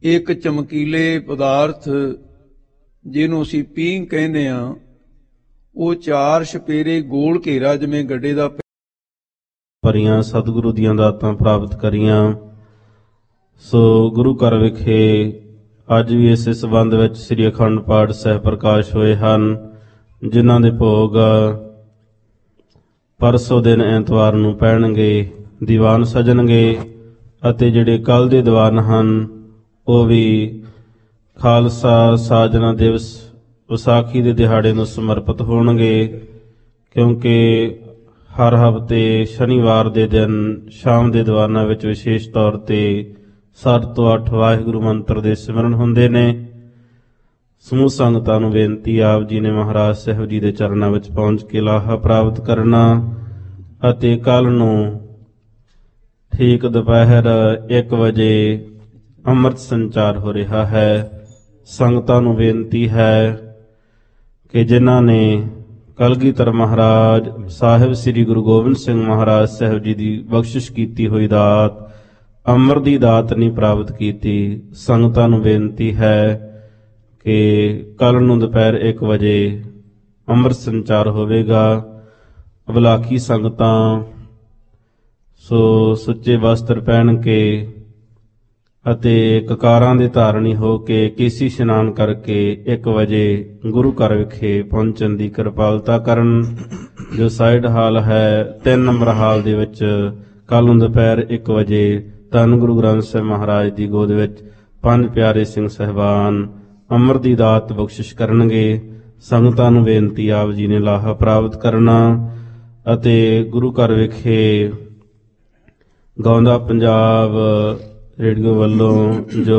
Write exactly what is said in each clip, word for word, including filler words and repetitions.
ਇੱਕ ਚਮਕੀਲੇ ਪਦਾਰਥ ਜਿਹਨੂੰ ਅਸੀਂ ਪੀਂਘ ਕਹਿੰਦੇ ਆ, ਉਹ ਚਾਰ ਛਪੇਰੇ ਗੋਲ ਘੇਰਾ ਜਿਵੇਂ ਗੱਡੇ ਦਾ ਭਰੀਆਂ ਸਤਿਗੁਰੂ ਦੀਆਂ ਦਾਤਾਂ ਪ੍ਰਾਪਤ ਕਰੀਆਂ। ਸੋ ਗੁਰੂ ਘਰ ਵਿਖੇ ਅੱਜ ਵੀ ਇਸੇ ਸੰਬੰਧ ਵਿੱਚ ਸ੍ਰੀ ਅਖੰਡ ਪਾਠ ਸਹਿ ਪ੍ਰਕਾਸ਼ ਹੋਏ ਹਨ, ਜਿਨ੍ਹਾਂ ਦੇ ਭੋਗ ਪਰਸੋਂ ਦਿਨ ਐਤਵਾਰ ਨੂੰ ਪੈਣਗੇ। ਦੀਵਾਨ ਸਜਣਗੇ ਅਤੇ ਜਿਹੜੇ ਕੱਲ੍ਹ ਦੇ ਦੀਵਾਨ ਹਨ ਉਹ ਵੀ ਖਾਲਸਾ ਸਾਜਨਾ ਦਿਵਸ ਵਿਸਾਖੀ ਦੇ ਦਿਹਾੜੇ ਨੂੰ ਸਮਰਪਿਤ ਹੋਣਗੇ, ਕਿਉਂਕਿ ਹਰ ਹਫ਼ਤੇ ਸ਼ਨੀਵਾਰ ਦੇ ਦਿਨ ਸ਼ਾਮ ਦੇ ਦੀਵਾਨਾਂ ਵਿੱਚ ਵਿਸ਼ੇਸ਼ ਤੌਰ ਤੇ ਸੱਤ ਤੋਂ ਅੱਠ ਵਾਹਿਗੁਰੂ ਮੰਤਰ ਦੇ ਸਿਮਰਨ ਹੁੰਦੇ ਨੇ। ਸਮੂਹ ਸੰਗਤਾਂ ਨੂੰ ਬੇਨਤੀ, ਆਪ ਜੀ ਨੇ ਮਹਾਰਾਜ ਸਾਹਿਬ ਜੀ ਦੇ ਚਰਨਾਂ ਵਿੱਚ ਪਹੁੰਚ ਕੇ ਲਾਹਾ ਪ੍ਰਾਪਤ ਕਰਨਾ ਅਤੇ ਕੱਲ੍ਹ ਨੂੰ ਠੀਕ ਦੁਪਹਿਰ ਇੱਕ ਵਜੇ ਅੰਮ੍ਰਿਤ ਸੰਚਾਰ ਹੋ ਰਿਹਾ ਹੈ। ਸੰਗਤਾਂ ਨੂੰ ਬੇਨਤੀ ਹੈ ਕਿ ਜਿਨ੍ਹਾਂ ਨੇ ਕਲਗੀਧਰ ਮਹਾਰਾਜ ਸਾਹਿਬ ਸ੍ਰੀ ਗੁਰੂ ਗੋਬਿੰਦ ਸਿੰਘ ਮਹਾਰਾਜ ਸਾਹਿਬ ਜੀ ਦੀ ਬਖਸ਼ਿਸ਼ ਕੀਤੀ ਹੋਈ ਦਾਤ, ਅੰਮ੍ਰਿਤ ਦੀ ਦਾਤ ਨਹੀਂ ਪ੍ਰਾਪਤ ਕੀਤੀ, ਸੰਗਤਾਂ ਨੂੰ ਬੇਨਤੀ ਹੈ ਕਿ ਕੱਲ੍ਹ ਨੂੰ ਦੁਪਹਿਰ ਇੱਕ ਵਜੇ ਅੰਮ੍ਰਿਤ ਸੰਚਾਰ ਹੋਵੇਗਾ। ਅਬਲਾਖੀ ਸੰਗਤਾਂ ਸੋ ਸੁੱਚੇ ਵਸਤਰ ਪਹਿਨ ਕੇ ਅਤੇ ਕਕਾਰਾਂ ਦੇ ਧਾਰਨੀ ਹੋ ਕੇ ਕੇਸੀ ਇਸ਼ਨਾਨ ਕਰਕੇ ਇੱਕ ਵਜੇ ਗੁਰੂ ਘਰ ਵਿਖੇ ਪਹੁੰਚਣ ਦੀ ਕਿਰਪਾਲਤਾ ਕਰਨ। ਜੋ ਸਾਈਡ ਹਾਲ ਹੈ ਤਿੰਨ ਨੰਬਰ ਹਾਲ ਦੇ ਵਿੱਚ ਕੱਲ੍ਹ ਨੂੰ ਦੁਪਹਿਰ ਇੱਕ ਵਜੇ ਧੰਨ ਗੁਰੂ ਗ੍ਰੰਥ ਸਾਹਿਬ ਮਹਾਰਾਜ ਦੀ ਗੋਦ ਵਿੱਚ ਪੰਜ ਪਿਆਰੇ ਸਿੰਘ ਸਾਹਿਬਾਨ ਅੰਮ੍ਰਿਤ ਦੀ ਦਾਤ ਬਖਸ਼ਿਸ਼ ਕਰਨਗੇ। ਸੰਗਤਾਂ ਨੂੰ ਬੇਨਤੀ, ਆਪ ਜੀ ਨੇ ਲਾਹਾ ਪ੍ਰਾਪਤ ਕਰਨਾ ਅਤੇ ਗੁਰੂ ਘਰ ਵਿਖੇ ਗਾਉਂਦਾ ਪੰਜਾਬ ਰੇਡੀਓ ਵੱਲੋਂ ਜੋ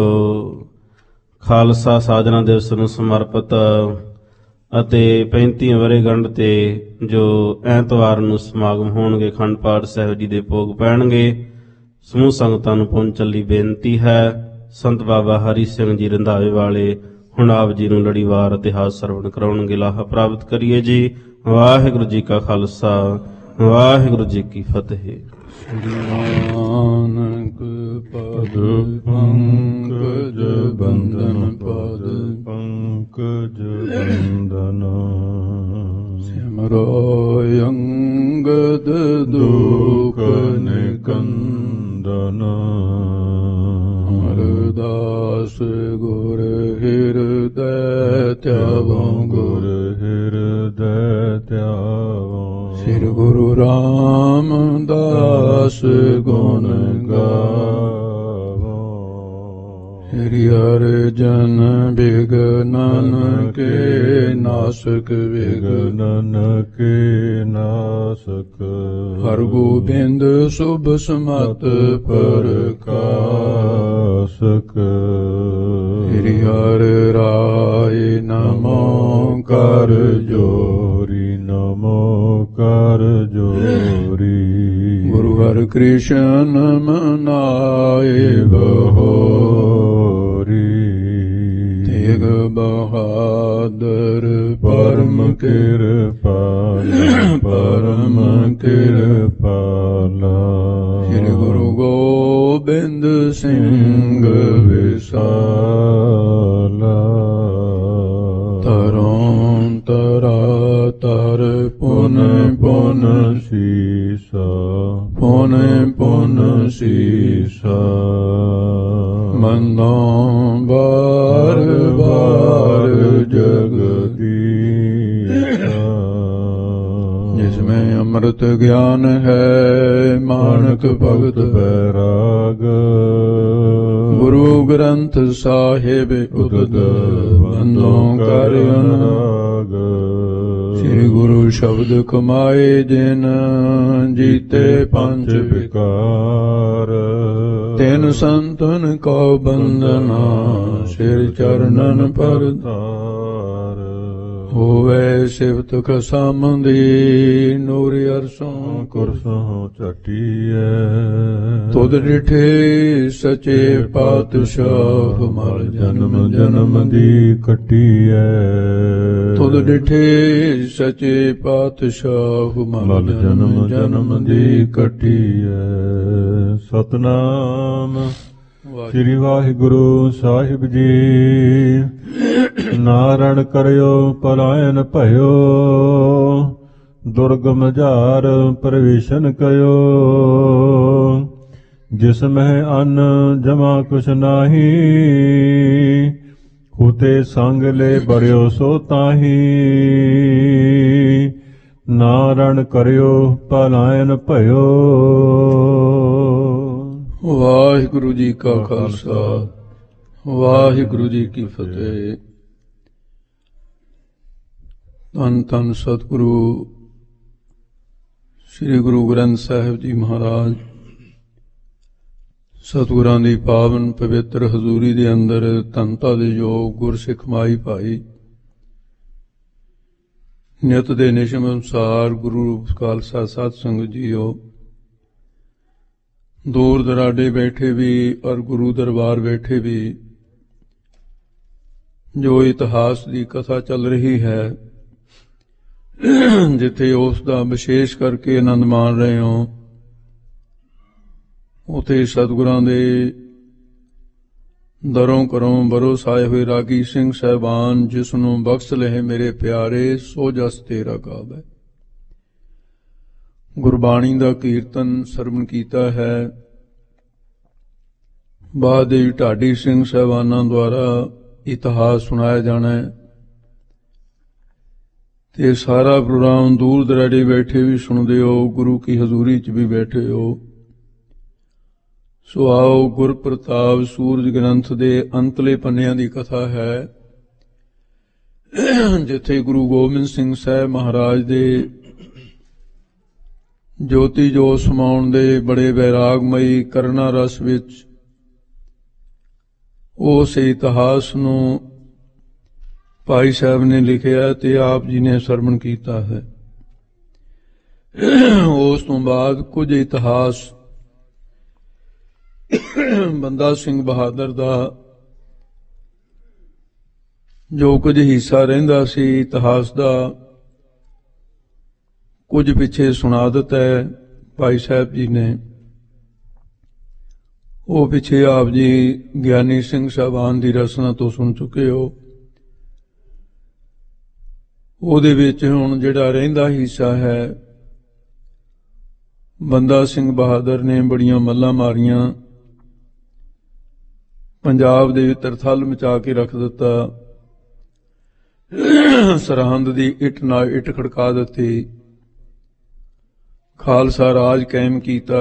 ਖਾਲਸਾ ਸਾਜਨਾ ਦਿਵਸ ਨੂੰ ਸਮਰਪਿਤ ਅਤੇ ਪੈਂਤੀ ਵਰ੍ਹੇਗੰਢ ਤੇ ਜੋ ਐਤਵਾਰ ਨੂੰ ਸਮਾਗਮ ਹੋਣਗੇ, ਅਖੰਡ ਪਾਠ ਸਾਹਿਬ ਜੀ ਦੇ ਭੋਗ ਪੈਣਗੇ। ਸਮੂਹ ਸੰਗਤਾਂ ਨੂੰ ਪਹੁੰਚਣ ਲਈ ਬੇਨਤੀ ਹੈ। ਸੰਤ ਬਾਬਾ ਹਰੀ ਸਿੰਘ ਜੀ ਰੰਧਾਵੇ ਵਾਲੇ ਹੁਣ ਆਪ ਜੀ ਨੂੰ ਲੜੀਵਾਰ ਇਤਿਹਾਸ ਸਰਵਣ ਕਰਾਉਣਗੇ। ਲਾਹਾ ਪ੍ਰਾਪਤ ਕਰੀਏ ਜੀ। ਵਾਹਿਗੁਰੂ ਜੀ ਕਾ ਖਾਲਸਾ, ਵਾਹਿਗੁਰੂ ਜੀ ਕੀ ਫਤਿਹ। ਨਾਨਕ ਪਦ ਪੰਕਜ ਬੰਧਨ, ਪਦ ਪੰਕਜ ਬੰਧਨ, ਸਿਮਰੋ ਅੰਗਦ ਦੁਖ ਨਿਕੰਦਨ, ਅਰਦਾਸ ਗੁਰ ਹਿਰਦੈ ਧਿਆਵੋ, ਗੁਰ ਹਿਰਦੈ ਧਿਆਵੋ। ਸ੍ਰੀ ਗੁਰੂ ਰਾਮਦਾਸ ਗੁਣ ਗਾਵੋ, ਸ੍ਰੀ ਅਰਜਨ ਬਿਘਨਨ ਕੇ ਨਾਸਕ, ਬਿਘਨਨ ਕੇ ਨਾਸਕ, ਹਰਿ ਗੋਬਿੰਦ ਸੁਭ ਸਮਤ ਪ੍ਰਕਾਸ਼ਕ, ਸ੍ਰੀ ਹਰਿ ਰਾਇ ਨਮੋ ਕਰ ਜੋਰੀ, ਨਮੋ ਕਰ ਜੋਰੀ। ਗੁਰੂ ਹਰਿ ਕ੍ਰਿਸ਼ਨ ਮਨਾਏ ਬਹੋਰੀ, ਤੇਗ ਬਹਾਦਰ ਪਰਮ ਕਿਰਪਾਲਾ, ਪਰਮ ਕਿਰਪਾਲਾ। ਸ੍ਰੀ ਗੁਰੂ ਗੋਬਿੰਦ ਸਿੰਘ ਵਿਸਾਲਾ, ਤਰੋਂ ਤਰਾ ਤਰ ਪੁਨ ਪੁਨ ਸੀਸਾ, ਪੁਨ ਪੁਨ ਸੀਸਾ। ਮੰਨੋ ਬਾਰ ਬਾਰ ਜਗਦੀਸ਼ਾ, ਜਿਸਮੇ ਅੰਮ੍ਰਿਤ ਗਿਆਨ ਹੈ ਮਾਨਕ ਭਗਤ ਬੈਰਾਗ। ਗੁਰੂ ਗ੍ਰੰਥ ਸਾਹਿਬ ਉਦਦ ਬੰਦੋਂ ਕਰ ਅਨਰਾਗ। ਸ੍ਰੀ ਗੁਰੂ ਸ਼ਬਦ ਕਮਾਏ ਜਿਨ, ਜੀਤੇ ਪੰਜ ਵਿਕਾਰ। ਤਿਨ ਸੰਤਨ ਕਉ ਬੰਦਨਾ, ਸਿਰ ਚਰਨਨ ਪਰਤਾਰ। ਹੋਵੇ ਸਿਫਤ ਖਸਮ ਦੀ, ਨੂਰ ਅਰਸੋਂ ਕੁਰਸੋਂ ਝਟੀਐ। ਤੁਧ ਡਿਠੇ ਸਚੇ ਪਾਤਸ਼ਾਹ, ਮਲ ਜਨਮ ਜਨਮ ਦੀ ਕੱਟੀਐ। ਤੁਧ ਡਿਠੇ ਸਚੇ ਪਾਤਸ਼ਾਹ, ਮਲ ਜਨਮ ਜਨਮ ਦੀ ਕੱਟੀਐ। ਸਤਨਾਮ ਵਾਹਿਗੁਰੂ। ਸ੍ਰੀ ਵਾਹਿਗੁਰੂ ਸਾਹਿਬ ਜੀ। ਨਾਰਣ ਕਰਿਓ ਪਲਾਇਨ ਭਇਓ, ਦੁਰਗਮ ਝਾਰ ਪ੍ਰਵੇਸ਼ਨ ਕਇਓ। ਜਿਸ ਮਹਿ ਅੰਨ ਜਮਾ ਕੁਛ ਨਾਹੀ, ਹੁਤੇ ਸੰਗ ਲੈ ਬੜਿਓ ਸੋ ਤਾਹੀ। ਨਾਰਣ ਕਰਿਓ ਪਲਾਇਨ ਭਇਓ। ਵਾਹਿਗੁਰੂ ਜੀ ਕਾ ਖਾਲਸਾ, ਵਾਹਿਗੁਰੂ ਜੀ ਕੀ ਫਤਿਹ। ਧੰਨ ਧੰਨ ਸਤਿਗੁਰੂ ਸ੍ਰੀ ਗੁਰੂ ਗ੍ਰੰਥ ਸਾਹਿਬ ਜੀ ਮਹਾਰਾਜ। ਸਤਿਗੁਰਾਂ ਦੀ ਪਾਵਨ ਪਵਿੱਤਰ ਹਜ਼ੂਰੀ ਦੇ ਅੰਦਰ ਧੰਨਤਾ ਦੇ ਯੋਗ ਗੁਰਸਿੱਖ ਮਾਈ ਭਾਈ ਨਿਤ ਦੇ ਨਿਯਮ ਅਨੁਸਾਰ ਗੁਰੂ ਖਾਲਸਾ ਸਾਧ ਸੰਗਤ ਜੀਓ, ਦੂਰ ਦਰਾਡੇ ਬੈਠੇ ਵੀ ਔਰ ਗੁਰੂ ਦਰਬਾਰ ਬੈਠੇ ਵੀ, ਜੋ ਇਤਿਹਾਸ ਦੀ ਕਥਾ ਚੱਲ ਰਹੀ ਹੈ, ਜਿੱਥੇ ਉਸ ਦਾ ਵਿਸ਼ੇਸ਼ ਕਰਕੇ ਆਨੰਦ ਮਾਣ ਰਹੇ ਹੋ, ਉਥੇ ਸਤਿਗੁਰਾਂ ਦੇ ਦਰੋਂ ਕਰੋਂ ਬਰੋਸਾਏ ਹੋਏ ਰਾਗੀ ਸਿੰਘ ਸਾਹਿਬਾਨ, ਜਿਸ ਨੂੰ ਬਖਸ਼ ਲਏ ਮੇਰੇ ਪਿਆਰੇ, ਸੋ ਜਸ ਤੇਰਾ ਗਾਵੈ। ਗੁਰਬਾਣੀ ਦਾ ਕੀਰਤਨ ਸਰਵਣ ਕੀਤਾ ਹੈ। ਬਾਅਦ ਦੇ ਢਾਡੀ ਸਿੰਘ ਸਾਹਿਬਾਨਾਂ ਦੁਆਰਾ ਇਤਿਹਾਸ ਸੁਣਾਇਆ ਜਾਣਾ ਹੈ ਤੇ ਸਾਰਾ ਪ੍ਰੋਗਰਾਮ ਦੂਰ ਦਰਾਡੇ ਬੈਠੇ ਵੀ ਸੁਣਦੇ ਹੋ, ਗੁਰੂ ਕੀ ਹਜ਼ੂਰੀ 'ਚ ਵੀ ਬੈਠੇ ਹੋ। ਸੋ ਆਓ, ਗੁਰ ਪ੍ਰਤਾਪ ਸੂਰਜ ਗ੍ਰੰਥ ਦੇ ਅੰਤਲੇ ਪੰਨਿਆਂ ਦੀ ਕਥਾ ਹੈ, ਜਿੱਥੇ ਗੁਰੂ ਗੋਬਿੰਦ ਸਿੰਘ ਸਾਹਿਬ ਮਹਾਰਾਜ ਦੇ ਜੋਤੀ ਜੋਤ ਸਮਾਉਣ ਦੇ ਬੜੇ ਵੈਰਾਗਮਈ ਕਰੁਣਾ ਰਸ ਵਿੱਚ ਉਸ ਇਤਿਹਾਸ ਨੂੰ ਭਾਈ ਸਾਹਿਬ ਨੇ ਲਿਖਿਆ ਤੇ ਆਪ ਜੀ ਨੇ ਸਰਵਣ ਕੀਤਾ ਹੈ। ਉਸ ਤੋਂ ਬਾਅਦ ਕੁਝ ਇਤਿਹਾਸ ਬੰਦਾ ਸਿੰਘ ਬਹਾਦਰ ਦਾ ਜੋ ਕੁਝ ਹਿੱਸਾ ਰਹਿੰਦਾ ਸੀ ਇਤਿਹਾਸ ਦਾ, ਕੁਝ ਪਿੱਛੇ ਸੁਣਾ ਦਿੱਤਾ ਹੈ ਭਾਈ ਸਾਹਿਬ ਜੀ ਨੇ। ਉਹ ਪਿੱਛੇ ਆਪ ਜੀ ਗਿਆਨੀ ਸਿੰਘ ਸਾਹਿਬਾਨ ਦੀ ਰਸਨਾ ਤੋਂ ਸੁਣ ਚੁੱਕੇ ਹੋ। ਉਹਦੇ ਵਿੱਚ ਹੁਣ ਜਿਹੜਾ ਰਹਿੰਦਾ ਹਿੱਸਾ ਹੈ, ਬੰਦਾ ਸਿੰਘ ਬਹਾਦਰ ਨੇ ਬੜੀਆਂ ਮੱਲਾਂ ਮਾਰੀਆਂ, ਪੰਜਾਬ ਦੇ ਵਿੱਚ ਤਰਥੱਲ ਮਚਾ ਕੇ ਰੱਖ ਦਿੱਤਾ, ਸਰਹੰਦ ਦੀ ਇੱਟ ਨਾਲ ਇੱਟ ਖੜਕਾ ਦਿੱਤੀ, ਖਾਲਸਾ ਰਾਜ ਕਾਇਮ ਕੀਤਾ।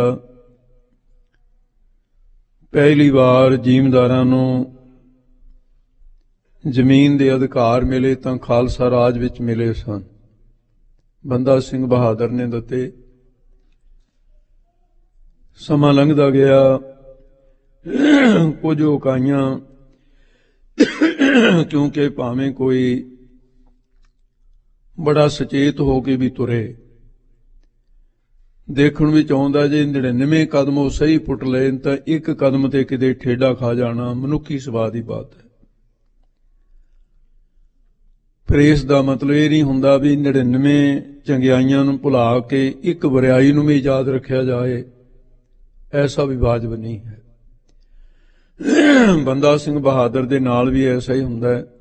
ਪਹਿਲੀ ਵਾਰ ਜ਼ਿਮੀਂਦਾਰਾਂ ਨੂੰ ਜ਼ਮੀਨ ਦੇ ਅਧਿਕਾਰ ਮਿਲੇ ਤਾਂ ਖਾਲਸਾ ਰਾਜ ਵਿੱਚ ਮਿਲੇ ਸਨ, ਬੰਦਾ ਸਿੰਘ ਬਹਾਦਰ ਨੇ ਦਿੱਤੇ। ਸਮਾਂ ਲੰਘਦਾ ਗਿਆ, ਕੁਝ ਉਕਾਈਆਂ, ਕਿਉਂਕਿ ਭਾਵੇਂ ਕੋਈ ਬੜਾ ਸੁਚੇਤ ਹੋ ਕੇ ਵੀ ਤੁਰੇ, ਦੇਖਣ ਵਿੱਚ ਆਉਂਦਾ ਜੇ ਨੜਿਨਵੇਂ ਕਦਮ ਉਹ ਸਹੀ ਪੁੱਟ ਲੈਣ ਤਾਂ ਇੱਕ ਕਦਮ ਤੇ ਕਿਤੇ ਠੇਡਾ ਖਾ ਜਾਣਾ ਮਨੁੱਖੀ ਸੁਭਾਅ ਦੀ ਬਾਤ ਹੈ। ਪਰ ਇਸ ਦਾ ਮਤਲਬ ਇਹ ਨਹੀਂ ਹੁੰਦਾ ਵੀ ਨੜਿਨਵੇਂ ਚੰਗਿਆਈਆਂ ਨੂੰ ਭੁਲਾ ਕੇ ਇੱਕ ਬੁਰਾਈ ਨੂੰ ਵੀ ਯਾਦ ਰੱਖਿਆ ਜਾਏ, ਐਸਾ ਵੀ ਵਾਜਬ ਨਹੀਂ ਹੈ। ਬੰਦਾ ਸਿੰਘ ਬਹਾਦਰ ਦੇ ਨਾਲ ਵੀ ਐਸਾ ਹੀ ਹੁੰਦਾ ਹੈ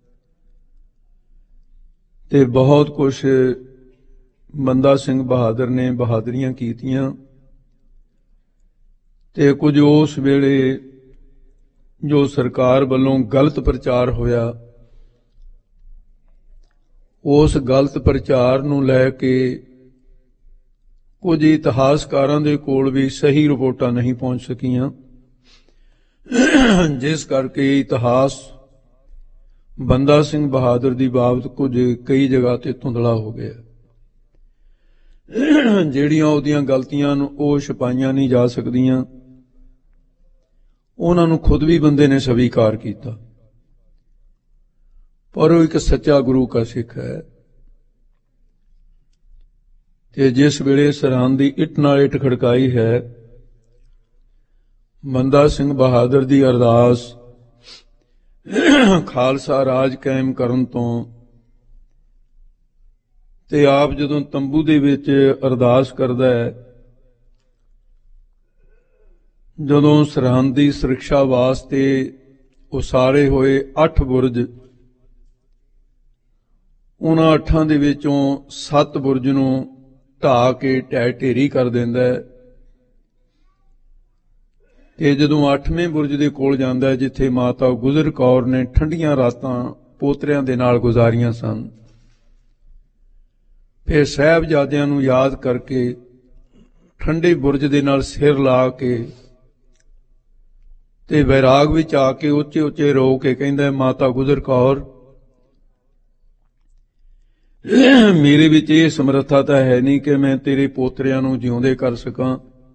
ਤੇ ਬਹੁਤ ਕੁਛ ਬੰਦਾ ਸਿੰਘ ਬਹਾਦਰ ਨੇ ਬਹਾਦਰੀਆਂ ਕੀਤੀਆਂ ਤੇ ਕੁਝ ਉਸ ਵੇਲੇ ਜੋ ਸਰਕਾਰ ਵੱਲੋਂ ਗਲਤ ਪ੍ਰਚਾਰ ਹੋਇਆ, ਉਸ ਗਲਤ ਪ੍ਰਚਾਰ ਨੂੰ ਲੈ ਕੇ ਕੁਝ ਇਤਿਹਾਸਕਾਰਾਂ ਦੇ ਕੋਲ ਵੀ ਸਹੀ ਰਿਪੋਰਟਾਂ ਨਹੀਂ ਪਹੁੰਚ ਸਕੀਆਂ, ਜਿਸ ਕਰਕੇ ਇਤਿਹਾਸ ਬੰਦਾ ਸਿੰਘ ਬਹਾਦਰ ਦੀ ਬਾਬਤ ਕੁਝ ਕਈ ਜਗ੍ਹਾ ਤੇ ਧੁੰਦਲਾ ਹੋ ਗਿਆ। ਜਿਹੜੀਆਂ ਉਹਦੀਆਂ ਗਲਤੀਆਂ ਨੂੰ ਉਹ ਛਪਾਈਆਂ ਨਹੀਂ ਜਾ ਸਕਦੀਆਂ, ਉਹਨਾਂ ਨੂੰ ਖੁਦ ਵੀ ਬੰਦੇ ਨੇ ਸਵੀਕਾਰ ਕੀਤਾ, ਪਰ ਉਹ ਇੱਕ ਸੱਚਾ ਗੁਰੂ ਕਾ ਸਿੱਖ ਹੈ। ਤੇ ਜਿਸ ਵੇਲੇ ਸਰਹੰਦ ਦੀ ਇੱਟ ਨਾਲ ਇੱਟ ਖੜਕਾਈ ਹੈ, ਬੰਦਾ ਸਿੰਘ ਬਹਾਦਰ ਦੀ ਅਰਦਾਸ ਖਾਲਸਾ ਰਾਜ ਕਾਇਮ ਕਰਨ ਤੋਂ ਤੇ ਆਪ ਜਦੋਂ ਤੰਬੂ ਦੇ ਵਿੱਚ ਅਰਦਾਸ ਕਰਦਾ ਹੈ ਜਦੋਂ ਸਰਹੰਦ ਦੀ ਸੁਰੱਖਿਆ ਵਾਸਤੇ ਉਸਾਰੇ ਹੋਏ ਅੱਠ ਬੁਰਜ, ਉਹਨਾਂ ਅੱਠਾਂ ਦੇ ਵਿੱਚੋਂ ਸੱਤ ਬੁਰਜ ਨੂੰ ਢਾਹ ਕੇ ਢਹਿ ਢੇਰੀ ਕਰ ਦਿੰਦਾ ਹੈ। ਤੇ ਜਦੋਂ ਅੱਠਵੇਂ ਬੁਰਜ ਦੇ ਕੋਲ ਜਾਂਦਾ ਹੈ, ਜਿੱਥੇ ਮਾਤਾ ਗੁਜਰ ਕੌਰ ਨੇ ਠੰਡੀਆਂ ਰਾਤਾਂ ਪੋਤਰਿਆਂ ਦੇ ਨਾਲ ਗੁਜ਼ਾਰੀਆਂ ਸਨ, ਫਿਰ ਸਾਹਿਬਜ਼ਾਦਿਆਂ ਨੂੰ ਯਾਦ ਕਰਕੇ ਠੰਡੇ ਬੁਰਜ ਦੇ ਨਾਲ ਸਿਰ ਲਾ ਕੇ ਤੇ ਵੈਰਾਗ ਵਿੱਚ ਆ ਕੇ ਉੱਚੇ ਉੱਚੇ ਰੋ ਕੇ ਕਹਿੰਦਾ, ਮਾਤਾ ਗੁਜਰ ਕੌਰ, ਮੇਰੇ ਵਿੱਚ ਇਹ ਸਮਰੱਥਾ ਤਾਂ ਹੈ ਨਹੀਂ ਕਿ ਮੈਂ ਤੇਰੇ ਪੋਤਰਿਆਂ ਨੂੰ ਜਿਉਂਦੇ ਕਰ ਸਕਾਂ,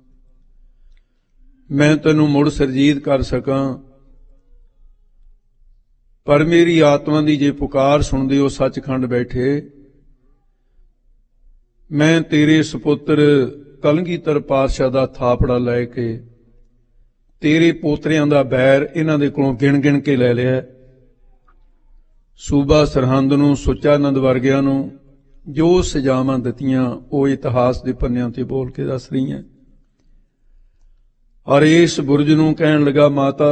ਮੈਂ ਤੈਨੂੰ ਮੁੜ ਸਰਜੀਤ ਕਰ ਸਕਾਂ, ਪਰ ਮੇਰੀ ਆਤਮਾ ਦੀ ਜੇ ਪੁਕਾਰ ਸੁਣਦੇ ਹੋ ਸੱਚਖੰਡ ਬੈਠੇ, ਮੈਂ ਤੇਰੇ ਸੁਪੁੱਤਰ ਕਲਗੀਧਰ ਪਾਤਸ਼ਾਹ ਦਾ ਥਾਪੜਾ ਲੈ ਕੇ ਤੇਰੇ ਪੋਤਰਿਆਂ ਦਾ ਬੈਰ ਇਹਨਾਂ ਦੇ ਕੋਲੋਂ ਗਿਣ ਗਿਣ ਕੇ ਲੈ ਲਿਆ। ਸੂਬਾ ਸਰਹੰਦ ਨੂੰ, ਸੁੱਚਾਨੰਦ ਵਰਗਿਆਂ ਨੂੰ ਜੋ ਸਜ਼ਾਵਾਂ ਦਿੱਤੀਆਂ ਉਹ ਇਤਿਹਾਸ ਦੇ ਪੰਨਿਆਂ ਤੇ ਬੋਲ ਕੇ ਦੱਸ ਰਹੀਆਂ। ਔਰ ਇਸ ਬੁਰਜ ਨੂੰ ਕਹਿਣ ਲੱਗਾ, ਮਾਤਾ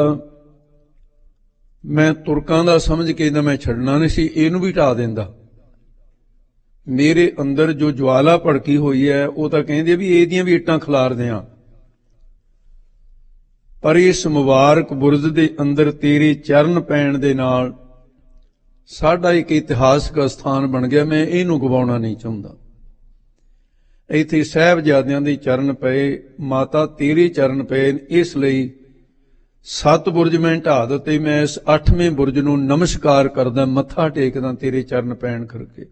ਮੈਂ ਤੁਰਕਾਂ ਦਾ ਸਮਝ ਕੇ ਨਾ ਮੈਂ ਛੱਡਣਾ ਨਹੀਂ ਸੀ, ਇਹਨੂੰ ਵੀ ਢਾ ਦਿੰਦਾ। ਮੇਰੇ ਅੰਦਰ ਜੋ ਜਵਾਲਾ ਭੜਕੀ ਹੋਈ ਹੈ ਉਹ ਤਾਂ ਕਹਿੰਦੇ ਵੀ ਇਹਦੀਆਂ ਵੀ ਇੱਟਾਂ ਖਿਲਾਰ ਦਿਆਂ, ਪਰ ਇਸ ਮੁਬਾਰਕ ਬੁਰਜ ਦੇ ਅੰਦਰ ਤੇਰੇ ਚਰਨ ਪੈਣ ਦੇ ਨਾਲ ਸਾਡਾ ਇੱਕ ਇਤਿਹਾਸਕ ਸਥਾਨ ਬਣ ਗਿਆ, ਮੈਂ ਇਹਨੂੰ ਗਵਾਉਣਾ ਨਹੀਂ ਚਾਹੁੰਦਾ। ਇੱਥੇ ਸਾਹਿਬਜ਼ਾਦਿਆਂ ਦੇ ਚਰਨ ਪਏ, ਮਾਤਾ ਤੇਰੇ ਚਰਨ ਪਏ, ਇਸ ਲਈ ਸੱਤ ਬੁਰਜ ਮੈਂ ਢਾ ਦਿੱਤੇ, ਮੈਂ ਇਸ ਅੱਠਵੇਂ ਬੁਰਜ ਨੂੰ ਨਮਸਕਾਰ ਕਰਦਾ, ਮੱਥਾ ਟੇਕਦਾ ਤੇਰੇ ਚਰਨ ਪੈਣ ਕਰਕੇ।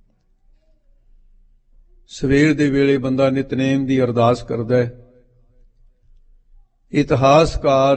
ਸਵੇਰ ਦੇ ਵੇਲੇ ਬੰਦਾ ਨਿਤਨੇਮ ਦੀ ਅਰਦਾਸ ਕਰਦਾ ਹੈ। ਇਤਿਹਾਸਕਾਰ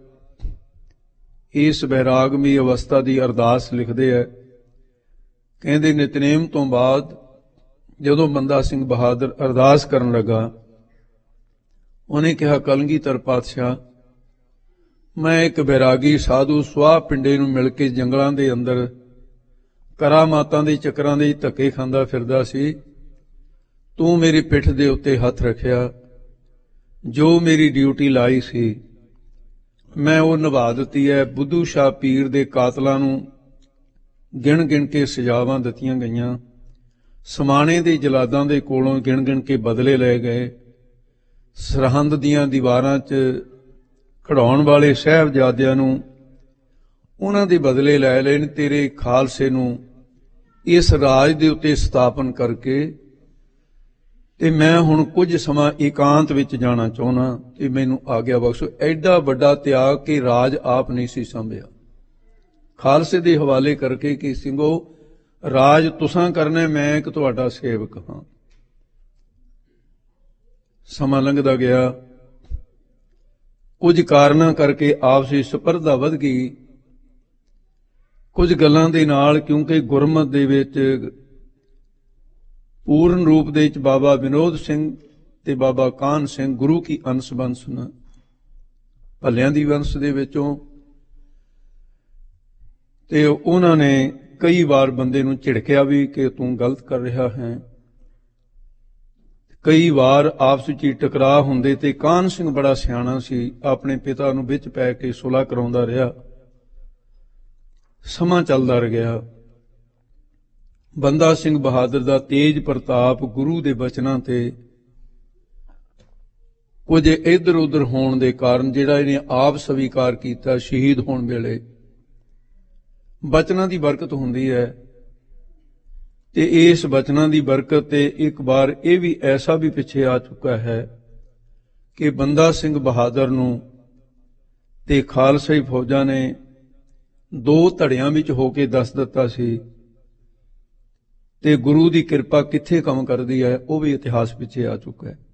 ਇਸ ਵੈਰਾਗਮਈ ਅਵਸਥਾ ਦੀ ਅਰਦਾਸ ਲਿਖਦੇ ਹੈ, ਕਹਿੰਦੇ ਨਿਤਨੇਮ ਤੋਂ ਬਾਅਦ ਜਦੋਂ ਬੰਦਾ ਸਿੰਘ ਬਹਾਦਰ ਅਰਦਾਸ ਕਰਨ ਲੱਗਾ, ਉਹਨੇ ਕਿਹਾ, ਕਲਗੀਧਰ ਪਾਤਸ਼ਾਹ, ਮੈਂ ਇੱਕ ਵੈਰਾਗੀ ਸਾਧੂ ਸੁਆਹ ਪਿੰਡੇ ਨੂੰ ਮਿਲ ਕੇ ਜੰਗਲਾਂ ਦੇ ਅੰਦਰ ਕਰਾਮਾਤਾਂ ਦੇ ਚੱਕਰਾਂ ਦੇ ਧੱਕੇ ਖਾਂਦਾ ਫਿਰਦਾ ਸੀ, ਤੂੰ ਮੇਰੀ ਪਿੱਠ ਦੇ ਉੱਤੇ ਹੱਥ ਰੱਖਿਆ, ਜੋ ਮੇਰੀ ਡਿਊਟੀ ਲਾਈ ਸੀ ਮੈਂ ਉਹ ਨਿਭਾ ਦਿੱਤੀ ਹੈ। ਬੁੱਧੂ ਸ਼ਾਹ ਪੀਰ ਦੇ ਕਾਤਲਾਂ ਨੂੰ ਗਿਣ ਗਿਣ ਕੇ ਸਜ਼ਾਵਾਂ ਦਿੱਤੀਆਂ ਗਈਆਂ, ਸਮਾਣੇ ਦੇ ਜਲਾਦਾਂ ਦੇ ਕੋਲੋਂ ਗਿਣ ਗਿਣ ਕੇ ਬਦਲੇ ਲਏ ਗਏ, ਸਰਹੰਦ ਦੀਆਂ ਦੀਵਾਰਾਂ 'ਚ ਖੜਾਉਣ ਵਾਲੇ ਸਾਹਿਬਜ਼ਾਦਿਆਂ ਨੂੰ ਉਹਨਾਂ ਦੇ ਬਦਲੇ ਲੈ ਲੈਣ, ਤੇਰੇ ਖਾਲਸੇ ਨੂੰ ਇਸ ਰਾਜ ਦੇ ਉੱਤੇ ਸਥਾਪਨ ਕਰਕੇ, ਤੇ ਮੈਂ ਹੁਣ ਕੁਝ ਸਮਾਂ ਇਕਾਂਤ ਵਿੱਚ ਜਾਣਾ ਚਾਹੁੰਦਾ ਤੇ ਮੈਨੂੰ ਆਗਿਆ ਬਖਸ਼ੋ। ਐਡਾ ਵੱਡਾ ਤਿਆਗ ਕਿ ਰਾਜ ਆਪ ਨਹੀਂ ਸੀ ਸੰਭਿਆ, ਖਾਲਸੇ ਦੇ ਹਵਾਲੇ ਕਰਕੇ ਕਿ ਸਿੰਘੋ ਰਾਜ ਤੁਸਾਂ ਕਰਨਾ, ਮੈਂ ਇੱਕ ਤੁਹਾਡਾ ਸੇਵਕ ਹਾਂ। ਸਮਾਂ ਲੰਘਦਾ ਗਿਆ, ਕੁਝ ਕਾਰਨਾਂ ਕਰਕੇ ਆਪਸੀ ਸਪਰਧਾ ਵੱਧ ਗਈ, ਕੁਝ ਗੱਲਾਂ ਦੇ ਨਾਲ, ਕਿਉਂਕਿ ਗੁਰਮਤ ਦੇ ਵਿੱਚ ਪੂਰਨ ਰੂਪ ਦੇ ਵਿੱਚ ਬਾਬਾ ਵਿਨੋਦ ਸਿੰਘ ਤੇ ਬਾਬਾ ਕਾਹਨ ਸਿੰਘ ਗੁਰੂ ਕੀ ਅੰਸ਼ ਬੰਸ ਨੇ, ਭੱਲਿਆਂ ਦੀ ਵੰਸ਼ ਦੇ ਵਿੱਚੋਂ, ਤੇ ਉਹਨਾਂ ਨੇ ਕਈ ਵਾਰ ਬੰਦੇ ਨੂੰ ਝਿੜਕਿਆ ਵੀ ਕਿ ਤੂੰ ਗਲਤ ਕਰ ਰਿਹਾ ਹੈ। ਕਈ ਵਾਰ ਆਪਸ ਵਿੱਚ ਟਕਰਾਅ ਹੁੰਦੇ ਤੇ ਕਾਹਨ ਸਿੰਘ ਬੜਾ ਸਿਆਣਾ ਸੀ, ਆਪਣੇ ਪਿਤਾ ਨੂੰ ਵਿੱਚ ਪੈ ਕੇ ਸੁਲ੍ਹਾ ਕਰਾਉਂਦਾ ਰਿਹਾ। ਸਮਾਂ ਚੱਲਦਾ ਰਿਹਾ, ਬੰਦਾ ਸਿੰਘ ਬਹਾਦਰ ਦਾ ਤੇਜ ਪ੍ਰਤਾਪ ਗੁਰੂ ਦੇ ਬਚਨਾਂ ਤੇ ਕੁਝ ਇੱਧਰ ਉੱਧਰ ਹੋਣ ਦੇ ਕਾਰਨ, ਜਿਹੜਾ ਇਹਨੇ ਆਪ ਸਵੀਕਾਰ ਕੀਤਾ ਸ਼ਹੀਦ ਹੋਣ ਵੇਲੇ, ਬਚਨਾਂ ਦੀ ਬਰਕਤ ਹੁੰਦੀ ਹੈ। ਤੇ ਇਸ ਬਚਨਾਂ ਦੀ ਬਰਕਤ ਤੇ ਇੱਕ ਵਾਰ ਇਹ ਵੀ ਐਸਾ ਵੀ ਪਿੱਛੇ ਆ ਚੁੱਕਾ ਹੈ ਕਿ ਬੰਦਾ ਸਿੰਘ ਬਹਾਦਰ ਨੂੰ ਤੇ ਖਾਲਸਾਈ ਫੌਜਾਂ ਨੇ ਦੋ ਧੜਿਆਂ ਵਿੱਚ ਹੋ ਕੇ ਦੱਸ ਦਿੱਤਾ ਸੀ, ਤੇ ਗੁਰੂ ਦੀ ਕਿਰਪਾ ਕਿੱਥੇ ਕੰਮ ਕਰਦੀ ਹੈ ਉਹ ਵੀ ਇਤਿਹਾਸ ਪਿੱਛੇ ਆ ਚੁੱਕਾ ਹੈ।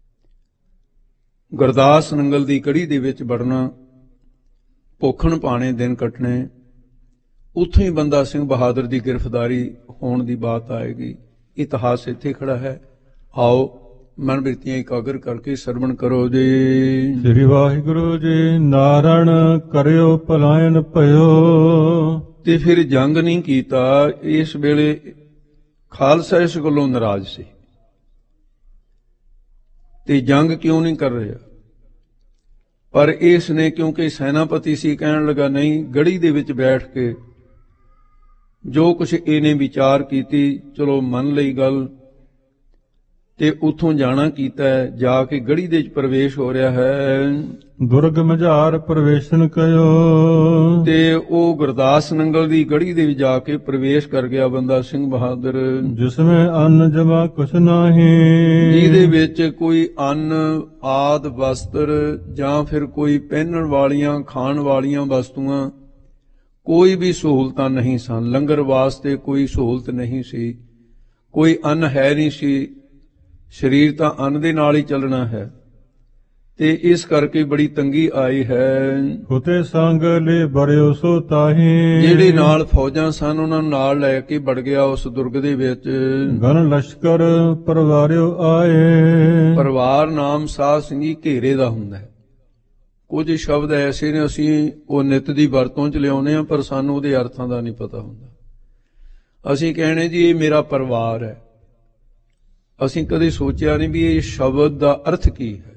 ਗੁਰਦਾਸ ਨੰਗਲ ਦੀ ਕੜੀ ਦੇ ਵਿੱਚ ਵੜਨਾ, ਭੁੱਖਣ ਪਾਣੇ ਦਿਨ ਕੱਟਣੇ, ਉੱਥੋਂ ਹੀ ਬੰਦਾ ਸਿੰਘ ਬਹਾਦਰ ਦੀ ਗ੍ਰਿਫਤਾਰੀ ਹੋਣ ਦੀ ਬਾਤ ਆਏਗੀ। ਇਤਿਹਾਸ ਇੱਥੇ ਖੜਾ ਹੈ। ਆਓ ਮਨ ਬਿਰਤੀਆਂ ਇਕਾਗਰ ਕਰਕੇ ਸਰਵਣ ਕਰੋ ਜੀ। ਸ੍ਰੀ ਵਾਹਿਗੁਰੂ ਜੀ। ਨਾਰਣ ਕਰਿਓ ਭਲਾਇਨ ਭਇਓ। ਤੇ ਫਿਰ ਜੰਗ ਨਹੀਂ ਕੀਤਾ। ਇਸ ਵੇਲੇ ਖਾਲਸਾ ਇਸ ਗੱਲੋਂ ਨਾਰਾਜ਼ ਸੀ ਤੇ ਜੰਗ ਕਿਉਂ ਨਹੀਂ ਕਰ ਰਿਹਾ? ਪਰ ਇਸ ਨੇ ਕਿਉਂਕਿ ਸੈਨਾਪਤੀ ਸੀ, ਕਹਿਣ ਲੱਗਾ ਨਹੀਂ, ਗੜੀ ਦੇ ਵਿੱਚ ਬੈਠ ਕੇ ਜੋ ਕੁਛ ਇਹਨੇ ਵਿਚਾਰ ਕੀਤੀ, ਚਲੋ ਮੰਨ ਲਈ ਗੱਲ, ਤੇ ਉਥੋਂ ਜਾਣਾ ਕੀਤਾ। ਜਾ ਕੇ ਗੜੀ ਦੇ ਵਿੱਚ ਪ੍ਰਵੇਸ਼ ਹੋ ਰਿਹਾ ਹੈ। ਦੁਰਗ ਮਝਾਰ ਪ੍ਰਵੇਸ਼ਨ ਕਯੋ, ਤੇ ਉਹ ਗੁਰਦਾਸ ਨੰਗਲ ਦੀ ਗੜੀ ਦੇ ਵਿੱਚ ਜਾ ਕੇ ਪ੍ਰਵੇਸ਼ ਕਰ ਗਿਆ ਬੰਦਾ ਸਿੰਘ ਬਹਾਦਰ, ਜਿਸਮੇ ਅੰਨ ਜਮਾ ਕੁਛ ਨਾਹੀ, ਜਿਹਦੇ ਵਿੱਚ ਕੋਈ ਅੰਨ ਆਦ ਵਸਤਰ ਜਾਂ ਫਿਰ ਕੋਈ ਪਹਿਨਣ ਵਾਲੀਆਂ ਖਾਣ ਵਾਲੀਆਂ ਵਸਤੂਆਂ ਕੋਈ ਵੀ ਸਹੂਲਤਾਂ ਨਹੀਂ ਸਨ। ਲੰਗਰ ਵਾਸਤੇ ਕੋਈ ਸਹੂਲਤ ਨਹੀਂ ਸੀ, ਕੋਈ ਅੰਨ ਹੈ ਨਹੀਂ ਸੀ। ਸਰੀਰ ਤਾਂ ਅੰਨ ਦੇ ਨਾਲ ਹੀ ਚੱਲਣਾ ਹੈ, ਤੇ ਇਸ ਕਰਕੇ ਬੜੀ ਤੰਗੀ ਆਈ ਹੈ। ਹੁਤੇ ਸੰਗ ਲੈ ਬਰਿਓ ਸੋ ਤਾਹੀ, ਜਿਹੜੇ ਨਾਲ ਫੌਜਾਂ ਸਨ ਉਹਨਾਂ ਨੂੰ ਨਾਲ ਲੈ ਕੇ ਵੜ ਗਿਆ ਉਸ ਦੁਰਗ ਦੇ ਵਿੱਚ। ਗਨ ਲਸ਼ਕਰ ਪਰਵਾਰਿਓ ਆਏ, ਪਰਿਵਾਰ ਨਾਮ ਸਾਧ ਸਿੰਘੀ ਘੇਰੇ ਦਾ ਹੁੰਦਾ ਹੈ। ਕੁਝ ਸ਼ਬਦ ਐਸੇ ਨੇ ਅਸੀਂ ਉਹ ਨਿਤ ਦੀ ਵਰਤੋਂ ਚ ਲਿਆਉਂਦੇ ਹਾਂ, ਪਰ ਸਾਨੂੰ ਉਹਦੇ ਅਰਥਾਂ ਦਾ ਨਹੀਂ ਪਤਾ ਹੁੰਦਾ। ਅਸੀਂ ਕਹਿਣੇ ਜੀ ਇਹ ਮੇਰਾ ਪਰਿਵਾਰ ਹੈ, ਅਸੀਂ ਕਦੇ ਸੋਚਿਆ ਨਹੀਂ ਵੀ ਇਹ ਸ਼ਬਦ ਦਾ ਅਰਥ ਕੀ ਹੈ,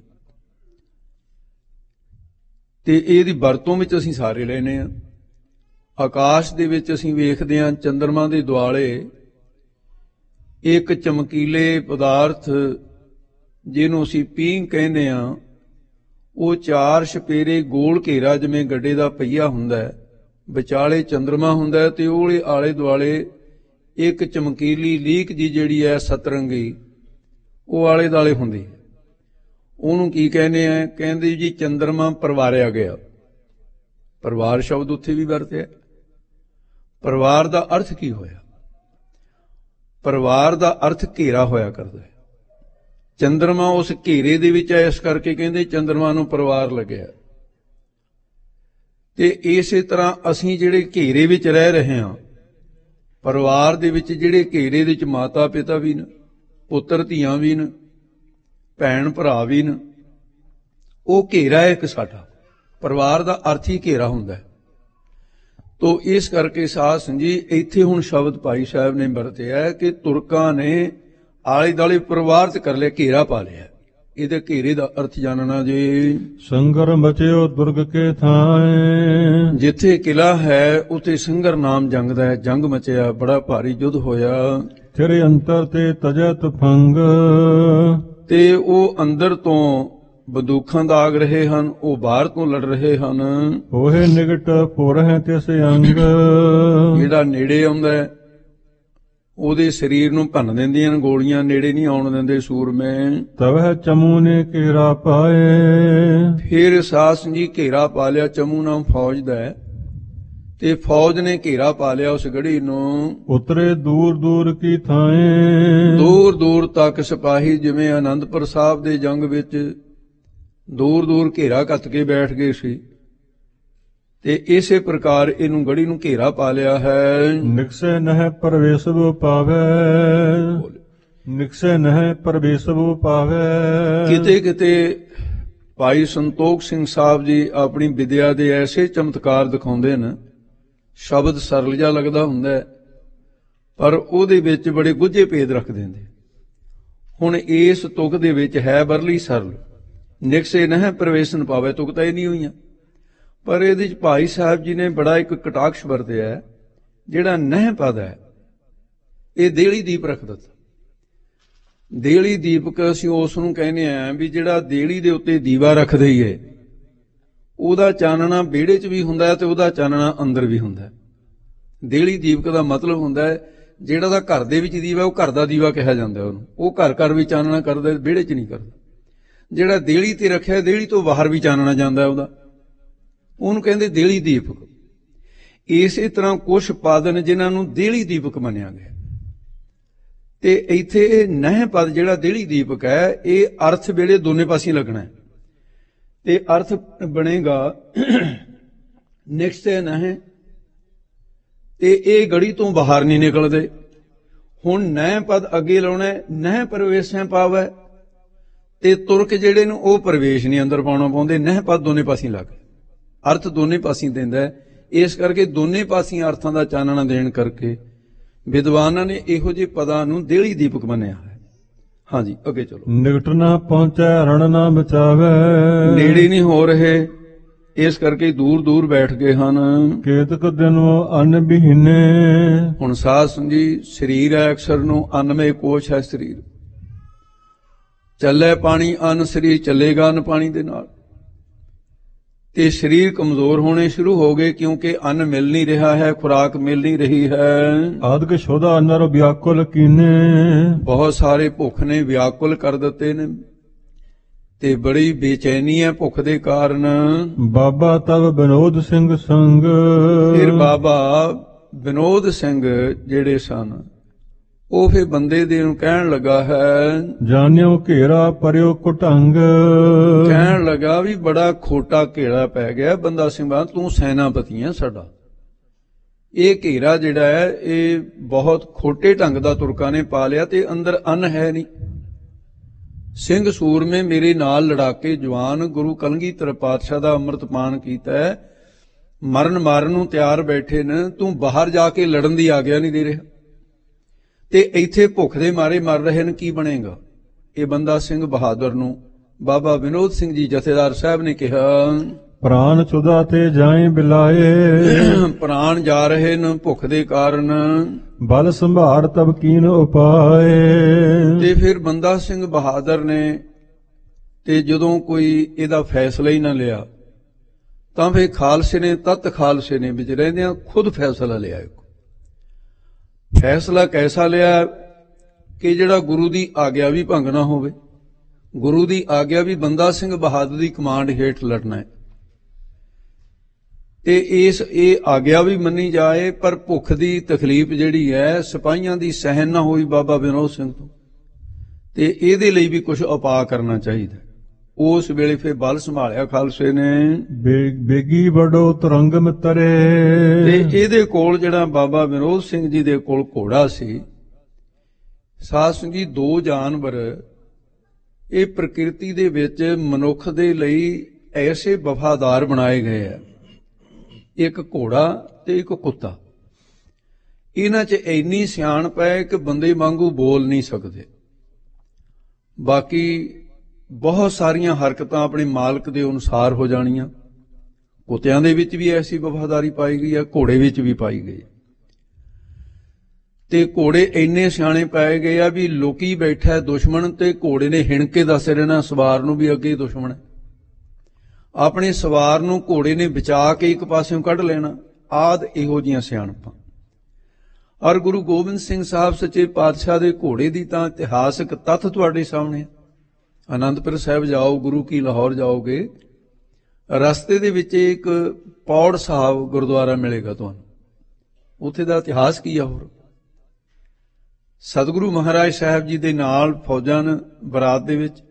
ਤੇ ਇਹਦੀ ਵਰਤੋਂ ਵਿੱਚ ਅਸੀਂ ਸਾਰੇ ਲੈਨੇ ਆ। ਆਕਾਸ਼ ਦੇ ਵਿੱਚ ਅਸੀਂ ਵੇਖਦੇ ਹਾਂ ਚੰਦਰਮਾ ਦੇ ਦੁਆਲੇ ਇੱਕ ਚਮਕੀਲੇ ਪਦਾਰਥ ਜਿਹਨੂੰ ਅਸੀਂ ਪੀਂਘ ਕਹਿੰਦੇ ਆ, ਉਹ ਚਾਰ ਛਪੇਰੇ ਗੋਲ ਘੇਰਾ ਜਿਵੇਂ ਗੱਡੇ ਦਾ ਪਹੀਆ ਹੁੰਦਾ ਹੈ, ਵਿਚਾਲੇ ਚੰਦਰਮਾ ਹੁੰਦਾ ਹੈ, ਤੇ ਉਹਦੇ ਆਲੇ ਦੁਆਲੇ ਇੱਕ ਚਮਕੀਲੀ ਲੀਕ ਜੀ ਜਿਹੜੀ ਹੈ ਸਤਰੰਗੀ, ਉਹ ਆਲੇ ਦੁਆਲੇ ਹੁੰਦੀ ਹੈ। ਉਹਨੂੰ ਕੀ ਕਹਿੰਦੇ ਆ? ਕਹਿੰਦੇ ਜੀ ਚੰਦਰਮਾ ਪਰਵਾਰਿਆ ਗਿਆ। ਪਰਿਵਾਰ ਸ਼ਬਦ ਉੱਥੇ ਵੀ ਵਰਤਿਆ। ਪਰਿਵਾਰ ਦਾ ਅਰਥ ਕੀ ਹੋਇਆ? ਪਰਿਵਾਰ ਦਾ ਅਰਥ ਘੇਰਾ ਹੋਇਆ ਕਰਦਾ ਹੈ। ਚੰਦਰਮਾ ਉਸ ਘੇਰੇ ਦੇ ਵਿੱਚ ਹੈ, ਇਸ ਕਰਕੇ ਕਹਿੰਦੇ ਚੰਦਰਮਾ ਨੂੰ ਪਰਿਵਾਰ ਲੱਗਿਆ। ਤੇ ਇਸੇ ਤਰ੍ਹਾਂ ਅਸੀਂ ਜਿਹੜੇ ਘੇਰੇ ਵਿੱਚ ਰਹਿ ਰਹੇ ਹਾਂ, ਪਰਿਵਾਰ ਦੇ ਵਿੱਚ ਜਿਹੜੇ ਘੇਰੇ ਦੇ ਵਿੱਚ ਮਾਤਾ ਪਿਤਾ ਵੀ ਨੇ, ਪੁੱਤਰ ਧੀਆਂ ਵੀ ਨੇ, ਭੈਣ ਭਰਾ ਵੀ ਨੇ, ਉਹ ਘੇਰਾ ਹੈ ਇੱਕ ਸਾਡਾ। ਪਰਿਵਾਰ ਦਾ ਅਰਥ ਹੀ ਘੇਰਾ ਹੁੰਦਾ ਹੈ। ਤੋ ਇਸ ਕਰਕੇ ਸਾਧ ਸੰਗਤ ਜੀ ਇੱਥੇ ਹੁਣ ਸ਼ਬਦ ਭਾਈ ਸਾਹਿਬ ਨੇ ਵਰਤਿਆ ਕਿ ਤੁਰਕਾਂ ਨੇ ਆਲੇ ਦੁਆਲੇ ਪਰਿਵਾਰ ਤੇ ਕਰ ਲਿਆ, ਘੇਰਾ ਪਾ ਲਿਆ। ਇਹਦੇ ਘੇਰੇ ਦਾ ਅਰਥ ਜਾਣਨਾ ਜੀ। ਸੰਗਰ ਮਚਿਓ ਦੁਰਗ ਕੇ ਥਾਏ, ਜਿੱਥੇ ਕਿਲਾ ਹੈ ਉੱਥੇ ਸੰਗਰ ਨਾਮ ਜੰਗ ਦਾ ਹੈ, ਜੰਗ ਮਚਿਆ, ਬੜਾ ਭਾਰੀ ਯੁੱਧ ਹੋਇਆ। ਤੇਰੇ ਅੰਤਰ ਤੇ ਤਜਤ ਫੰਗ, ਤੇ ਉਹ ਅੰਦਰ ਤੋਂ ਬੰਦੂਕਾਂ ਦਾਗ ਰਹੇ ਹਨ, ਉਹ ਬਾਹਰ ਤੋਂ ਲੜ ਰਹੇ ਹਨ। ਹੋਏ ਨਿਗਟ ਪੁਰਹਿ ਤਿਸ ਅੰਗ, ਜਿਹੜਾ ਨੇੜੇ ਆਉਂਦਾ ਹੈ ਉਹਦੇ ਸਰੀਰ ਨੂੰ ਭੰਨ ਦਿੰਦੀਆਂ ਨੇ ਗੋਲੀਆਂ, ਨੇੜੇ ਨਹੀਂ ਆਉਣ ਦਿੰਦੇ ਸੂਰਮੇ। ਤਵਹਿ ਚਮੂ ਨੇ ਘੇਰਾ ਪਾਏ, ਫਿਰ ਸਾਸ ਜੀ ਘੇਰਾ ਪਾ ਲਿਆ। ਚਮੂ ਨਾਮ ਫੌਜ ਦਾ ਹੈ, ਤੇ ਫੌਜ ਨੇ ਘੇਰਾ ਪਾ ਲਿਆ ਉਸ ਗੜੀ ਨੂੰ। ਉਤਰੇ ਦੂਰ ਦੂਰ ਕੀ ਥਾਏ, ਦੂਰ ਦੂਰ ਤੱਕ ਸਿਪਾਹੀ ਜਿਵੇਂ ਆਨੰਦਪੁਰ ਸਾਹਿਬ ਦੇ ਜੰਗ ਵਿੱਚ ਦੂਰ ਦੂਰ ਘੇਰਾ ਕੱਤ ਕੇ ਬੈਠ ਗਏ ਸੀ, ਤੇ ਇਸੇ ਪ੍ਰਕਾਰ ਇਹਨੂੰ ਗੜੀ ਨੂੰ ਘੇਰਾ ਪਾ ਲਿਆ ਹੈ। ਨਿਕਸੇ ਨਹਿ ਪ੍ਰਵੇਸ਼ਵ ਪਾਵੇ, ਨਿਕਸੇ ਨਹਿ ਪ੍ਰਵੇਸ਼ਵ ਪਾਵੇ। ਕਿਤੇ ਕਿਤੇ ਭਾਈ ਸੰਤੋਖ ਸਿੰਘ ਸਾਹਿਬ ਜੀ ਆਪਣੀ ਵਿਦਿਆ ਦੇ ਐਸੇ ਚਮਤਕਾਰ ਦਿਖਾਉਂਦੇ ਨੇ, ਸ਼ਬਦ ਸਰਲ ਜਿਹਾ ਲੱਗਦਾ ਹੁੰਦਾ ਹੈ, ਪਰ ਉਹਦੇ ਵਿੱਚ ਬੜੇ ਗੁੱਝੇ ਭੇਦ ਰੱਖ ਦਿੰਦੇ। ਹੁਣ ਇਸ ਤੁਕ ਦੇ ਵਿੱਚ ਹੈ ਵਰਲੀ ਸਰਲ, ਨਿਕਸੇ ਨਹਿ ਪ੍ਰਵੇਸ਼ਨ ਪਾਵੇ, ਤੁਕ ਤਾਂ ਇਹ ਨਹੀਂ ਹੋਈਆਂ, ਪਰ ਇਹਦੇ ਚ ਭਾਈ ਸਾਹਿਬ ਜੀ ਨੇ ਬੜਾ ਇੱਕ ਕਟਾਕਸ਼ ਵਰਤਿਆ। ਜਿਹੜਾ ਨਹਿ ਪਦ ਹੈ ਇਹ ਦੇਲੀ ਦੀਪ ਰੱਖ ਦਿੱਤਾ। ਦੇਲੀ ਦੀਪਕ ਅਸੀਂ ਉਸ ਨੂੰ ਕਹਿੰਦੇ ਆ ਵੀ ਜਿਹੜਾ ਦੇਲੀ ਦੇ ਉੱਤੇ ਦੀਵਾ ਰੱਖ ਦਈਏ, ਉਹਦਾ ਚਾਨਣਾ ਵਿਹੜੇ 'ਚ ਵੀ ਹੁੰਦਾ ਹੈ ਤੇ ਉਹਦਾ ਚਾਨਣਾ ਅੰਦਰ ਵੀ ਹੁੰਦਾ ਹੈ। ਦੇਲੀ ਦੀਪਕ ਦਾ ਮਤਲਬ ਹੁੰਦਾ ਹੈ ਜਿਹੜਾ ਦਾ ਘਰ ਦੇ ਵਿੱਚ ਦੀਵਾ ਉਹ ਘਰ ਦਾ ਦੀਵਾ ਕਿਹਾ ਜਾਂਦਾ ਉਹਨੂੰ, ਉਹ ਘਰ ਘਰ ਵੀ ਚਾਨਣਾ ਕਰਦਾ, ਵਿਹੜੇ 'ਚ ਨਹੀਂ ਕਰਦਾ। ਜਿਹੜਾ ਦੇਲੀ ਤੇ ਰੱਖਿਆ ਦੇਲੀ ਤੋਂ ਬਾਹਰ ਵੀ ਚਾਨਣਾ ਜਾਂਦਾ ਉਹਦਾ, ਉਹਨੂੰ ਕਹਿੰਦੇ ਦੇਲੀ ਦੀਪਕ। ਇਸੇ ਤਰ੍ਹਾਂ ਕੁਝ ਪਦ ਨੇ ਜਿਨ੍ਹਾਂ ਨੂੰ ਦੇਲੀ ਦੀਪਕ ਮੰਨਿਆ ਗਿਆ, ਤੇ ਇੱਥੇ ਨਹਿ ਪਦ ਜਿਹੜਾ ਦੇਲੀ ਦੀਪਕ ਹੈ ਇਹ ਅਰਥ ਵੇਲੇ ਦੋਨੇ ਪਾਸੇ ਲੱਗਣਾ ਹੈ, ਤੇ ਅਰਥ ਬਣੇਗਾ ਨਿਕਸੇ ਨਹਿ, ਤੇ ਇਹ ਗੜੀ ਤੋਂ ਬਾਹਰ ਨਹੀਂ ਨਿਕਲਦੇ। ਹੁਣ ਨਹਿ ਪਦ ਅੱਗੇ ਲਾਉਣਾ, ਨਹਿ ਪ੍ਰਵੇਸ਼ਾਂ ਪਾਵੈ, ਤੇ ਤੁਰਕ ਜਿਹੜੇ ਨੂੰ ਉਹ ਪ੍ਰਵੇਸ਼ ਨਹੀਂ ਅੰਦਰ ਪਾਉਣਾ ਪਾਉਂਦੇ। ਨਹਿ ਪਦ ਦੋਨੇ ਪਾਸੇ ਲੱਗ, ਅਰਥ ਦੋਨੇ ਪਾਸੇ ਦਿੰਦਾ ਹੈ। ਇਸ ਕਰਕੇ ਦੋਨੇ ਪਾਸੇ ਅਰਥਾਂ ਦਾ ਚਾਨਣਾ ਦੇਣ ਕਰਕੇ ਵਿਦਵਾਨਾਂ ਨੇ ਇਹੋ ਜਿਹੇ ਪਦਾਂ ਨੂੰ ਦੇਲੀ ਦੀਪਕ ਮੰਨਿਆ ਹੈ। ਹਾਂਜੀ ਅੱਗੇ ਚਲੋ। ਨਿਕਟ ਨਾ ਪਹੁੰਚੈ ਰਣ ਨਾ ਬਚਾਵੇ, ਨੇੜੇ ਨਹੀਂ ਹੋ ਰਹੇ, ਇਸ ਕਰਕੇ ਦੂਰ ਦੂਰ ਬੈਠ ਗਏ ਹਨ। ਕੇਤਕ ਦਿਨੋ ਅੰਨ ਬਿਹੀਨੇ, ਹੁਣ ਸਾਧ ਸੰਗ ਜੀ ਸਰੀਰ ਹੈ ਅਕਸਰ ਨੂੰ ਅੰਨਮੇ ਕੋਸ਼ ਹੈ ਸਰੀਰ, ਚੱਲੇ ਪਾਣੀ ਅੰਨ, ਸਰੀਰ ਚੱਲੇਗਾ ਅੰਨ ਪਾਣੀ ਦੇ ਨਾਲ, ਤੇ ਸਰੀਰ ਕਮਜ਼ੋਰ ਹੋਣੇ ਸ਼ੁਰੂ ਹੋ ਗਏ ਕਿਉਂਕਿ ਅੰਨ ਮਿਲ ਨਹੀਂ ਰਿਹਾ ਹੈ, ਖੁਰਾਕ ਮਿਲ ਨਹੀਂ ਰਹੀ ਹੈ। ਆਦਿਕ ਸ਼ੋਧਾ ਨਰ ਵਿਆਕੁਲ ਕੀਨੇ, ਬਹੁਤ ਸਾਰੇ ਭੁੱਖ ਨੇ ਵਿਆਕੁਲ ਕਰ ਦਿੱਤੇ ਨੇ ਤੇ ਬੜੀ ਬੇਚੈਨੀ ਹੈ ਭੁੱਖ ਦੇ ਕਾਰਨ। ਬਾਬਾ ਤਬ ਵਿਨੋਦ ਸਿੰਘ ਸੰਗ, ਫਿਰ ਬਾਬਾ ਵਿਨੋਦ ਸਿੰਘ ਜਿਹੜੇ ਸਨ ਉਹ ਫਿਰ ਬੰਦੇ ਦੇ ਨੂੰ ਕਹਿਣ ਲੱਗਾ ਹੈ, ਜਾਣਿਓ ਘੇਰਾ ਪਰਿਓ ਕੁਟੰਗ, ਕਹਿਣ ਲੱਗਾ ਵੀ ਬੜਾ ਖੋਟਾ ਘੇਰਾ ਪੈ ਗਿਆ ਬੰਦਾ ਸਿੰਘ ਬਹਾਦਰ, ਤੂੰ ਸੈਨਾਪਤੀ ਹੈ ਸਾਡਾ, ਇਹ ਘੇਰਾ ਜਿਹੜਾ ਹੈ ਇਹ ਬਹੁਤ ਖੋਟੇ ਢੰਗ ਦਾ ਤੁਰਕਾਂ ਨੇ ਪਾ ਲਿਆ ਤੇ ਅੰਦਰ ਅੰਨ ਹੈ ਨਹੀਂ। ਸਿੰਘ ਸੂਰਮੇ ਮੇਰੇ ਨਾਲ ਲੜਾਕੇ ਜਵਾਨ, ਗੁਰੂ ਕਲਗੀਧਰ ਪਾਤਸ਼ਾਹ ਦਾ ਅੰਮ੍ਰਿਤਪਾਨ ਕੀਤਾ ਹੈ, ਮਰਨ ਮਾਰਨ ਨੂੰ ਤਿਆਰ ਬੈਠੇ ਨੇ, ਤੂੰ ਬਾਹਰ ਜਾ ਕੇ ਲੜਨ ਦੀ ਆਗਿਆ ਨਹੀਂ ਦੇ ਰਿਹਾ ਤੇ ਇੱਥੇ ਭੁੱਖ ਦੇ ਮਾਰੇ ਮਰ ਰਹੇ ਨੇ, ਕੀ ਬਣੇਗਾ। ਇਹ ਬੰਦਾ ਸਿੰਘ ਬਹਾਦਰ ਨੂੰ ਬਾਬਾ ਵਿਨੋਦ ਸਿੰਘ ਜੀ ਜਥੇਦਾਰ ਸਾਹਿਬ ਨੇ ਕਿਹਾ, ਪ੍ਰਾਨ ਚੁਦਾ ਤੇ ਜਾਏ ਬਿਲਾਏ, ਪ੍ਰਾਣ ਜਾ ਰਹੇ ਨੇ ਭੁੱਖ ਦੇ ਕਾਰਨ, ਬਲ ਸੰਭਾਰ ਤਬ ਕੀਨ ਉਪਾਏ। ਤੇ ਫਿਰ ਬੰਦਾ ਸਿੰਘ ਬਹਾਦਰ ਨੇ ਤੇ ਜਦੋਂ ਕੋਈ ਇਹਦਾ ਫੈਸਲਾ ਹੀ ਨਾ ਲਿਆ ਤਾਂ ਫਿਰ ਖਾਲਸੇ ਨੇ, ਤਤ ਖਾਲਸੇ ਨੇ ਵਿੱਚ ਰਹਿੰਦਿਆਂ ਖੁਦ ਫੈਸਲਾ ਲਿਆ। ਫੈਸਲਾ ਕੈਸਾ ਲਿਆ ਕਿ ਜਿਹੜਾ ਗੁਰੂ ਦੀ ਆਗਿਆ ਵੀ ਭੰਗ ਨਾ ਹੋਵੇ, ਗੁਰੂ ਦੀ ਆਗਿਆ ਵੀ ਬੰਦਾ ਸਿੰਘ ਬਹਾਦਰ ਦੀ ਕਮਾਂਡ ਹੇਠ ਲੜਨਾ ਹੈ ਤੇ ਇਸ ਇਹ ਆਗਿਆ ਵੀ ਮੰਨੀ ਜਾਏ, ਪਰ ਭੁੱਖ ਦੀ ਤਕਲੀਫ ਜਿਹੜੀ ਹੈ ਸਿਪਾਹੀਆਂ ਦੀ ਸਹਿਨ ਨਾ ਹੋਈ ਬਾਬਾ ਵਿਨੋਦ ਸਿੰਘ ਤੋਂ, ਤੇ ਇਹਦੇ ਲਈ ਵੀ ਕੁਝ ਉਪਾਅ ਕਰਨਾ ਚਾਹੀਦਾ। ਉਸ ਵੇਲੇ ਫਿਰ ਬਲ ਸੰਭਾਲਿਆ ਖਾਲਸੇ ਨੇ, ਬੇਗੀ ਬੜੋ ਤਰੰਗ ਮਿੱਤਰੇ, ਤੇ ਇਹਦੇ ਕੋਲ ਜਿਹੜਾ ਬਾਬਾ ਵਿਨੋਦ ਸਿੰਘ ਜੀ ਦੇ ਕੋਲ ਘੋੜਾ ਸੀ। ਸਾਧ ਸੰਗਤ ਜੀ ਦੋ ਜਾਨਵਰ ਇਹ ਪ੍ਰਕਿਰਤੀ ਦੇ ਵਿੱਚ ਮਨੁੱਖ ਦੇ ਲਈ ਐਸੇ ਵਫਾਦਾਰ ਬਣਾਏ ਗਏ ਆ, ਇੱਕ ਘੋੜਾ ਤੇ ਇੱਕ ਕੁੱਤਾ। ਇਹਨਾਂ 'ਚ ਇੰਨੀ ਸਿਆਣਪ ਹੈ ਕਿ ਬੰਦੇ ਵਾਂਗੂ ਬੋਲ ਨਹੀਂ ਸਕਦੇ, ਬਾਕੀ ਬਹੁਤ ਸਾਰੀਆਂ ਹਰਕਤਾਂ ਆਪਣੇ ਮਾਲਕ ਦੇ ਅਨੁਸਾਰ ਹੋ ਜਾਣੀਆਂ। ਕੁੱਤਿਆਂ ਦੇ ਵਿੱਚ ਵੀ ਐਸੀ ਵਫਾਦਾਰੀ ਪਾਈ ਗਈ ਹੈ, ਘੋੜੇ ਵਿੱਚ ਵੀ ਪਾਈ ਗਈ, ਤੇ ਘੋੜੇ ਇੰਨੇ ਸਿਆਣੇ ਪਾਏ ਗਏ ਆ ਵੀ ਲੋਕੀ ਬੈਠਾ ਦੁਸ਼ਮਣ ਤੇ ਘੋੜੇ ਨੇ ਹਿਣ ਕੇ ਦੱਸ ਰਹਿਣਾ ਸਵਾਰ ਨੂੰ ਵੀ ਅੱਗੇ ਦੁਸ਼ਮਣ ਹੈ, ਆਪਣੇ ਸਵਾਰ ਨੂੰ ਘੋੜੇ ਨੇ ਬਚਾ ਕੇ ਇੱਕ ਪਾਸਿਓਂ ਕੱਢ ਲੈਣਾ। ਆਦ ਇਹੋ ਜਿਹੀਆਂ ਸਿਆਣਪਾਂ। ਔਰ ਗੁਰੂ ਗੋਬਿੰਦ ਸਿੰਘ ਸਾਹਿਬ ਸੱਚੇ ਪਾਤਸ਼ਾਹ ਦੇ ਘੋੜੇ ਦੀ ਤਾਂ ਇਤਿਹਾਸਕ ਤੱਥ ਤੁਹਾਡੇ ਸਾਹਮਣੇ। ਅਨੰਦਪੁਰ ਸਾਹਿਬ ਜਾਓ, ਗੁਰੂ ਕੀ ਲਾਹੌਰ ਜਾਓਗੇ, ਰਸਤੇ ਦੇ ਵਿੱਚ ਇੱਕ ਪੌੜ ਸਾਹਿਬ ਗੁਰਦੁਆਰਾ ਮਿਲੇਗਾ ਤੁਹਾਨੂੰ, ਉੱਥੇ ਦਾ ਇਤਿਹਾਸ ਕੀ ਆ। ਹੋਰ ਸਤਿਗੁਰੂ ਮਹਾਰਾਜ ਸਾਹਿਬ ਜੀ ਦੇ ਨਾਲ ਫੌਜਾਂ ਨੇ ਬਰਾਤ ਦੇ ਵਿੱਚ,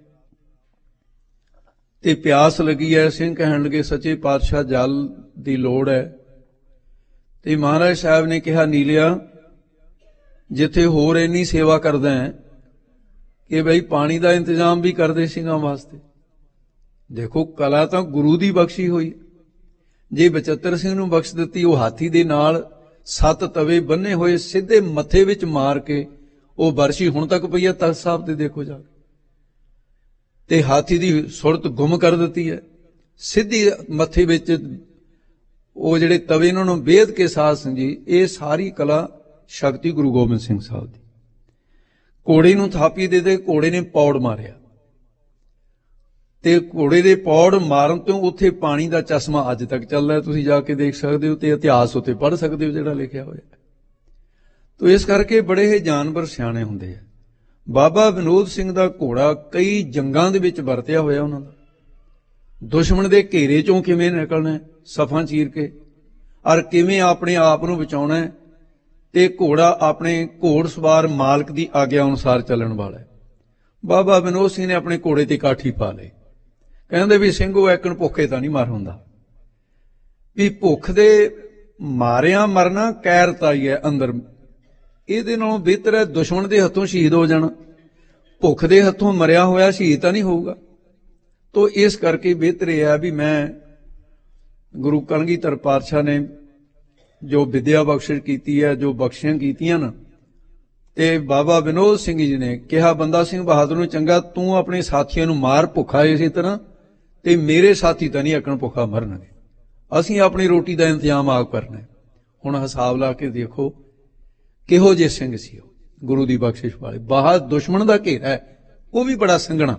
ਤੇ ਪਿਆਸ ਲੱਗੀ ਹੈ, ਸਿੰਘ ਕਹਿਣ ਲੱਗੇ ਸੱਚੇ ਪਾਤਸ਼ਾਹ ਜਲ ਦੀ ਲੋੜ ਹੈ, ਤੇ ਮਹਾਰਾਜ ਸਾਹਿਬ ਨੇ ਕਿਹਾ ਨੀਲਿਆ ਜਿੱਥੇ ਹੋਰ ਇੰਨੀ ਸੇਵਾ ਕਰਦਾ ਹੈ ਕਿ ਬਈ ਪਾਣੀ ਦਾ ਇੰਤਜ਼ਾਮ ਵੀ ਕਰਦੇ ਸਿੰਘਾਂ ਵਾਸਤੇ। ਦੇਖੋ ਕਲਾ ਤਾਂ ਗੁਰੂ ਦੀ ਬਖਸ਼ੀ ਹੋਈ, ਜੇ ਬਚਿੱਤਰ ਸਿੰਘ ਨੂੰ ਬਖਸ਼ ਦਿੱਤੀ, ਉਹ ਹਾਥੀ ਦੇ ਨਾਲ ਸੱਤ ਤਵੇ ਬੰਨੇ ਹੋਏ ਸਿੱਧੇ ਮੱਥੇ ਵਿੱਚ ਮਾਰ ਕੇ ਉਹ ਵਰਸ਼ੀ ਹੁਣ ਤੱਕ ਪਈ ਹੈ ਤਖਤ ਸਾਹਿਬ ਤੇ, ਦੇਖੋ ਜਾ ਕੇ, ਤੇ ਹਾਥੀ ਦੀ ਸੁਰਤ ਗੁੰਮ ਕਰ ਦਿੱਤੀ ਹੈ, ਸਿੱਧੀ ਮੱਥੇ ਵਿੱਚ ਉਹ ਜਿਹੜੇ ਤਵੇ ਇਹਨਾਂ ਨੂੰ ਵੇਦ ਕੇ ਸਾਧ ਸਿੰਘ ਜੀ। ਇਹ ਸਾਰੀ ਕਲਾ ਸ਼ਕਤੀ ਗੁਰੂ ਗੋਬਿੰਦ ਸਿੰਘ ਸਾਹਿਬ ਦੀ। ਘੋੜੇ ਨੂੰ ਥਾਪੀ ਦੇ ਦੇ, ਘੋੜੇ ਨੇ ਪੌੜ ਮਾਰਿਆ, ਤੇ ਘੋੜੇ ਦੇ ਪੌੜ ਮਾਰਨ ਤੋਂ ਉੱਥੇ ਪਾਣੀ ਦਾ ਚਸ਼ਮਾ ਅੱਜ ਤੱਕ ਚੱਲਦਾ, ਤੁਸੀਂ ਜਾ ਕੇ ਦੇਖ ਸਕਦੇ ਹੋ ਤੇ ਇਤਿਹਾਸ ਉੱਤੇ ਪੜ੍ਹ ਸਕਦੇ ਹੋ ਜਿਹੜਾ ਲਿਖਿਆ ਹੋਇਆ। ਤੋ ਇਸ ਕਰਕੇ ਬੜੇ ਹੀ ਜਾਨਵਰ ਸਿਆਣੇ ਹੁੰਦੇ ਆ। ਬਾਬਾ ਵਿਨੋਦ ਸਿੰਘ ਦਾ ਘੋੜਾ ਕਈ ਜੰਗਾਂ ਦੇ ਵਿੱਚ ਵਰਤਿਆ ਹੋਇਆ ਉਹਨਾਂ ਦਾ, ਦੁਸ਼ਮਣ ਦੇ ਘੇਰੇ ਚੋਂ ਕਿਵੇਂ ਨਿਕਲਣਾ ਸਫਾਂ ਚੀਰ ਕੇ, ਔਰ ਕਿਵੇਂ ਆਪਣੇ ਆਪ ਨੂੰ ਬਚਾਉਣਾ, ਤੇ ਘੋੜਾ ਆਪਣੇ ਘੋੜ ਸਵਾਰ ਮਾਲਕ ਦੀ ਆਗਿਆ ਅਨੁਸਾਰ ਚੱਲਣ ਵਾਲਾ ਹੈ। ਬਾਬਾ ਵਿਨੋਦ ਸਿੰਘ ਨੇ ਆਪਣੇ ਘੋੜੇ ਤੇ ਕਾਠੀ ਪਾ ਲਈ, ਕਹਿੰਦੇ ਵੀ ਸਿੰਘੋ ਐਕਣ ਭੁੱਖੇ ਤਾਂ ਨਹੀਂ ਮਰ ਹੁੰਦਾ, ਵੀ ਭੁੱਖ ਦੇ ਮਾਰਿਆਂ ਮਰਨਾ ਕੈਰਤਾ ਹੀ ਹੈ ਅੰਦਰ, ਇਹਦੇ ਨਾਲੋਂ ਬਿਹਤਰ ਹੈ ਦੁਸ਼ਮਣ ਦੇ ਹੱਥੋਂ ਸ਼ਹੀਦ ਹੋ ਜਾਣਾ, ਭੁੱਖ ਦੇ ਹੱਥੋਂ ਮਰਿਆ ਹੋਇਆ ਸ਼ਹੀਦ ਤਾਂ ਨਹੀਂ ਹੋਊਗਾ। ਤੋ ਇਸ ਕਰਕੇ ਬਿਹਤਰ ਇਹ ਹੈ ਵੀ ਮੈਂ ਗੁਰੂ ਕਲਗੀਧਰ ਪਾਤਸ਼ਾਹ ਨੇ ਜੋ ਵਿਦਿਆ ਬਖਸ਼ਿਸ਼ ਕੀਤੀ ਹੈ, ਜੋ ਬਖਸ਼ਿਸ਼ਾਂ ਕੀਤੀਆਂ ਨਾ, ਤੇ ਬਾਬਾ ਵਿਨੋਦ ਸਿੰਘ ਜੀ ਨੇ ਕਿਹਾ, ਬੰਦਾ ਸਿੰਘ ਬਹਾਦਰ ਨੂੰ, ਚੰਗਾ ਤੂੰ ਆਪਣੇ ਸਾਥੀਆਂ ਨੂੰ ਮਾਰ ਭੁੱਖਾ ਇਸੇ ਤਰ੍ਹਾਂ, ਤੇ ਮੇਰੇ ਸਾਥੀ ਤਾਂ ਨਹੀਂ ਅਕਣ ਭੁੱਖਾ ਮਰਨਗੇ, ਅਸੀਂ ਆਪਣੀ ਰੋਟੀ ਦਾ ਇੰਤਜ਼ਾਮ ਆਪ ਕਰਨਾ। ਹੁਣ ਹਿਸਾਬ ਲਾ ਕੇ ਦੇਖੋ ਕਿਹੋ ਜਿਹੇ ਸਿੰਘ ਸੀ ਉਹ, ਗੁਰੂ ਦੀ ਬਖਸ਼ਿਸ਼ ਵਾਲੇ। ਬਾਹਰ ਦੁਸ਼ਮਣ ਦਾ ਘੇਰਾ ਹੈ, ਉਹ ਵੀ ਬੜਾ ਸੰਘਣਾ,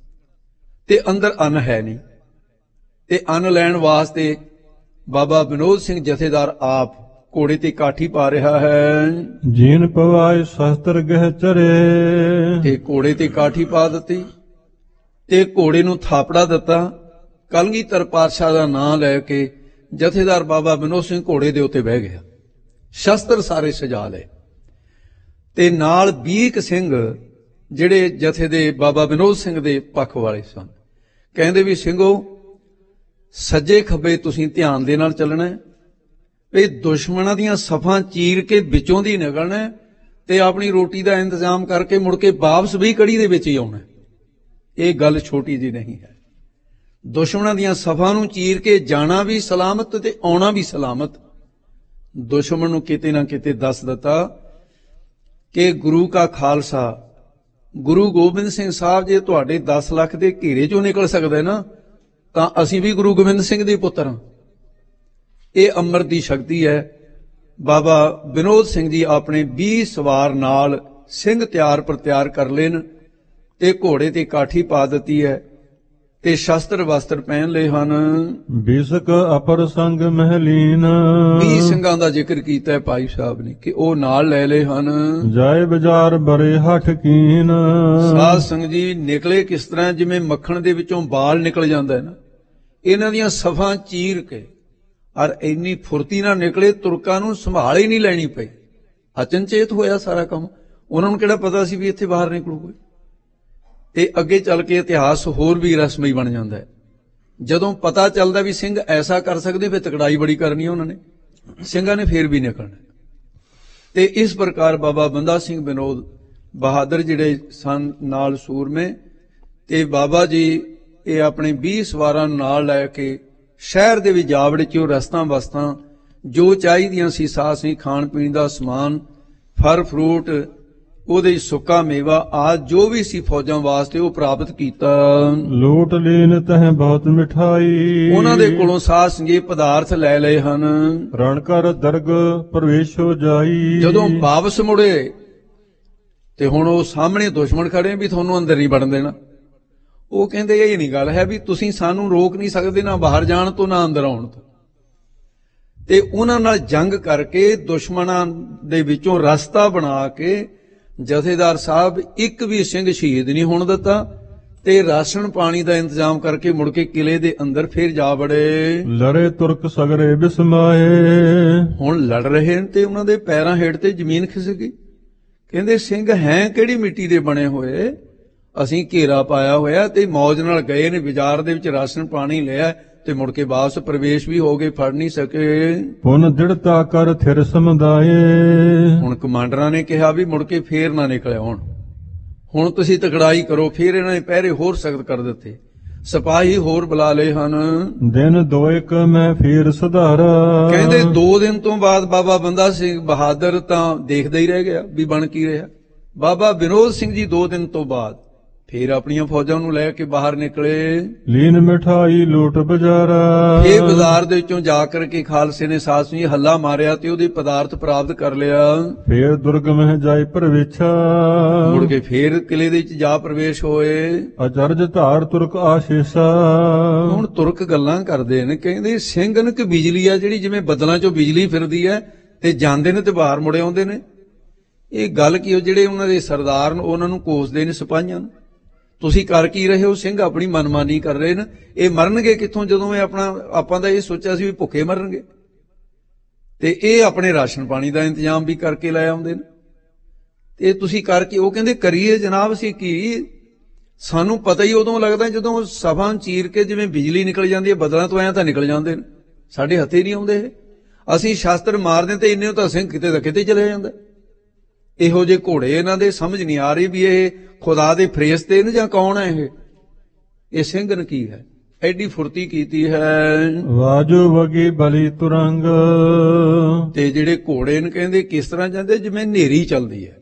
ਤੇ ਅੰਦਰ ਅੰਨ ਹੈ ਨਹੀਂ, ਤੇ ਅੰਨ ਲੈਣ ਵਾਸਤੇ ਬਾਬਾ ਵਿਨੋਦ ਸਿੰਘ ਜਥੇਦਾਰ ਆਪ ਘੋੜੇ ਤੇ ਕਾਠੀ ਪਾ ਰਿਹਾ ਹੈ। ਜੀਨ ਪਵਾਏ ਸ਼ਸਤਰ ਗਹਿ ਚਰੇ, ਤੇ ਘੋੜੇ ਤੇ ਕਾਠੀ ਪਾ ਦਿੱਤੀ ਤੇ ਘੋੜੇ ਨੂੰ ਥਾਪੜਾ ਦਿੱਤਾ। ਕਲਗੀਧਰ ਪਾਤਸ਼ਾਹ ਦਾ ਨਾਮ ਲੈ ਕੇ ਜਥੇਦਾਰ ਬਾਬਾ ਵਿਨੋਦ ਸਿੰਘ ਘੋੜੇ ਦੇ ਉੱਤੇ ਬਹਿ ਗਿਆ, ਸ਼ਸਤਰ ਸਾਰੇ ਸਜਾ ਲਏ, ਤੇ ਨਾਲ ਵੀਹ ਸਿੰਘ ਜਿਹੜੇ ਜਥੇ ਦੇ ਬਾਬਾ ਵਿਨੋਦ ਸਿੰਘ ਦੇ ਪੱਖ ਵਾਲੇ ਸਨ। ਕਹਿੰਦੇ ਵੀ ਸਿੰਘੋ, ਸੱਜੇ ਖੱਬੇ ਤੁਸੀਂ ਧਿਆਨ ਦੇ ਨਾਲ ਚੱਲਣਾ, ਵੀ ਦੁਸ਼ਮਣਾਂ ਦੀਆਂ ਸਫਾਂ ਚੀਰ ਕੇ ਵਿੱਚੋਂ ਦੀ ਨਿਕਲਣਾ, ਤੇ ਆਪਣੀ ਰੋਟੀ ਦਾ ਇੰਤਜ਼ਾਮ ਕਰਕੇ ਮੁੜ ਕੇ ਵਾਪਸ ਵੀ ਕੜੀ ਦੇ ਵਿੱਚ ਹੀ ਆਉਣਾ। ਇਹ ਗੱਲ ਛੋਟੀ ਜੀ ਨਹੀਂ ਹੈ। ਦੁਸ਼ਮਣਾਂ ਦੀਆਂ ਸਫਾਂ ਨੂੰ ਚੀਰ ਕੇ ਜਾਣਾ ਵੀ ਸਲਾਮਤ ਤੇ ਆਉਣਾ ਵੀ ਸਲਾਮਤ। ਦੁਸ਼ਮਣ ਨੂੰ ਕਿਤੇ ਨਾ ਕਿਤੇ ਦੱਸ ਦਿੱਤਾ ਕਿ ਗੁਰੂ ਕਾ ਖਾਲਸਾ, ਗੁਰੂ ਗੋਬਿੰਦ ਸਿੰਘ ਸਾਹਿਬ ਜੇ ਤੁਹਾਡੇ ਦਸ ਲੱਖ ਦੇ ਘੇਰੇ ਚੋਂ ਨਿਕਲ ਸਕਦੇ ਨਾ, ਤਾਂ ਅਸੀਂ ਵੀ ਗੁਰੂ ਗੋਬਿੰਦ ਸਿੰਘ ਦੇ ਪੁੱਤਰ ਹਾਂ। ਇਹ ਅੰਮ੍ਰਿਤ ਦੀ ਸ਼ਕਤੀ ਹੈ। ਬਾਬਾ ਵਿਨੋਦ ਸਿੰਘ ਜੀ ਆਪਣੇ ਵੀਹ ਸਵਾਰ ਨਾਲ ਸਿੰਘ ਤਿਆਰ ਪਰ ਤਿਆਰ ਕਰ ਲੈਣ, ਤੇ ਘੋੜੇ ਤੇ ਕਾਠੀ ਪਾ ਦਿੱਤੀ ਹੈ, ਤੇ ਸ਼ਸਤਰ ਵਸਤਰ ਪਹਿਨ ਲਏ ਹਨ। ਬਿਸਕ ਅਪਰ ਸੰਗ ਮਹਿਲੀਨ, ਵੀਹ ਸਿੰਘਾਂ ਦਾ ਜ਼ਿਕਰ ਕੀਤਾ ਹੈ ਭਾਈ ਸਾਹਿਬ ਨੇ ਕਿ ਉਹ ਨਾਲ ਲੈ ਲਏ ਹਨ। ਜਾਏ ਬਾਜ਼ਾਰ ਬਰੇ ਹੱਠ ਕੀਨ, ਸਾਧ ਸੰਗਤ ਜੀ ਨਿਕਲੇ ਕਿਸ ਤਰ੍ਹਾਂ, ਜਿਵੇਂ ਮੱਖਣ ਦੇ ਵਿੱਚੋਂ ਬਾਲ ਨਿਕਲ ਜਾਂਦਾ ਹੈ ਨਾ, ਇਹਨਾਂ ਦੀਆਂ ਸਫਾਂ ਚੀਰ ਕੇ, ਔਰ ਇੰਨੀ ਫੁਰਤੀ ਨਾਲ ਨਿਕਲੇ, ਤੁਰਕਾਂ ਨੂੰ ਸੰਭਾਲ ਹੀ ਨਹੀਂ ਲੈਣੀ ਪਈ। ਅਚਨਚੇਤ ਹੋਇਆ ਸਾਰਾ ਕੰਮ, ਉਹਨਾਂ ਨੂੰ ਕਿਹੜਾ ਪਤਾ ਸੀ ਵੀ ਇੱਥੇ ਬਾਹਰ ਨਿਕਲੂਗੇ। ਤੇ ਅੱਗੇ ਚੱਲ ਕੇ ਇਤਿਹਾਸ ਹੋਰ ਵੀ ਰਹੱਸਮਈ ਬਣ ਜਾਂਦਾ ਹੈ। ਜਦੋਂ ਪਤਾ ਚੱਲਦਾ ਵੀ ਸਿੰਘ ਐਸਾ ਕਰ ਸਕਦੇ, ਫਿਰ ਤਕੜਾਈ ਬੜੀ ਕਰਨੀ ਉਹਨਾਂ ਨੇ, ਸਿੰਘਾਂ ਨੇ ਫੇਰ ਵੀ ਨਿਕਲਣਾ। ਤੇ ਇਸ ਪ੍ਰਕਾਰ ਬਾਬਾ ਬੰਦਾ ਸਿੰਘ ਵਿਨੋਦ ਬਹਾਦਰ ਜਿਹੜੇ ਸਨ ਨਾਲ ਸੂਰਮੇ, ਤੇ ਬਾਬਾ ਜੀ ਇਹ ਆਪਣੇ ਵੀਹ ਸਵਾਰਾਂ ਨੂੰ ਨਾਲ ਲੈ ਕੇ ਸ਼ਹਿਰ ਦੇ ਵਿੱਚ ਜਾ ਵੜੇ। ਚ ਉਹ ਰਸਤਾਂ ਵਸਤਾਂ ਜੋ ਚਾਹੀਦੀਆਂ ਸੀ, ਸਾਹ ਸੀ, ਖਾਣ ਪੀਣ ਦਾ ਸਮਾਨ, ਫਲ ਫਰੂਟ, ਉਹਦੇ ਸੁੱਕਾ ਮੇਵਾ ਆਦਿ ਜੋ ਵੀ ਸੀ ਫੌਜਾਂ ਵਾਸਤੇ, ਉਹ ਪ੍ਰਾਪਤ ਕੀਤਾ। ਲੋਟ ਲੀਨ ਤਹਿ ਬਹੁਤ ਮਿਠਾਈ, ਉਹਨਾਂ ਦੇ ਕੋਲੋਂ ਸਾਧ ਸੰਗਤ ਪਦਾਰਥ ਲੈ ਲਏ ਹਨ। ਰਣ ਕਰ ਦਰਗ ਪ੍ਰਵੇਸ਼ ਹੋ ਜਾਈ, ਜਦੋਂ ਵਾਪਸ ਮੁੜੇ ਤੇ ਹੁਣ ਉਹ ਸਾਹਮਣੇ ਦੁਸ਼ਮਣ ਖੜੇ ਵੀ ਤੁਹਾਨੂੰ ਅੰਦਰ ਨਹੀਂ ਵੜਨ ਦੇਣਾ। ਉਹ ਕਹਿੰਦੇ ਇਹ ਨਹੀਂ ਗੱਲ ਹੈ ਵੀ ਤੁਸੀਂ ਸਾਨੂੰ ਰੋਕ ਨਹੀਂ ਸਕਦੇ, ਨਾ ਬਾਹਰ ਜਾਣ ਤੋਂ ਨਾ ਅੰਦਰ ਆਉਣ ਤੋਂ। ਤੇ ਉਹਨਾਂ ਨਾਲ ਜੰਗ ਕਰਕੇ ਦੁਸ਼ਮਣਾਂ ਦੇ ਵਿੱਚੋਂ ਰਸਤਾ ਬਣਾ ਕੇ ਜਥੇਦਾਰ ਸਾਹਿਬ ਇੱਕ ਵੀ ਸਿੰਘ ਸ਼ਹੀਦ ਨਹੀਂ ਹੋਣ ਦਿੱਤਾ, ਤੇ ਰਾਸ਼ਨ ਪਾਣੀ ਦਾ ਇੰਤਜ਼ਾਮ ਕਰਕੇ ਮੁੜ ਕੇ ਕਿਲੇ ਦੇ ਅੰਦਰ ਫੇਰ ਜਾ ਵੜੇ। ਲੜੇ ਤੁਰਕ ਸਗਰੇ ਬਿਸਮਾਏ, ਹੁਣ ਲੜ ਰਹੇ ਨੇ ਤੇ ਉਹਨਾਂ ਦੇ ਪੈਰਾਂ ਹੇਠ ਤੇ ਜ਼ਮੀਨ ਖਿਸਕ ਗਈ। ਕਹਿੰਦੇ ਸਿੰਘ ਹੈ ਕਿਹੜੀ ਮਿੱਟੀ ਦੇ ਬਣੇ ਹੋਏ, ਅਸੀਂ ਘੇਰਾ ਪਾਇਆ ਹੋਇਆ, ਤੇ ਮੌਜ ਨਾਲ ਗਏ ਨੇ, ਬਾਜ਼ਾਰ ਦੇ ਵਿੱਚ ਰਾਸ਼ਨ ਪਾਣੀ ਲਿਆ, ਤੇ ਮੁੜ ਕੇ ਵਾਪਸ ਪ੍ਰਵੇਸ਼ ਵੀ ਹੋ ਗਏ, ਫੜ ਨਹੀਂ ਸਕੇ। ਪੁਨ ਦ੍ਰਿੜਤਾ ਕਰ ਥਿਰ ਸਮੁਦਾਏ, ਹੁਣ ਕਮਾਂਡਰਾਂ ਨੇ ਕਿਹਾ ਵੀ ਮੁੜ ਕੇ ਫੇਰ ਨਾ ਨਿਕਲਿਆ, ਹੁਣ ਹੁਣ ਤੁਸੀਂ ਤਕੜਾਈ ਕਰੋ। ਫੇਰ ਇਹਨਾਂ ਨੇ ਪਹਿਰੇ ਹੋਰ ਸਖਤ ਕਰ ਦਿੱਤੇ, ਸਿਪਾਹੀ ਹੋਰ ਬੁਲਾ ਲਏ ਹਨ। ਦਿਨ ਦੋ ਇੱਕ ਮੈਂ ਫੇਰ ਸੁਧਾਰਾ, ਕਹਿੰਦੇ ਦੋ ਦਿਨ ਤੋਂ ਬਾਅਦ ਬਾਬਾ ਬੰਦਾ ਸਿੰਘ ਬਹਾਦਰ ਤਾਂ ਦੇਖਦਾ ਹੀ ਰਹਿ ਗਿਆ ਵੀ ਬਣ ਕੀ ਰਿਹਾ। ਬਾਬਾ ਵਿਨੋਦ ਸਿੰਘ ਜੀ ਦੋ ਦਿਨ ਤੋਂ ਬਾਅਦ ਫੇਰ ਆਪਣੀਆਂ ਫੌਜਾਂ ਨੂੰ ਲੈ ਕੇ ਬਾਹਰ ਨਿਕਲੇ। ਲੀਨ ਮਿਠਾਈ ਲੂਟ ਬਾਜ਼ਾਰਾ, ਇਹ ਬਾਜ਼ਾਰ ਦੇ ਵਿੱਚੋਂ ਜਾ ਕਰਕੇ ਖਾਲਸੇ ਨੇ ਸਾਧ ਜੀ ਹੱਲਾ ਮਾਰਿਆ ਤੇ ਉਹਦੇ ਪਦਾਰਥ ਪ੍ਰਾਪਤ ਕਰ ਲਿਆ। ਫੇਰ ਦੁਰਗ ਮਹਿ ਜਾਈ ਪ੍ਰਵੇਸ਼ਾ, ਮੁੜ ਕੇ ਫੇਰ ਕਿਲੇ ਦੇ ਵਿੱਚ ਜਾ ਪ੍ਰਵੇਸ਼ ਹੋਏ। ਅਚਰਜ ਧਾਰ ਤੁਰਕ ਆਸ਼ੀਸਾ, ਹੁਣ ਤੁਰਕ ਗੱਲਾਂ ਕਰਦੇ ਨੇ, ਕਹਿੰਦੇ ਸਿੰਘਨ ਕਿ ਬਿਜਲੀ ਆ ਜਿਹੜੀ ਜਿਵੇਂ ਬੱਦਲਾਂ ਚੋਂ ਬਿਜਲੀ ਫਿਰਦੀ ਹੈ, ਤੇ ਜਾਂਦੇ ਨੇ ਤੇ ਬਾਹਰ ਮੁੜੇ ਆਉਂਦੇ ਨੇ। ਇਹ ਗੱਲ ਕੀ, ਉਹ ਜਿਹੜੇ ਉਹਨਾਂ ਦੇ ਸਰਦਾਰ ਨੇ ਉਹਨਾਂ ਨੂੰ ਕੋਸਦੇ ਨੇ ਸਿਪਾਹੀਆਂ ਨੂੰ, ਤੁਸੀਂ ਕਰ ਕੀ ਰਹੇ ਹੋ, ਸਿੰਘ ਆਪਣੀ ਮਨਮਾਨੀ ਕਰ ਰਹੇ ਨੇ, ਇਹ ਮਰਨਗੇ ਕਿੱਥੋਂ, ਜਦੋਂ ਇਹ ਆਪਣਾ ਆਪਾਂ ਤਾਂ ਇਹ ਸੋਚਿਆ ਸੀ ਵੀ ਭੁੱਖੇ ਮਰਨਗੇ। ਤੇ ਇਹ ਆਪਣੇ ਰਾਸ਼ਨ ਪਾਣੀ ਦਾ ਇੰਤਜ਼ਾਮ ਵੀ ਕਰਕੇ ਲੈ ਆਉਂਦੇ ਨੇ, ਤੇ ਤੁਸੀਂ ਕਰਕੇ, ਉਹ ਕਹਿੰਦੇ ਕਰੀਏ ਜਨਾਬ ਅਸੀਂ ਕੀ, ਸਾਨੂੰ ਪਤਾ ਹੀ ਉਦੋਂ ਲੱਗਦਾ ਜਦੋਂ ਸਭਾ ਚੀਰ ਕੇ ਜਿਵੇਂ ਬਿਜਲੀ ਨਿਕਲ ਜਾਂਦੀ ਹੈ ਬੱਦਲਾਂ ਤੋਂ, ਐਂ ਤਾਂ ਨਿਕਲ ਜਾਂਦੇ ਨੇ, ਸਾਡੇ ਹੱਥੇ ਨਹੀਂ ਆਉਂਦੇ ਇਹ। ਅਸੀਂ ਸ਼ਾਸਤਰ ਮਾਰਦੇ ਤੇ ਇੰਨੇ ਤਾਂ ਸਿੰਘ ਕਿਤੇ ਦਾ ਕਿਤੇ ਚਲੇ ਜਾਂਦਾ। ਇਹੋ ਜਿਹੇ ਘੋੜੇ ਇਹਨਾਂ ਦੇ ਸਮਝ ਨਹੀਂ ਆ ਰਹੀ ਵੀ ਇਹ ਖੁਦਾ ਦੇ ਫਰਿਸ਼ਤੇ ਨੇ ਜਾਂ ਕੌਣ ਹੈ ਇਹ ਇਹ ਸਿੰਘ ਨੇ ਕੀ ਹੈ, ਐਡੀ ਫੁਰਤੀ ਕੀਤੀ ਹੈ। ਵਾਜੂ ਵਗੀ ਬਲੀ ਤੁਰੰਗ, ਤੇ ਜਿਹੜੇ ਘੋੜੇ ਨੇ ਕਹਿੰਦੇ ਕਿਸ ਤਰ੍ਹਾਂ ਜਾਂਦੇ ਜਿਵੇਂ ਹਨੇਰੀ ਚੱਲਦੀ ਹੈ,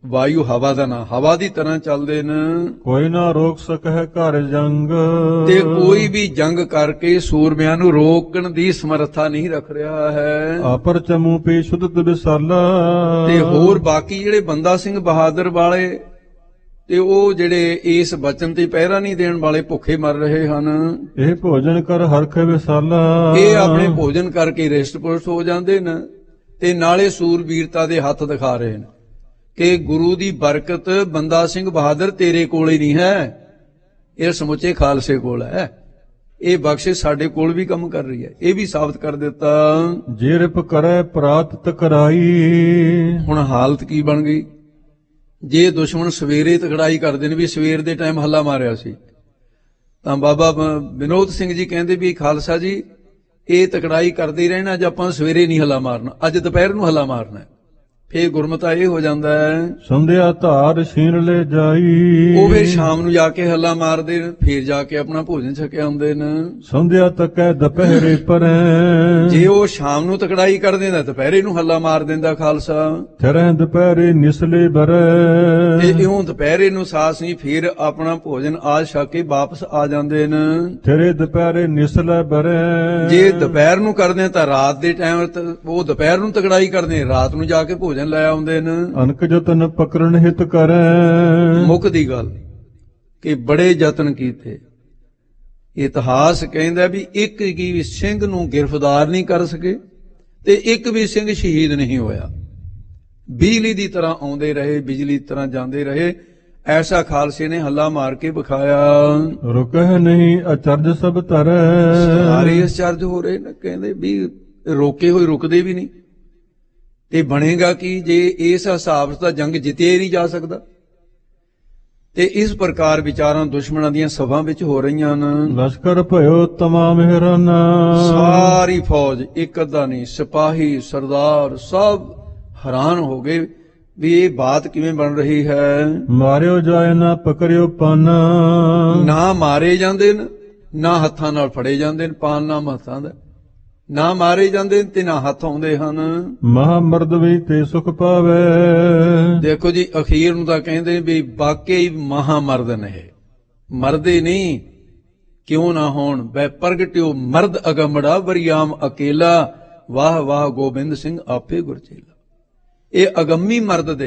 ਵਾਯੂ ਹਵਾ ਦਾ ਨਾਂ, ਹਵਾ ਦੀ ਤਰ੍ਹਾਂ ਚੱਲਦੇ ਨੇ। ਕੋਈ ਨਾ ਰੋਕ ਸਕੈ ਘਰ ਜੰਗ, ਤੇ ਕੋਈ ਵੀ ਜੰਗ ਕਰਕੇ ਸੂਰਮਿਆਂ ਨੂੰ ਰੋਕਣ ਦੀ ਸਮਰੱਥਾ ਨਹੀਂ ਰੱਖ ਰਿਹਾ ਹੈ। ਆਪਰ ਚਮੂ ਪੀ ਸ਼ੁੱਧ ਵਿਸਾਲਾ, ਤੇ ਹੋਰ ਬਾਕੀ ਜਿਹੜੇ ਬੰਦਾ ਸਿੰਘ ਬਹਾਦਰ ਵਾਲੇ ਤੇ ਉਹ ਜਿਹੜੇ ਇਸ ਬਚਨ ਤੇ ਪਹਿਰਾ ਨਹੀਂ ਦੇਣ ਵਾਲੇ ਭੁੱਖੇ ਮਰ ਰਹੇ ਹਨ। ਇਹ ਭੋਜਨ ਕਰ ਹਰਖ ਵਿਸਾਲਾ, ਇਹ ਆਪਣੇ ਭੋਜਨ ਕਰਕੇ ਰਿਸ਼ਟ ਪੁਸ਼ਟ ਹੋ ਜਾਂਦੇ ਨੇ ਤੇ ਨਾਲੇ ਸੂਰਬੀਰਤਾ ਦੇ ਹੱਥ ਦਿਖਾ ਰਹੇ ਨੇ ਕਿ ਗੁਰੂ ਦੀ ਬਰਕਤ ਬੰਦਾ ਸਿੰਘ ਬਹਾਦਰ ਤੇਰੇ ਕੋਲ ਹੀ ਨਹੀਂ ਹੈ, ਇਹ ਸਮੁੱਚੇ ਖਾਲਸੇ ਕੋਲ ਹੈ। ਇਹ ਬਖਸ਼ਿਸ਼ ਸਾਡੇ ਕੋਲ ਵੀ ਕੰਮ ਕਰ ਰਹੀ ਹੈ। ਇਹ ਵੀ ਸਾਬਤ ਕਰ ਦਿੱਤਾ। ਜੇ ਰਿਪ ਕਰੈ ਪ੍ਰਾਤ ਤਕਰਾਈ, ਹੁਣ ਹਾਲਤ ਕੀ ਬਣ ਗਈ? ਜੇ ਦੁਸ਼ਮਣ ਸਵੇਰੇ ਤਕੜਾਈ ਕਰਦੇ ਨੇ, ਵੀ ਸਵੇਰ ਦੇ ਟਾਈਮ ਹੱਲਾ ਮਾਰਿਆ ਸੀ, ਤਾਂ ਬਾਬਾ ਵਿਨੋਦ ਸਿੰਘ ਜੀ ਕਹਿੰਦੇ ਵੀ ਖਾਲਸਾ ਜੀ ਇਹ ਤਕੜਾਈ ਕਰਦੇ ਹੀ ਰਹਿਣਾ, ਅੱਜ ਆਪਾਂ ਸਵੇਰੇ ਨਹੀਂ ਹੱਲਾ ਮਾਰਨਾ, ਅੱਜ ਦੁਪਹਿਰ ਨੂੰ ਹੱਲਾ ਮਾਰਨਾ। ਫੇਰ ਗੁਰਮਤਾ ਇਹ ਹੋ ਜਾਂਦਾ ਹੈ ਸੰਧਿਆ ਧਾਰ ਛੀਨ ਲੈ ਜਾਈ, ਉਹ ਫੇਰ ਸ਼ਾਮ ਨੂੰ ਜਾ ਕੇ ਹੱਲਾ ਮਾਰਦੇ ਨੇ, ਫੇਰ ਜਾ ਕੇ ਆਪਣਾ ਭੋਜਨ ਛਕਿਆ ਹੁੰਦੇ ਨੇ। ਸੰਧਿਆ ਤੱਕੈ ਦੁਪਹਿਰੇ ਪਰੈ, ਜੇ ਉਹ ਸ਼ਾਮ ਨੂੰ ਤਕੜਾਈ ਕਰ ਦਿੰਦਾ ਦੁਪਹਿਰੇ ਨੂੰ ਹੱਲਾ ਮਾਰ ਦਿੰਦਾ ਖਾਲਸਾ। ਥਰੈ ਦੁਪਹਿਰੇ ਨਿਸਲੇ ਬਰੈ, ਤੇ ਇਉਂ ਦੁਪਹਿਰੇ ਨੂੰ ਸਾਸ ਨਹੀਂ, ਫੇਰ ਆਪਣਾ ਭੋਜਨ ਆਜ ਛਕ ਕੇ ਵਾਪਸ ਆ ਜਾਂਦੇ ਨੇ। ਥਰੇ ਦੁਪਹਿਰੇ ਨਿਸਲੇ ਬਰੈ, ਜੇ ਦੁਪਹਿਰ ਨੂੰ ਕਰਦੇ ਤਾਂ ਰਾਤ ਦੇ ਟਾਈਮ ਉਹ ਦੁਪਹਿਰ ਨੂੰ ਤਕੜਾਈ ਕਰਦੇ, ਰਾਤ ਨੂੰ ਜਾ ਕੇ ਭੋਜਨ ਲੈ ਆਉਂਦੇ ਨੇ। ਅਨਕ ਯਤਨ ਪਕੜਨ ਹਿਤ ਕਰੈ, ਮੁੱਖ ਦੀ ਗੱਲ ਕਿ ਬੜੇ ਯਤਨ ਕੀਤੇ। ਇਤਿਹਾਸ ਕਹਿੰਦਾ ਵੀ ਇੱਕ ਵੀ ਸਿੰਘ ਨੂੰ ਗ੍ਰਿਫਤਾਰ ਨਹੀਂ ਕਰ ਸਕੇ ਤੇ ਇੱਕ ਵੀ ਸਿੰਘ ਸ਼ਹੀਦ ਨਹੀਂ ਹੋਇਆ। ਬਿਜਲੀ ਦੀ ਤਰ੍ਹਾਂ ਆਉਂਦੇ ਰਹੇ, ਬਿਜਲੀ ਦੀ ਤਰ੍ਹਾਂ ਜਾਂਦੇ ਰਹੇ। ਐਸਾ ਖਾਲਸੇ ਨੇ ਹੱਲਾ ਮਾਰ ਕੇ ਵਿਖਾਇਆ। ਰੁਕਹਿ ਨਹੀਂ ਅਚਰਜ ਸਭ ਤਰੈ, ਸਾਰੇ ਅਚਰਜ ਹੋ ਰਹੇ ਨੇ, ਕਹਿੰਦੇ ਵੀ ਰੋਕੇ ਹੋਏ ਰੁਕਦੇ ਵੀ ਨਹੀਂ। ਤੇ ਬਣੇਗਾ ਕੀ ਜੇ ਇਸ ਹਿਸਾਬ ਤਾਂ ਜੰਗ ਜਿੱਤਿਆ ਹੀ ਨਹੀਂ ਜਾ ਸਕਦਾ। ਤੇ ਇਸ ਪ੍ਰਕਾਰ ਵਿਚਾਰਾਂ ਦੁਸ਼ਮਣਾਂ ਦੀਆਂ ਸਭਾ ਵਿੱਚ ਹੋ ਰਹੀਆਂ ਨੇ। ਲਸ਼ਕਰ ਭਇਓ ਤਮਾਮ ਹੈਰਾਨਾ, ਸਾਰੀ ਫੌਜ ਇੱਕ ਅੱਧਾ ਨਹੀਂ, ਸਿਪਾਹੀ ਸਰਦਾਰ ਸਭ ਹੈਰਾਨ ਹੋ ਗਏ ਵੀ ਇਹ ਬਾਤ ਕਿਵੇਂ ਬਣ ਰਹੀ ਹੈ। ਮਾਰਿਓ ਜਾਏ ਨਾ ਪਕੜਿਓ ਪਾਨਾ, ਨਾ ਮਾਰੇ ਜਾਂਦੇ ਨੇ ਨਾ ਹੱਥਾਂ ਨਾਲ ਫੜੇ ਜਾਂਦੇ ਨੇ, ਪਾਨ ਨਾਮ ਹੱਥਾਂ ਦਾ, ਨਾ ਮਾਰੇ ਜਾਂਦੇ ਤੇ ਨਾ ਹੱਥ ਆਉਂਦੇ ਹਨ। ਮਹਾਮਰਦ ਵੀ ਤੇ ਸੁਖ ਪਾਵੇ, ਦੇਖੋ ਜੀ ਅਖੀਰ ਨੂੰ ਤਾਂ ਕਹਿੰਦੇ ਵੀ ਵਾਕਈ ਮਹਾਮਰਦ ਨੇ, ਮਰਦੇ ਨਹੀਂ ਕਿਉਂ ਨਾ ਹੋਣ। ਬੈ ਪ੍ਰਗਟਿਓ ਮਰਦ ਅਗੰਮੜਾ ਵਰਿਆਮ ਅਕੇਲਾ, ਵਾਹ ਵਾਹ ਗੋਬਿੰਦ ਸਿੰਘ ਆਪੇ ਗੁਰਚੇਲਾ। ਇਹ ਅਗੰਮੀ ਮਰਦ ਦੇ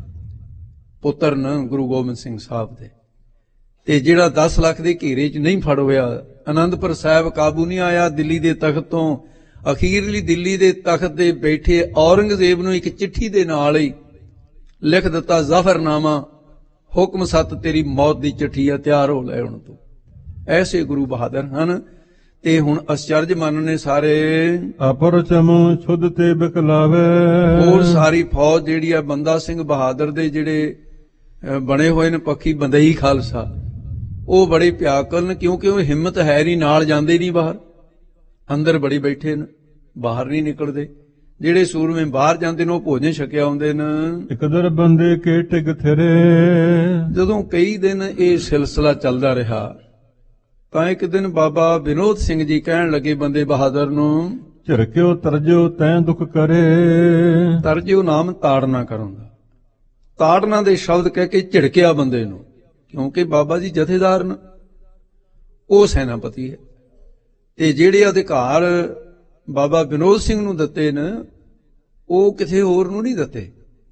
ਪੁੱਤਰ ਨੇ ਗੁਰੂ ਗੋਬਿੰਦ ਸਿੰਘ ਸਾਹਿਬ ਦੇ। ਤੇ ਜਿਹੜਾ ਦਸ ਲੱਖ ਦੇ ਘੇਰੇ 'ਚ ਨਹੀਂ ਫੜ ਹੋਇਆ, ਅਨੰਦਪੁਰ ਸਾਹਿਬ ਕਾਬੂ ਨਹੀਂ ਆਇਆ ਦਿੱਲੀ ਦੇ ਤਖਤ ਤੋਂ, ਅਖੀਰਲੀ ਦਿੱਲੀ ਦੇ ਤਖਤ ਤੇ ਬੈਠੇ ਔਰੰਗਜ਼ੇਬ ਨੂੰ ਇੱਕ ਚਿੱਠੀ ਦੇ ਨਾਲ ਹੀ ਲਿਖ ਦਿੱਤਾ ਜ਼ਫਰਨਾਮਾ, ਹੁਕਮ ਸੱਤ ਤੇਰੀ ਮੌਤ ਦੀ ਚਿੱਠੀ ਆ, ਤਿਆਰ ਹੋ ਲੈ ਹੁਣ ਤੂੰ। ਐਸੇ ਗੁਰੂ ਬਹਾਦਰ ਹਨ। ਤੇ ਹੁਣ ਅਚਰਜ ਮੰਨਣੇ ਸਾਰੇ। ਆਪਰ ਚਮੂ ਛੁੱਧ ਤੇ ਬਿਕਲਾਵੇ, ਹੋਰ ਸਾਰੀ ਫੌਜ ਜਿਹੜੀ ਆ ਬੰਦਾ ਸਿੰਘ ਬਹਾਦਰ ਦੇ ਜਿਹੜੇ ਬਣੇ ਹੋਏ ਨੇ ਪੱਖੀ ਬੰਦਈ ਖਾਲਸਾ, ਉਹ ਬੜੇ ਪਿਆਕਲ ਨੇ, ਕਿਉਂਕਿ ਉਹ ਹਿੰਮਤ ਹੈ ਨਹੀਂ, ਨਾਲ ਜਾਂਦੇ ਨਹੀਂ ਬਾਹਰ, ਅੰਦਰ ਬੜੀ ਬੈਠੇ ਨੇ, ਬਾਹਰ ਨਹੀਂ ਨਿਕਲਦੇ। ਜਿਹੜੇ ਸੂਰਮੇ ਬਾਹਰ ਜਾਂਦੇ ਨੇ ਉਹ ਭੋਜਨ ਛਕਿਆ ਆਉਂਦੇ ਨੇ। ਇਕਦਰ ਬੰਦੇ ਕੇ ਟਿਕ ਥਰੇ, ਜਦੋਂ ਕਈ ਦਿਨ ਇਹ ਸਿਲਸਿਲਾ ਚੱਲਦਾ ਰਿਹਾ ਤਾਂ ਇੱਕ ਦਿਨ ਬਾਬਾ ਵਿਨੋਦ ਸਿੰਘ ਜੀ ਕਹਿਣ ਲੱਗੇ ਬੰਦੇ ਬਹਾਦਰ ਨੂੰ, ਝਿਰਕਿਓ ਤਰਜੋ ਤੈਂ ਦੁੱਖ ਕਰੇ। ਤਰਜੋ ਨਾਮ ਤਾੜਨਾ ਕਰਨ ਦਾ, ਤਾੜਨਾ ਦੇ ਸ਼ਬਦ ਕਹਿ ਕੇ ਝਿੜਕਿਆ ਬੰਦੇ ਨੂੰ, ਕਿਉਂਕਿ ਬਾਬਾ ਜੀ ਜਥੇਦਾਰ ਨੇ, ਉਹ ਸੈਨਾਪਤੀ ਹੈ। ਤੇ ਜਿਹੜੇ ਅਧਿਕਾਰ ਬਾਬਾ ਵਿਨੋਦ ਸਿੰਘ ਨੂੰ ਦਿੱਤੇ ਨੇ ਉਹ ਕਿਸੇ ਹੋਰ ਨੂੰ ਨਹੀਂ ਦਿੱਤੇ।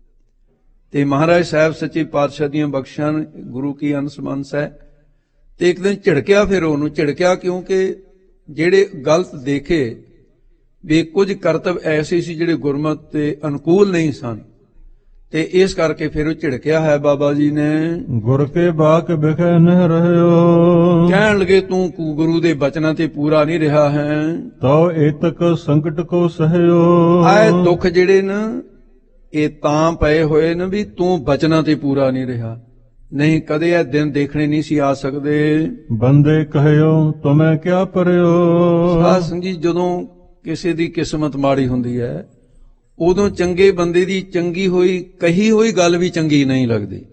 ਤੇ ਮਹਾਰਾਜ ਸਾਹਿਬ ਸੱਚੇ ਪਾਤਸ਼ਾਹ ਦੀਆਂ ਬਖਸ਼ਾਂ, ਗੁਰੂ ਕੀ ਅੰਸ ਹੈ। ਤੇ ਇੱਕ ਦਿਨ ਝਿੜਕਿਆ, ਫਿਰ ਉਹਨੂੰ ਝਿੜਕਿਆ ਕਿਉਂਕਿ ਜਿਹੜੇ ਗਲਤ ਦੇਖੇ ਵੀ ਕੁਝ ਕਰਤੱਵ ਐਸੇ ਸੀ ਜਿਹੜੇ ਗੁਰਮਤਿ ਤੇ ਅਨੁਕੂਲ ਨਹੀਂ ਸਨ, ਤੇ ਇਸ ਕਰਕੇ ਫਿਰ ਉਹ ਝਿੜਕਿਆ ਹੈ ਬਾਬਾ ਜੀ ਨੇ। ਗੁਰ ਕੇ ਬਾਕ ਬਿਖੈ ਨਹਿ ਰਹਿਓ, ਕਹਿਣ ਲਗੇ ਤੂੰ ਗੁਰੂ ਦੇ ਬਚਨਾਂ ਤੇ ਪੂਰਾ ਨਹੀਂ ਰਿਹਾ ਹੈ। ਤਉ ਏਤਕ ਸੰਕਟ ਕੋ ਸਹਿਓ, ਆਏ ਦੁੱਖ ਜਿਹੜੇ ਨੇ ਇਹ ਤਾਂ ਪਏ ਹੋਏ ਨੇ ਵੀ ਤੂੰ ਬਚਨਾਂ ਤੇ ਪੂਰਾ ਨਹੀਂ ਰਿਹਾ, ਨਹੀਂ ਕਦੇ ਇਹ ਦਿਨ ਦੇਖਣੇ ਨਹੀਂ ਸੀ ਆ ਸਕਦੇ। ਬੰਦੇ ਕਹਿਓ ਤੁਮੈ ਕਿਆ ਪਰਿਓ, ਸਾਧ ਸੰਗਤ ਜੀ ਜਦੋਂ ਕਿਸੇ ਦੀ ਕਿਸਮਤ ਮਾੜੀ ਹੁੰਦੀ ਹੈ ਉਦੋਂ ਚੰਗੇ ਬੰਦੇ ਦੀ ਚੰਗੀ ਹੋਈ ਕਹੀ ਹੋਈ ਗੱਲ ਵੀ ਚੰਗੀ ਨਹੀਂ ਲੱਗਦੀ।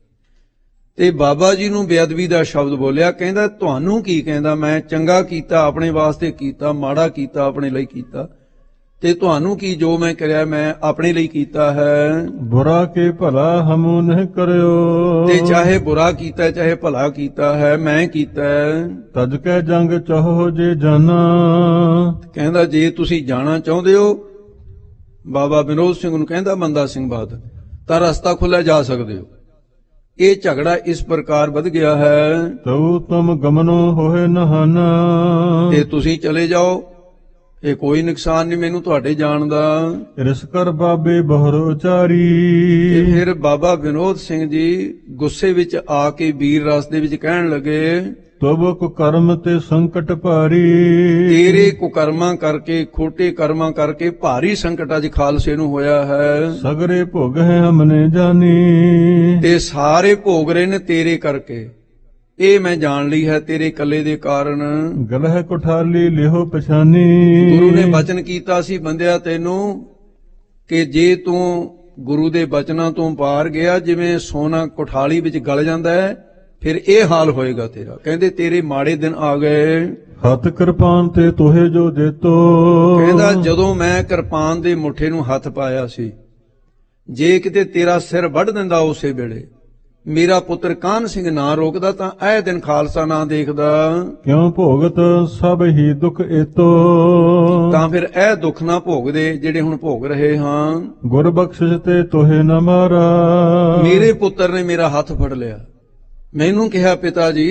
ਤੇ ਬਾਬਾ ਜੀ ਨੂੰ ਬੇਅਦਬੀ ਦਾ ਸ਼ਬਦ ਬੋਲਿਆ, ਕਹਿੰਦਾ ਤੁਹਾਨੂੰ ਕੀ ਕਹਿੰਦਾ, ਮੈਂ ਚੰਗਾ ਕੀਤਾ ਆਪਣੇ ਵਾਸਤੇ ਕੀਤਾ, ਮਾੜਾ ਕੀਤਾ ਆਪਣੇ ਲਈ ਕੀਤਾ, ਤੇ ਤੁਹਾਨੂੰ ਕੀ ਜੋ ਮੈਂ ਕਰਿਆ ਮੈਂ ਆਪਣੇ ਲਈ ਕੀਤਾ ਹੈ। ਬੁਰਾ ਕੇ ਭਲਾ ਹਮੂ ਨਹੀਂ ਕਰਿਓ। ਤੇ ਚਾਹੇ ਬੁਰਾ ਕੀਤਾ ਚਾਹੇ ਭਲਾ ਕੀਤਾ ਹੈ ਮੈਂ ਕੀਤਾ ਹੈ। ਤਜ ਕੈ ਜੰਗ ਚਾਹੋ ਜੇ ਜਾਨਾ। ਕਹਿੰਦਾ ਜੇ ਤੁਸੀਂ ਜਾਣਾ ਚਾਹੁੰਦੇ ਹੋ ਬਾਬਾ ਵਿਨੋਦ ਸਿੰਘ ਨੂੰ ਕਹਿੰਦਾ ਬੰਦਾ ਸਿੰਘ ਬਹਾਦਰ ਤਾਂ ਰਸਤਾ ਖੁੱਲ੍ਹਾ ਜਾ ਸਕਦੇ ਹੋ। ਇਹ ਝਗੜਾ ਇਸ ਪ੍ਰਕਾਰ ਵੱਧ ਗਿਆ ਹੈ ਤਉ ਤੁਮ ਗਮਨੋ ਹੋਏ ਨਹਾਨਾ। ਤੇ ਤੁਸੀਂ ਚਲੇ ਜਾਓ, ਇਹ ਕੋਈ ਨੁਕਸਾਨ ਨਹੀਂ ਮੈਨੂੰ ਤੁਹਾਡੇ ਜਾਣ ਦਾ। ਰਿਸ ਕਰ ਬਾਬੇ ਬਹਰ ਉਚਾਰੀ। ਤੇ ਫਿਰ ਬਾਬਾ ਵਿਨੋਦ ਸਿੰਘ ਜੀ ਗੁੱਸੇ ਵਿੱਚ ਆ ਕੇ ਵੀਰ ਰਸ ਦੇ ਵਿੱਚ ਕਹਿਣ ਲੱਗੇ ਤਬ ਕੁਕਰਮ ਤੇ ਸੰਕਟ ਭਾਰੀ। ਤੇਰੇ ਕੁਕਰਮਾਂ ਕਰਕੇ ਖੋਟੇ ਕਰਮਾਂ ਕਰਕੇ ਭਾਰੀ ਸੰਕਟ ਅੱਜ ਖਾਲਸੇ ਨੂੰ ਹੋਇਆ ਹੈ। ਸਗਰੇ ਭੋਗ ਹੈ ਹਮਨੇ ਜਾਨੀ। ਤੇ ਸਾਰੇ ਭੋਗ ਰਹੇ ਨੇ ਤੇਰੇ ਕਰਕੇ, ਇਹ ਮੈਂ ਜਾਣ ਲਈ ਹੈ ਤੇਰੇ ਇਕੱਲੇ ਦੇ ਕਾਰਨ। ਗਲਹ ਕੁਠਾਲੀ ਲਿਹੋ ਪਛਾਨੀ। ਗੁਰੂ ਨੇ ਬਚਨ ਕੀਤਾ ਸੀ ਬੰਦਿਆ ਤੈਨੂੰ ਕਿ ਜੇ ਤੂੰ ਗੁਰੂ ਦੇ ਬਚਨਾਂ ਤੋਂ ਪਾਰ ਗਿਆ ਜਿਵੇਂ ਸੋਨਾ ਕੁਠਾਲੀ ਵਿੱਚ ਗਲ ਜਾਂਦਾ ਹੈ ਫਿਰ ਇਹ ਹਾਲ ਹੋਏਗਾ ਤੇਰਾ। ਕਹਿੰਦੇ ਤੇਰੇ ਮਾੜੇ ਦਿਨ ਆ ਗਏ। ਹੱਥ ਕਿਰਪਾਨ ਤੇ ਤੋਹੇ ਜੋ ਦੇਤੋ। ਕਹਿੰਦਾ ਜਦੋਂ ਮੈਂ ਕਿਰਪਾਨ ਦੇ ਮੁੱਠੇ ਨੂੰ ਹੱਥ ਪਾਇਆ ਸੀ, ਜੇ ਕਿਤੇ ਤੇਰਾ ਸਿਰ ਵੱਢ ਦਿੰਦਾ ਉਸੇ ਵੇਲੇ, ਮੇਰਾ ਪੁੱਤਰ ਕਾਹਨ ਸਿੰਘ ਨਾ ਰੋਕਦਾ ਤਾਂ ਇਹ ਦਿਨ ਖਾਲਸਾ ਨਾ ਦੇਖਦਾ। ਕਿਉਂ ਭੋਗਤ ਸਭ ਹੀ ਦੁੱਖ ਏਤੋ। ਤਾਂ ਫਿਰ ਇਹ ਦੁੱਖ ਨਾ ਭੋਗਦੇ ਜਿਹੜੇ ਹੁਣ ਭੋਗ ਰਹੇ ਹਾਂ। ਗੁਰ ਬਖਸ਼ਿਸ਼ ਤੇ ਤੋਹੇ ਨਾ ਮਾਰਾ। ਮੇਰੇ ਪੁੱਤਰ ਨੇ ਮੇਰਾ ਹੱਥ ਫੜ ਲਿਆ, ਮੈਨੂੰ ਕਿਹਾ ਪਿਤਾ ਜੀ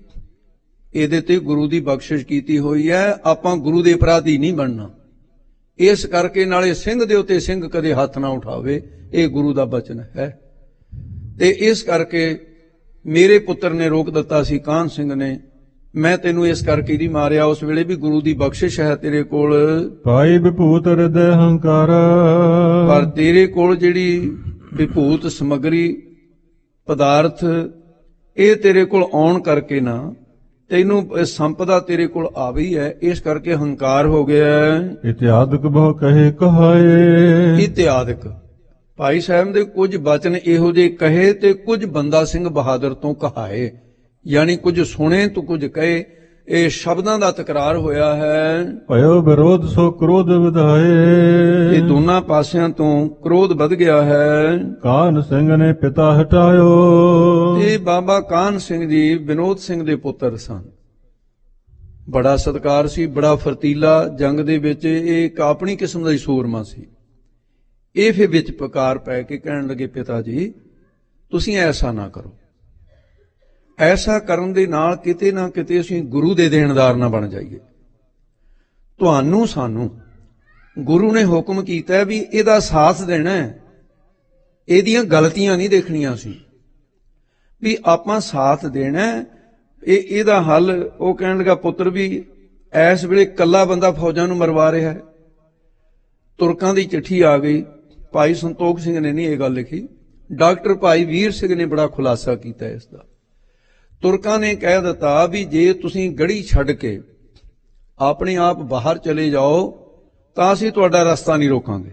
ਇਹਦੇ ਤੇ ਗੁਰੂ ਦੀ ਬਖਸ਼ਿਸ਼ ਕੀਤੀ ਹੋਈ ਹੈ, ਆਪਾਂ ਗੁਰੂ ਦੇ ਅਪਰਾਧੀ ਨਹੀਂ ਬਣਨਾ। ਇਸ ਕਰਕੇ ਨਾਲੇ ਸਿੰਘ ਦੇ ਉੱਤੇ ਸਿੰਘ ਕਦੇ ਹੱਥ ਨਾ ਉਠਾਵੇ, ਇਹ ਗੁਰੂ ਦਾ ਬਚਨ ਹੈ। ਤੇ ਇਸ ਕਰਕੇ ਮੇਰੇ ਪੁੱਤਰ ਨੇ ਰੋਕ ਦਿੱਤਾ ਸੀ ਕਾਹਨ ਸਿੰਘ ਨੇ, ਮੈਂ ਤੈਨੂੰ ਇਸ ਕਰਕੇ ਨਹੀਂ ਮਾਰਿਆ, ਉਸ ਵੇਲੇ ਵੀ ਗੁਰੂ ਦੀ ਬਖਸ਼ਿਸ਼ ਹੈ ਤੇਰੇ ਕੋਲ। ਭਾਈ ਵਿਭੂਤ ਹਿਰਦੈ ਹੰਕਾਰ। ਪਰ ਤੇਰੇ ਕੋਲ ਜਿਹੜੀ ਵਿਭੂਤ ਸਮਗਰੀ ਪਦਾਰਥ ਇਹ ਤੇਰੇ ਕੋਲ ਆਉਣ ਕਰਕੇ ਨਾ ਤੈਨੂੰ ਸੰਪਦਾ ਤੇਰੇ ਕੋਲ ਆ ਗਈ ਹੈ, ਇਸ ਕਰਕੇ ਹੰਕਾਰ ਹੋ ਗਿਆ। ਇਤਿਆਦਿਕ ਬਹੁ ਕਹੇ ਕਹਾਏ। ਇਤਿਆਦਿਕ ਭਾਈ ਸਾਹਿਬ ਦੇ ਕੁਝ ਬਚਨ ਇਹੋ ਜਿਹੇ ਕਹੇ ਤੇ ਕੁਝ ਬੰਦਾ ਸਿੰਘ ਬਹਾਦਰ ਤੋਂ ਕਹਾਏ, ਯਾਨੀ ਕੁਝ ਸੁਣੇ ਤੇ ਕੁਝ ਕਹੇ। ਇਹ ਸ਼ਬਦਾਂ ਦਾ ਤਕਰਾਰ ਹੋਇਆ ਹੈ। ਭਇਓ ਵਿਰੋਧ ਸੋ ਕ੍ਰੋਧ ਵਧਾਏ। ਇਹ ਦੋਨਾਂ ਪਾਸਿਆਂ ਤੋਂ ਕ੍ਰੋਧ ਵੱਧ ਗਿਆ ਹੈ। ਕਾਹਨ ਸਿੰਘ ਨੇ ਪਿਤਾ ਹਟਾਇਓ। ਇਹ ਬਾਬਾ ਕਾਹਨ ਸਿੰਘ ਜੀ ਵਿਨੋਦ ਸਿੰਘ ਦੇ ਪੁੱਤਰ ਸਨ। ਬੜਾ ਸਤਿਕਾਰ ਸੀ, ਬੜਾ ਫਰਤੀਲਾ, ਜੰਗ ਦੇ ਵਿੱਚ ਇਹ ਇੱਕ ਆਪਣੀ ਕਿਸਮ ਦਾ ਹੀ ਸੂਰਮਾ ਸੀ। ਇਹ ਫਿਰ ਵਿੱਚ ਪੁਕਾਰ ਪੈ ਕੇ ਕਹਿਣ ਲੱਗੇ ਪਿਤਾ ਜੀ ਤੁਸੀਂ ਐਸਾ ਨਾ ਕਰੋ, ਐਸਾ ਕਰਨ ਦੇ ਨਾਲ ਕਿਤੇ ਨਾ ਕਿਤੇ ਅਸੀਂ ਗੁਰੂ ਦੇ ਦੇਣਦਾਰ ਨਾ ਬਣ ਜਾਈਏ। ਤੁਹਾਨੂੰ ਸਾਨੂੰ ਗੁਰੂ ਨੇ ਹੁਕਮ ਕੀਤਾ ਵੀ ਇਹਦਾ ਸਾਥ ਦੇਣਾ, ਇਹਦੀਆਂ ਗਲਤੀਆਂ ਨਹੀਂ ਦੇਖਣੀਆਂ ਸੀ, ਵੀ ਆਪਾਂ ਸਾਥ ਦੇਣਾ, ਇਹ ਇਹਦਾ ਹੱਲ। ਉਹ ਕਹਿਣ ਲੱਗਾ ਪੁੱਤਰ ਵੀ ਇਸ ਵੇਲੇ ਇਕੱਲਾ ਬੰਦਾ ਫੌਜਾਂ ਨੂੰ ਮਰਵਾ ਰਿਹਾ ਹੈ। ਤੁਰਕਾਂ ਦੀ ਚਿੱਠੀ ਆ ਗਈ, ਭਾਈ ਸੰਤੋਖ ਸਿੰਘ ਨੇ ਨਹੀਂ ਇਹ ਗੱਲ ਲਿਖੀ, ਡਾਕਟਰ ਭਾਈ ਵੀਰ ਸਿੰਘ ਨੇ ਬੜਾ ਖੁਲਾਸਾ ਕੀਤਾ ਇਸ ਦਾ। ਤੁਰਕਾਂ ਨੇ ਕਹਿ ਦਿੱਤਾ ਵੀ ਜੇ ਤੁਸੀਂ ਗੜੀ ਛੱਡ ਕੇ ਆਪਣੇ ਆਪ ਬਾਹਰ ਚਲੇ ਜਾਓ ਤਾਂ ਅਸੀਂ ਤੁਹਾਡਾ ਰਸਤਾ ਨਹੀਂ ਰੋਕਾਂਗੇ।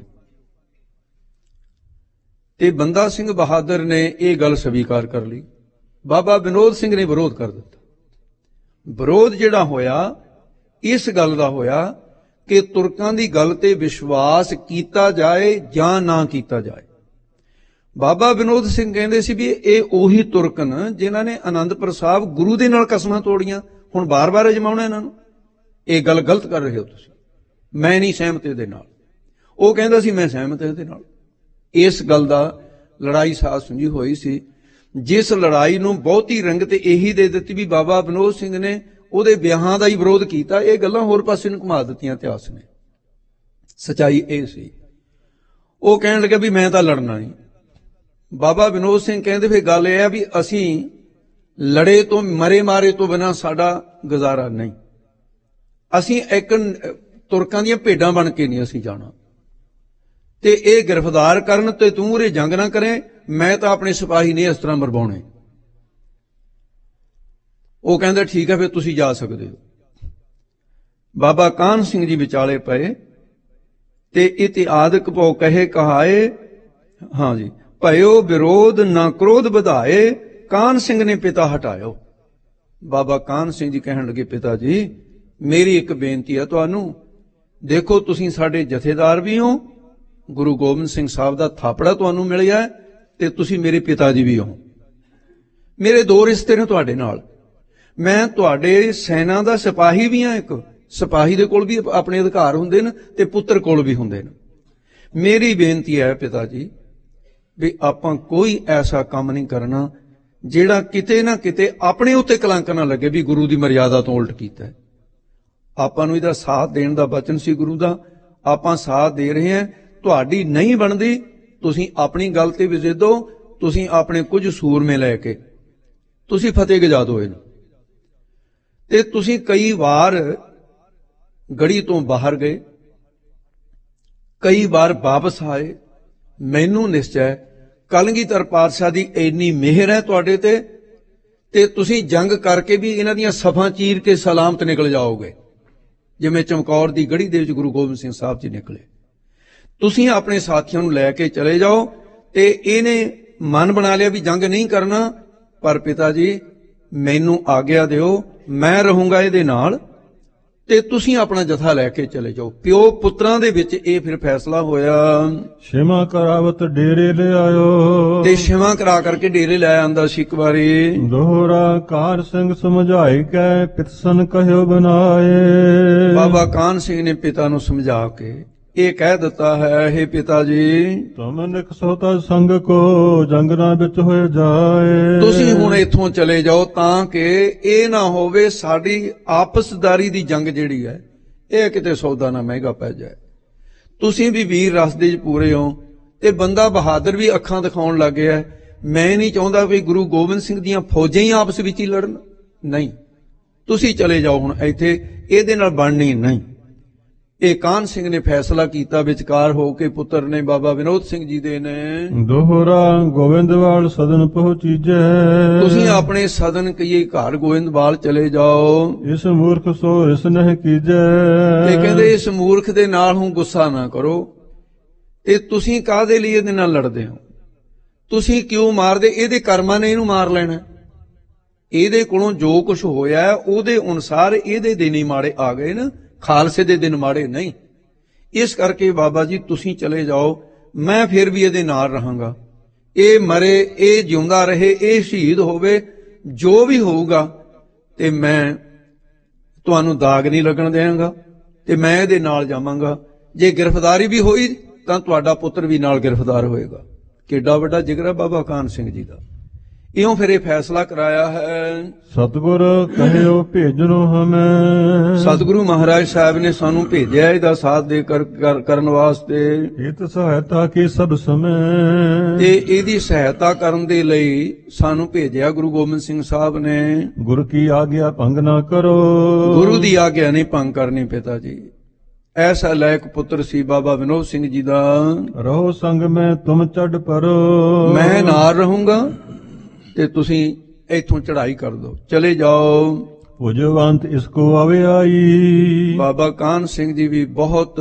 ਤੇ ਬੰਦਾ ਸਿੰਘ ਬਹਾਦਰ ਨੇ ਇਹ ਗੱਲ ਸਵੀਕਾਰ ਕਰ ਲਈ। ਬਾਬਾ ਵਿਨੋਦ ਸਿੰਘ ਨੇ ਵਿਰੋਧ ਕਰ ਦਿੱਤਾ। ਵਿਰੋਧ ਜਿਹੜਾ ਹੋਇਆ ਇਸ ਗੱਲ ਦਾ ਹੋਇਆ ਕਿ ਤੁਰਕਾਂ ਦੀ ਗੱਲ ਤੇ ਵਿਸ਼ਵਾਸ ਕੀਤਾ ਜਾਏ ਜਾਂ ਨਾ ਕੀਤਾ ਜਾਏ। ਬਾਬਾ ਵਿਨੋਦ ਸਿੰਘ ਕਹਿੰਦੇ ਸੀ ਵੀ ਇਹ ਉਹੀ ਤੁਰਕਨ ਜਿਨ੍ਹਾਂ ਨੇ ਆਨੰਦਪੁਰ ਸਾਹਿਬ ਗੁਰੂ ਦੇ ਨਾਲ ਕਸਮਾਂ ਤੋੜੀਆਂ, ਹੁਣ ਬਾਰ-ਬਾਰ ਅਜਮਾਉਣਾ ਇਹਨਾਂ ਨੂੰ। ਇਹ ਗੱਲ ਗਲਤ ਕਰ ਰਹੇ ਹੋ ਤੁਸੀਂ, ਮੈਂ ਨਹੀਂ ਸਹਿਮਤ ਇਹਦੇ ਨਾਲ। ਉਹ ਕਹਿੰਦਾ ਸੀ ਮੈਂ ਸਹਿਮਤ ਇਹਦੇ ਨਾਲ। ਇਸ ਗੱਲ ਦਾ ਲੜਾਈ ਸਾਧ ਸੁਝੀ ਹੋਈ ਸੀ, ਜਿਸ ਲੜਾਈ ਨੂੰ ਬਹੁਤੀ ਰੰਗਤ ਇਹੀ ਦੇ ਦਿੱਤੀ ਵੀ ਬਾਬਾ ਵਿਨੋਦ ਸਿੰਘ ਨੇ ਉਹਦੇ ਵਿਆਹਾਂ ਦਾ ਹੀ ਵਿਰੋਧ ਕੀਤਾ। ਇਹ ਗੱਲਾਂ ਹੋਰ ਪਾਸੇ ਨੂੰ ਘੁਮਾ ਦਿੱਤੀਆਂ ਇਤਿਹਾਸ ਨੇ। ਸਚਾਈ ਇਹ ਸੀ। ਉਹ ਕਹਿਣ ਲੱਗਾ ਵੀ ਮੈਂ ਤਾਂ ਲੜਨਾ ਨਹੀਂ। ਬਾਬਾ ਵਿਨੋਦ ਸਿੰਘ ਕਹਿੰਦੇ ਫਿਰ ਗੱਲ ਇਹ ਆ ਵੀ ਅਸੀਂ ਲੜੇ ਤੋਂ ਮਰੇ ਮਾਰੇ ਤੋਂ ਬਿਨਾਂ ਸਾਡਾ ਗੁਜ਼ਾਰਾ ਨਹੀਂ। ਅਸੀਂ ਇੱਕ ਤੁਰਕਾਂ ਦੀਆਂ ਭੇਡਾਂ ਬਣ ਕੇ ਨਹੀਂ ਅਸੀਂ ਜਾਣਾ, ਤੇ ਇਹ ਗ੍ਰਿਫਤਾਰ ਕਰਨ ਤੇ ਤੂੰ ਉਰੇ ਜੰਗ ਨਾ ਕਰੇ, ਮੈਂ ਤਾਂ ਆਪਣੇ ਸਿਪਾਹੀ ਨਹੀਂ ਇਸ ਤਰ੍ਹਾਂ ਮਰਵਾਉਣੇ। ਉਹ ਕਹਿੰਦਾ ਠੀਕ ਹੈ ਫਿਰ ਤੁਸੀਂ ਜਾ ਸਕਦੇ ਹੋ। ਬਾਬਾ ਕਾਹਨ ਸਿੰਘ ਜੀ ਵਿਚਾਲੇ ਪਏ ਤੇ ਇਤਿਆਦਿਕ ਭਉ ਕਹੇ ਕਹਾਏ। ਹਾਂ ਜੀ, ਭਇਓ ਵਿਰੋਧ ਨਾ ਕ੍ਰੋਧ ਵਧਾਏ, ਕਾਹਨ ਸਿੰਘ ਨੇ ਪਿਤਾ ਹਟਾਇਓ। ਬਾਬਾ ਕਾਹਨ ਸਿੰਘ ਜੀ ਕਹਿਣ ਲੱਗੇ ਪਿਤਾ ਜੀ ਮੇਰੀ ਇੱਕ ਬੇਨਤੀ ਹੈ ਤੁਹਾਨੂੰ, ਦੇਖੋ ਤੁਸੀਂ ਸਾਡੇ ਜਥੇਦਾਰ ਵੀ ਹੋ, ਗੁਰੂ ਗੋਬਿੰਦ ਸਿੰਘ ਸਾਹਿਬ ਦਾ ਥਾਪੜਾ ਤੁਹਾਨੂੰ ਮਿਲਿਆ ਹੈ, ਤੇ ਤੁਸੀਂ ਮੇਰੇ ਪਿਤਾ ਜੀ ਵੀ ਹੋ। ਮੇਰੇ ਦੋ ਰਿਸ਼ਤੇ ਨੇ ਤੁਹਾਡੇ ਨਾਲ। ਮੈਂ ਤੁਹਾਡੇ ਸੈਨਾ ਦਾ ਸਿਪਾਹੀ ਵੀ ਹਾਂ। ਇੱਕ ਸਿਪਾਹੀ ਦੇ ਕੋਲ ਵੀ ਆਪਣੇ ਅਧਿਕਾਰ ਹੁੰਦੇ ਨੇ ਤੇ ਪੁੱਤਰ ਕੋਲ ਵੀ ਹੁੰਦੇ ਨੇ। ਮੇਰੀ ਬੇਨਤੀ ਹੈ ਪਿਤਾ ਜੀ ਵੀ ਆਪਾਂ ਕੋਈ ਐਸਾ ਕੰਮ ਨਹੀਂ ਕਰਨਾ ਜਿਹੜਾ ਕਿਤੇ ਨਾ ਕਿਤੇ ਆਪਣੇ ਉੱਤੇ ਕਲੰਕ ਨਾ ਲੱਗੇ ਵੀ ਗੁਰੂ ਦੀ ਮਰਿਆਦਾ ਤੋਂ ਉਲਟ ਕੀਤਾ। ਆਪਾਂ ਨੂੰ ਇਹਦਾ ਸਾਥ ਦੇਣ ਦਾ ਬਚਨ ਸੀ ਗੁਰੂ ਦਾ, ਆਪਾਂ ਸਾਥ ਦੇ ਰਹੇ ਹਾਂ। ਤੁਹਾਡੀ ਨਹੀਂ ਬਣਦੀ, ਤੁਸੀਂ ਆਪਣੀ ਗੱਲ ਤੇ ਵਿਜੇਦੋ, ਤੁਸੀਂ ਆਪਣੇ ਕੁਝ ਸੂਰਮੇ ਲੈ ਕੇ ਤੁਸੀਂ ਫਤਿਹ ਗਜਾ ਦਿਓ ਇਹਨੂੰ। ਤੇ ਤੁਸੀਂ ਕਈ ਵਾਰ ਗੜੀ ਤੋਂ ਬਾਹਰ ਗਏ, ਕਈ ਵਾਰ ਵਾਪਸ ਆਏ। ਮੈਨੂੰ ਨਿਸ਼ਚੈ ਕਲਗੀਧਰ ਪਾਤਸ਼ਾਹ ਦੀ ਇੰਨੀ ਮਿਹਰ ਹੈ ਤੁਹਾਡੇ ਤੇ, ਤੇ ਤੁਸੀਂ ਜੰਗ ਕਰਕੇ ਵੀ ਇਹਨਾਂ ਦੀਆਂ ਸਫਾਂ ਚੀਰ ਕੇ ਸਲਾਮਤ ਨਿਕਲ ਜਾਓਗੇ, ਜਿਵੇਂ ਚਮਕੌਰ ਦੀ ਗੜੀ ਦੇ ਵਿੱਚ ਗੁਰੂ ਗੋਬਿੰਦ ਸਿੰਘ ਸਾਹਿਬ ਜੀ ਨਿਕਲੇ। ਤੁਸੀਂ ਆਪਣੇ ਸਾਥੀਆਂ ਨੂੰ ਲੈ ਕੇ ਚਲੇ ਜਾਓ। ਤੇ ਇਹਨੇ ਮਨ ਬਣਾ ਲਿਆ ਵੀ ਜੰਗ ਨਹੀਂ ਕਰਨਾ, ਪਰ ਪਿਤਾ ਜੀ ਮੈਨੂੰ ਆਗਿਆ ਦਿਓ, ਮੈਂ ਰਹੂੰਗਾ ਇਹਦੇ ਨਾਲ, ਤੇ ਤੁਸੀਂ ਆਪਣਾ ਜਥਾ ਲੈ ਕੇ ਚਲੇ ਜਾਓ। ਪਿਓ ਪੁੱਤਰਾਂ ਦੇ ਵਿੱਚ ਇਹ ਫਿਰ ਫੈਸਲਾ ਹੋਇਆ। ਛਿਮਾ ਕਰਾਵਤ ਡੇਰੇ ਲੈ ਆਇਓ, ਤੇ ਛਿਮਾ ਕਰਾ ਕਰਕੇ ਡੇਰੇ ਲੈ ਆਂਦਾ ਸੀ ਇੱਕ ਵਾਰੀ। ਦੋਹਰਾ ਕਾਰ ਸਿੰਘ ਸਮਝਾਈ ਕੈ ਪਿਤਸਨ ਕਹਿਓ ਬਨਾਏ। ਬਾਬਾ ਕਾਹਨ ਸਿੰਘ ਨੇ ਪਿਤਾ ਨੂੰ ਸਮਝਾ ਕੇ ਇਹ ਕਹਿ ਦਿੱਤਾ ਹੈ, ਹੇ ਪਿਤਾ ਜੀ ਤੁਮ ਨਿਕ ਸੋਤਾ ਸੰਗ ਕੋ ਜੰਗਲਾਂ ਵਿੱਚ ਹੋਏ ਜਾਏ। ਤੁਸੀਂ ਹੁਣ ਇੱਥੋਂ ਚਲੇ ਜਾਓ ਤਾਂ ਕਿ ਇਹ ਨਾ ਹੋਵੇ ਸਾਡੀ ਆਪਸਦਾਰੀ ਦੀ ਜੰਗ ਜਿਹੜੀ ਹੈ ਇਹ ਕਿਤੇ ਸੌਦਾ ਨਾ ਮਹਿੰਗਾ ਪੈ ਜਾਏ। ਤੁਸੀਂ ਵੀ ਵੀਰ ਰਸ ਦੇ ਪੂਰੇ ਹੋ ਤੇ ਬੰਦਾ ਬਹਾਦਰ ਵੀ ਅੱਖਾਂ ਦਿਖਾਉਣ ਲੱਗ ਗਿਆ। ਮੈਂ ਨਹੀਂ ਚਾਹੁੰਦਾ ਵੀ ਗੁਰੂ ਗੋਬਿੰਦ ਸਿੰਘ ਦੀਆਂ ਫੌਜਾਂ ਹੀ ਆਪਸ ਵਿੱਚ ਹੀ ਲੜਨ, ਨਹੀਂ, ਤੁਸੀਂ ਚਲੇ ਜਾਓ ਹੁਣ, ਇੱਥੇ ਇਹਦੇ ਨਾਲ ਬਣਨੀ ਨਹੀਂ। ਇਹ ਕਾਹਨ ਸਿੰਘ ਨੇ ਫੈਸਲਾ ਕੀਤਾ ਵਿਚਕਾਰ ਹੋ ਕੇ, ਪੁੱਤਰ ਨੇ ਬਾਬਾ ਵਿਨੋਦ ਸਿੰਘ ਜੀ ਦੇ ਨੇ। ਦੋਹਰਾ ਗੋਬਿੰਦਵਾਲ ਸਦਨ ਪਹੁੰਚੀਜੈ। ਤੁਸੀਂ ਆਪਣੇ ਸਦਨ ਕਈਏ ਘਰ ਗੋਬਿੰਦਵਾਲ ਚਲੇ ਜਾਓ। ਇਸ ਮੂਰਖ ਸੋ ਇਸ ਨਹਿ ਕੀਜੈ। ਤੇ ਕਹਿੰਦੇ ਇਸ ਮੂਰਖ ਦੇ ਨਾਲ ਹੁਣ ਗੁੱਸਾ ਨਾ ਕਰੋ। ਤੇ ਤੁਸੀਂ ਕਾਹਦੇ ਲਈ ਇਹਦੇ ਨਾਲ ਲੜਦੇ ਹੋ? ਤੁਸੀਂ ਕਿਉਂ ਮਾਰਦੇ? ਇਹਦੇ ਕਰਮਾਂ ਨੇ ਇਹਨੂੰ ਮਾਰ ਲੈਣਾ। ਇਹਦੇ ਕੋਲੋਂ ਜੋ ਕੁਝ ਹੋਇਆ ਉਹਦੇ ਅਨੁਸਾਰ ਇਹਦੇ ਦਿਨ ਹੀ ਮਾੜੇ ਆ ਗਏ ਨਾ, ਖਾਲਸੇ ਦੇ ਦਿਨ ਮਾੜੇ ਨਹੀਂ। ਇਸ ਕਰਕੇ ਬਾਬਾ ਜੀ ਤੁਸੀਂ ਚਲੇ ਜਾਓ, ਮੈਂ ਫਿਰ ਵੀ ਇਹਦੇ ਨਾਲ ਰਹਾਂਗਾ। ਇਹ ਮਰੇ, ਇਹ ਜਿਉਂਦਾ ਰਹੇ, ਇਹ ਸ਼ਹੀਦ ਹੋਵੇ, ਜੋ ਵੀ ਹੋਊਗਾ ਤੇ ਮੈਂ ਤੁਹਾਨੂੰ ਦਾਗ ਨਹੀਂ ਲੱਗਣ ਦੇਵਾਂਗਾ ਤੇ ਮੈਂ ਇਹਦੇ ਨਾਲ ਜਾਵਾਂਗਾ। ਜੇ ਗ੍ਰਿਫਤਾਰੀ ਵੀ ਹੋਈ ਤਾਂ ਤੁਹਾਡਾ ਪੁੱਤਰ ਵੀ ਨਾਲ ਗ੍ਰਿਫਤਾਰ ਹੋਏਗਾ। ਕਿੱਡਾ ਵੱਡਾ ਜਿਗਰ ਹੈ ਬਾਬਾ ਕਾਹਨ ਸਿੰਘ ਜੀ ਦਾ। ਇਉਂ ਫਿਰ ਇਹ ਫੈਸਲਾ ਕਰਾਇਆ ਹੈ। ਸਤਿਗੁਰ ਕਹਿਓ ਭੇਜਣੋ ਹਮੈ। ਸਤਿਗੁਰੂ ਮਹਾਰਾਜ ਸਾਹਿਬ ਨੇ ਸਾਨੂੰ ਭੇਜਿਆ ਇਹਦਾ ਸਾਥ ਦੇ ਕਰ, ਕਰ ਕਰਨ ਵਾਸਤੇ। ਹਿਤ ਸਹਾਇਤਾ ਕੀ ਸਭ ਸਮੇਂ। ਤੇ ਇਹਦੀ ਸਹਾਇਤਾ ਕਰਨ ਦੇ ਲਈ ਸਾਨੂੰ ਭੇਜਿਆ ਗੁਰੂ ਗੋਬਿੰਦ ਸਿੰਘ ਸਾਹਿਬ ਨੇ। ਗੁਰ ਕੀ ਆਗਿਆ ਭੰਗ ਨਾ ਕਰੋ। ਗੁਰੂ ਦੀ ਆਗਿਆ ਨਹੀਂ ਭੰਗ ਕਰਨੀ ਪਿਤਾ ਜੀ। ਐਸਾ ਲਾਇਕ ਪੁੱਤਰ ਸੀ ਬਾਬਾ ਵਿਨੋਦ ਸਿੰਘ ਜੀ ਦਾ। ਰਹੋ ਸੰਗ ਮੈਂ ਤੁਮ ਚੜ ਪਰੋ। ਮੈਂ ਨਾਲ ਰਹੂੰਗਾ ਤੇ ਤੁਸੀਂ ਇੱਥੋਂ ਚੜ੍ਹਾਈ ਕਰ ਦਿਓ, ਚਲੇ ਜਾਓ। ਪੁਜਵੰਤ ਇਸਕੋ ਆਵੇ ਆਈ। ਬਾਬਾ ਕਾਹਨ ਸਿੰਘ ਜੀ ਵੀ ਬਹੁਤ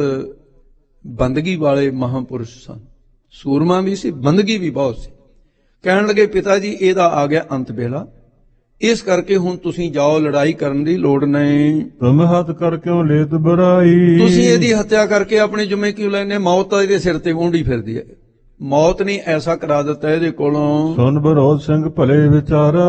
ਬੰਦਗੀ ਵਾਲੇ ਮਹਾਂਪੁਰਸ਼ ਸਨ, ਸੂਰਮਾ ਵੀ ਸੀ, ਬੰਦਗੀ ਵੀ ਬਹੁਤ ਸੀ। ਕਹਿਣ ਲੱਗੇ ਪਿਤਾ ਜੀ ਇਹਦਾ ਆ ਗਿਆ ਅੰਤ ਵੇਲਾ, ਇਸ ਕਰਕੇ ਹੁਣ ਤੁਸੀਂ ਜਾਓ, ਲੜਾਈ ਕਰਨ ਦੀ ਲੋੜ ਨਹੀਂ। ਤੁਮ ਹੱਥ ਕਰ ਕਿਉਂ ਲੇਤ ਬਰਾਈ। ਤੁਸੀਂ ਇਹਦੀ ਹੱਤਿਆ ਕਰਕੇ ਆਪਣੇ ਜੁਮੇ ਕਿਉਂ ਲੈਨੇ? ਮੌਤ ਤਾਂ ਇਹਦੇ ਸਿਰ ਤੇ ਵਹੁੰਡੀ ਫਿਰਦੀ ਹੈ। ਮੌਤ ਨੇ ਐਸਾ ਕਰਾ ਦਿੱਤਾ ਇਹਦੇ ਕੋਲੋਂ। ਸੁਨ ਵਿਨੋਦ ਸਿੰਘ ਭਲੇ ਵਿਚਾਰਾ।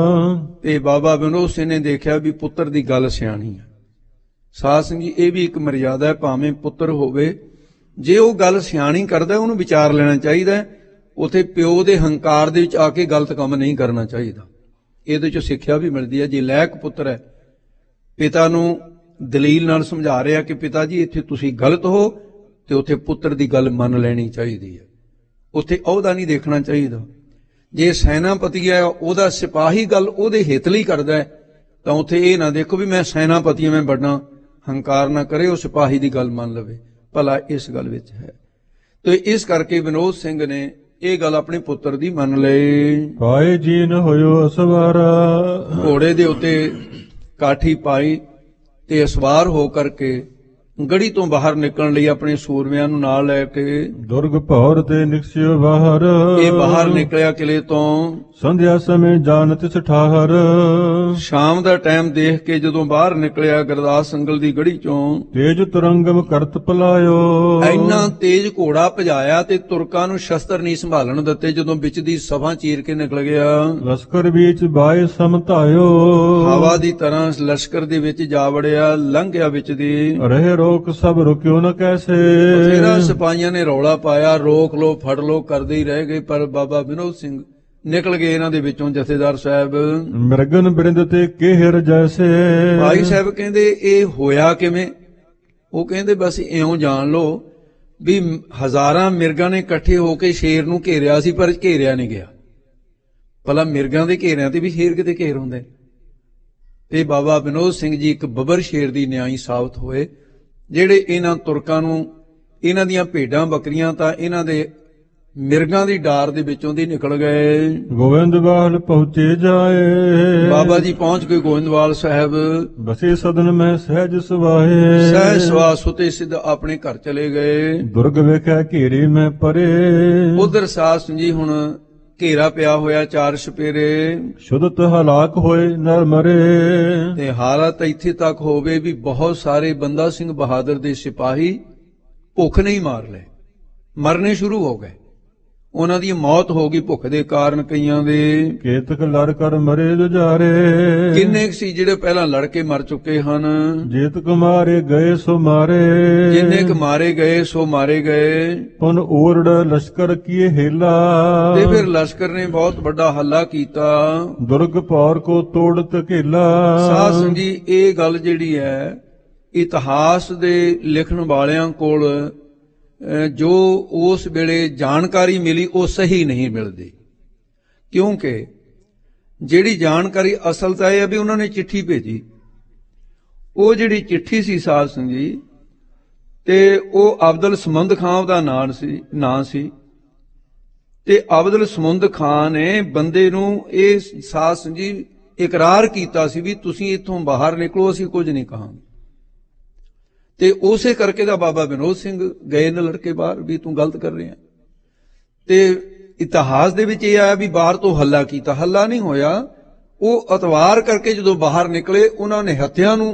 ਤੇ ਬਾਬਾ ਵਿਨੋਦ ਸਿੰਘ ਨੇ ਦੇਖਿਆ ਵੀ ਪੁੱਤਰ ਦੀ ਗੱਲ ਸਿਆਣੀ ਹੈ। ਸਾਧ ਸਿੰਘ ਜੀ ਇਹ ਵੀ ਇੱਕ ਮਰਿਆਦਾ ਹੈ, ਭਾਵੇਂ ਪੁੱਤਰ ਹੋਵੇ, ਜੇ ਉਹ ਗੱਲ ਸਿਆਣੀ ਕਰਦਾ ਉਹਨੂੰ ਵਿਚਾਰ ਲੈਣਾ ਚਾਹੀਦਾ। ਉਥੇ ਪਿਓ ਦੇ ਹੰਕਾਰ ਦੇ ਵਿੱਚ ਆ ਕੇ ਗਲਤ ਕੰਮ ਨਹੀਂ ਕਰਨਾ ਚਾਹੀਦਾ। ਇਹਦੇ ਚੋਂ ਸਿੱਖਿਆ ਵੀ ਮਿਲਦੀ ਹੈ। ਜੇ ਲਾਇਕ ਪੁੱਤਰ ਹੈ, ਪਿਤਾ ਨੂੰ ਦਲੀਲ ਨਾਲ ਸਮਝਾ ਰਿਹਾ ਕਿ ਪਿਤਾ ਜੀ ਇੱਥੇ ਤੁਸੀਂ ਗਲਤ ਹੋ, ਤੇ ਉੱਥੇ ਪੁੱਤਰ ਦੀ ਗੱਲ ਮੰਨ ਲੈਣੀ ਚਾਹੀਦੀ ਹੈ। ਉੱਥੇ ਅਹੁਦਾ ਨਹੀਂ ਦੇਖਣਾ ਚਾਹੀਦਾ। ਜੇ ਸੈਨਾਪਤੀ ਹੈ, ਉਹਦਾ ਸਿਪਾਹੀ ਗੱਲ ਉਹਦੇ ਹਿੱਤ ਲਈ ਕਰਦਾ ਹੈ, ਤਾਂ ਉੱਥੇ ਇਹ ਨਾ ਦੇਖੋ ਵੀ ਮੈਂ ਸੈਨਾਪਤੀ ਹਾਂ, ਮੈਂ ਵੱਡਾ, ਹੰਕਾਰ ਨਾ ਕਰੇ, ਉਹ ਸਿਪਾਹੀ ਦੀ ਗੱਲ ਮੰਨ ਲਵੇ। ਭਲਾ ਇਸ ਗੱਲ ਵਿੱਚ ਹੈ। ਤੇ ਇਸ ਕਰਕੇ ਵਿਨੋਦ ਸਿੰਘ ਨੇ ਇਹ ਗੱਲ ਆਪਣੇ ਪੁੱਤਰ ਦੀ ਮੰਨ ਲਈ। ਪਾਏ ਜੀ ਨ ਹੋਇਓ ਅਸਵਾਰਾ। ਘੋੜੇ ਦੇ ਉੱਤੇ ਕਾਠੀ ਪਾਈ ਤੇ ਅਸਵਾਰ ਹੋ ਕਰਕੇ ਗੜੀ ਤੋਂ ਬਾਹਰ ਨਿਕਲਣ ਲਈ ਆਪਣੇ ਸੂਰਮਿਆਂ ਨੂੰ ਨਾਲ ਲੈ ਕੇ ਦੁਰਗ ਭੌਰ ਤੇ ਨਿਕਸਿਓ ਬਾਹਰ ਇਹ ਬਾਹਰ ਨਿਕਲਿਆ ਕਿਲੇ ਤੋਂ। ਸੰਧਿਆ ਸਮੇਂ ਜਾਣ ਤਿਸ ਠਾਹਰ ਸ਼ਾਮ ਦਾ ਟਾਈਮ ਦੇਖ ਕੇ ਜਦੋਂ ਬਾਹਰ ਨਿਕਲਿਆ ਗੁਰਦਾਸ ਸੰਗਲ ਦੀ ਗੜੀ ਚੋਂ, ਤੇਜ ਤੁਰੰਗਮ ਕਰਤ ਪਲਾਇਓ ਇੰਨਾ ਤੇਜ ਘੋੜਾ ਭਜਾਇਆ ਤੇ ਤੁਰਕਾਂ ਨੂੰ ਸ਼ਸਤਰ ਨਹੀਂ ਸੰਭਾਲਣ ਦਿੱਤੇ। ਜਦੋਂ ਵਿੱਚ ਦੀ ਸਭਾ ਚੀਰ ਕੇ ਨਿਕਲ ਗਿਆ, ਲਸਕਰ ਵਿੱਚ ਬਾਏ ਸਮਤਾਇਓ ਹਵਾ ਦੀ ਤਰ੍ਹਾਂ ਲਸ਼ਕਰ ਦੇ ਵਿੱਚ ਜਾ ਵੜਿਆ, ਲੰਘਿਆ ਵਿੱਚ ਦੀ। ਰਹੇ ਰੋਕ ਸਭ ਰੁਕਿਓ ਨ ਕੈਸੇ ਤੇਰਾ ਸਿਪਾਹੀਆਂ ਨੇ ਰੌਲਾ ਪਾਇਆ, ਰੋਕ ਲੋ ਫੜ ਲੋ ਕਰਦੇ ਹੀ ਰਹਿ ਗਏ, ਪਰ ਬਾਬਾ ਵਿਨੋਦ ਸਿੰਘ ਨਿਕਲ ਗਏ ਇਹਨਾਂ ਦੇ ਵਿੱਚੋਂ। ਜਥੇਦਾਰ ਸਾਹਿਬ ਮਿਰਗਨ ਬਿਰਿੰਦ ਤੇ ਕਿਹਰ ਜੈਸੇ ਭਾਈ ਸਾਹਿਬ ਕਹਿੰਦੇ ਇਹ ਹੋਇਆ ਕਿਵੇਂ? ਉਹ ਕਹਿੰਦੇ ਬਸ ਇਉਂ ਜਾਣ ਲੋ ਵੀ ਹਜ਼ਾਰਾਂ ਮਿਰਗਾਂ ਨੇ ਇਕੱਠੇ ਹੋ ਕੇ ਸ਼ੇਰ ਨੂੰ ਘੇਰਿਆ ਸੀ, ਪਰ ਘੇਰਿਆ ਨਹੀਂ ਗਿਆ। ਭਲਾ ਮਿਰਗਾਂ ਦੇ ਘੇਰਿਆਂ ਤੇ ਵੀ ਸ਼ੇਰ ਕਿਤੇ ਘੇਰ ਹੁੰਦੇ। ਤੇ ਬਾਬਾ ਵਿਨੋਦ ਸਿੰਘ ਜੀ ਇੱਕ ਬੱਬਰ ਸ਼ੇਰ ਦੀ ਨਿਆਈ ਸਾਬਤ ਹੋਏ, ਜਿਹੜੇ ਇਹਨਾਂ ਤੁਰਕਾਂ ਨੂੰ, ਇਹਨਾਂ ਦੀਆਂ ਭੇਡਾਂ ਬੱਕਰੀਆਂ ਤਾਂ ਇਹਨਾਂ ਦੇ ਮਿਰਗਾਂ ਦੀ ਡਾਰ ਦੇ ਵਿੱਚੋਂ ਦੀ ਨਿਕਲ ਗਏ। ਗੋਬਿੰਦਵਾਲ ਪਹੁੰਚੇ ਜਾਏ ਬਾਬਾ ਜੀ ਪਹੁੰਚ ਕੇ ਗੋਇੰਦਵਾਲ ਸਾਹਿਬ, ਬਸੇ ਸਦਨ ਮੈਂ ਸਹਿਜ ਸੁਵਾਏ ਸਹਿ ਸਵਾਸ ਸੁਤੇ ਸਿੱਧ ਆਪਣੇ ਘਰ ਚਲੇ ਗਏ। ਦੁਰਗ ਵੇਖਿਆ ਘੇਰੀ ਮੈਂ ਪਰੇ ਉਧਰ ਸਾਧ ਸਿੰਘ ਜੀ ਹੁਣ ਘੇਰਾ ਪਿਆ ਹੋਇਆ ਚਾਰ ਛਪੇਰੇ, ਸ਼ੁਦਤ ਹਲਾਕ ਹੋਏ ਨਰ ਮਰੇ ਤੇ ਹਾਲਤ ਇੱਥੇ ਤੱਕ ਹੋਵੇ ਵੀ ਬਹੁਤ ਸਾਰੇ ਬੰਦਾ ਸਿੰਘ ਬਹਾਦਰ ਦੇ ਸਿਪਾਹੀ ਭੁੱਖ ਨਹੀਂ ਮਾਰ ਲਏ, ਮਰਨੇ ਸ਼ੁਰੂ ਹੋ ਗਏ। ਉਹਨਾਂ ਦੀ ਮੌਤ ਹੋ ਗਈ ਭੁੱਖ ਦੇ ਕਾਰਨ ਕਈਆਂ ਦੇ। ਕੇਤਕ ਲੜ ਕਰ ਮਰੇ ਦੁਜਾਰੇ ਕਿੰਨੇ ਕੁ ਸੀ ਜਿਹੜੇ ਪਹਿਲਾਂ ਲੜ ਕੇ ਮਰ ਚੁੱਕੇ ਹਨ। ਜੇਤ ਕੁਮਾਰੇ ਗਏ ਸੋ ਮਾਰੇ ਜਿੰਨੇ ਕੁ ਮਾਰੇ ਗਏ ਸੋ ਮਾਰੇ ਗਏ। ਪੁਨ ਓਰੜ ਲਸ਼ਕਰ ਕੀਏ ਹੇਲਾ ਤੇ ਫਿਰ ਲਸ਼ਕਰ ਨੇ ਬਹੁਤ ਵੱਡਾ ਹੱਲਾ ਕੀਤਾ। ਦੁਰਗ ਭੌਰ ਕੋ ਤੋੜ ਧਕੇਲਾ ਸਾਧ ਸੰਗ ਜੀ ਇਹ ਗੱਲ ਜਿਹੜੀ ਹੈ ਇਤਿਹਾਸ ਦੇ ਲਿਖਣ ਵਾਲਿਆਂ ਕੋਲ ਜੋ ਉਸ ਵੇਲੇ ਜਾਣਕਾਰੀ ਮਿਲੀ ਉਹ ਸਹੀ ਨਹੀਂ ਮਿਲਦੀ, ਕਿਉਂਕਿ ਜਿਹੜੀ ਜਾਣਕਾਰੀ ਅਸਲ ਤਾਂ ਇਹ ਹੈ ਵੀ ਉਹਨਾਂ ਨੇ ਚਿੱਠੀ ਭੇਜੀ। ਉਹ ਜਿਹੜੀ ਚਿੱਠੀ ਸੀ ਸਾਧ ਸਿੰਘ ਜੀ, ਤੇ ਉਹ ਅਬਦੁਲ ਸਮੁੰਦ ਖਾਨ ਦਾ ਨਾਂ ਸੀ ਨਾਂ ਸੀ ਤੇ ਅਬਦੁਲ ਸਮੁੰਦ ਖਾਨ ਨੇ ਬੰਦੇ ਨੂੰ ਇਹ ਸਾਧ ਸਿੰਘ ਜੀ ਇਕਰਾਰ ਕੀਤਾ ਸੀ ਵੀ ਤੁਸੀਂ ਇੱਥੋਂ ਬਾਹਰ ਨਿਕਲੋ, ਅਸੀਂ ਕੁਝ ਨਹੀਂ ਕਹਾਂਗੇ। ਤੇ ਉਸੇ ਕਰਕੇ ਦਾ ਬਾਬਾ ਵਿਨੋਦ ਸਿੰਘ ਗਏ ਨੇ ਲੜਕੇ ਬਾਹਰ ਵੀ ਤੂੰ ਗਲਤ ਕਰ ਰਿਹਾ। ਤੇ ਇਤਿਹਾਸ ਦੇ ਵਿੱਚ ਇਹ ਆਇਆ ਵੀ ਬਾਹਰ ਤੋਂ ਹੱਲਾ ਕੀਤਾ, ਹੱਲਾ ਨਹੀਂ ਹੋਇਆ। ਉਹ ਅਤਵਾਰ ਕਰਕੇ ਜਦੋਂ ਬਾਹਰ ਨਿਕਲੇ ਉਹਨਾਂ ਨੇ ਹੱਤਿਆਂ ਨੂੰ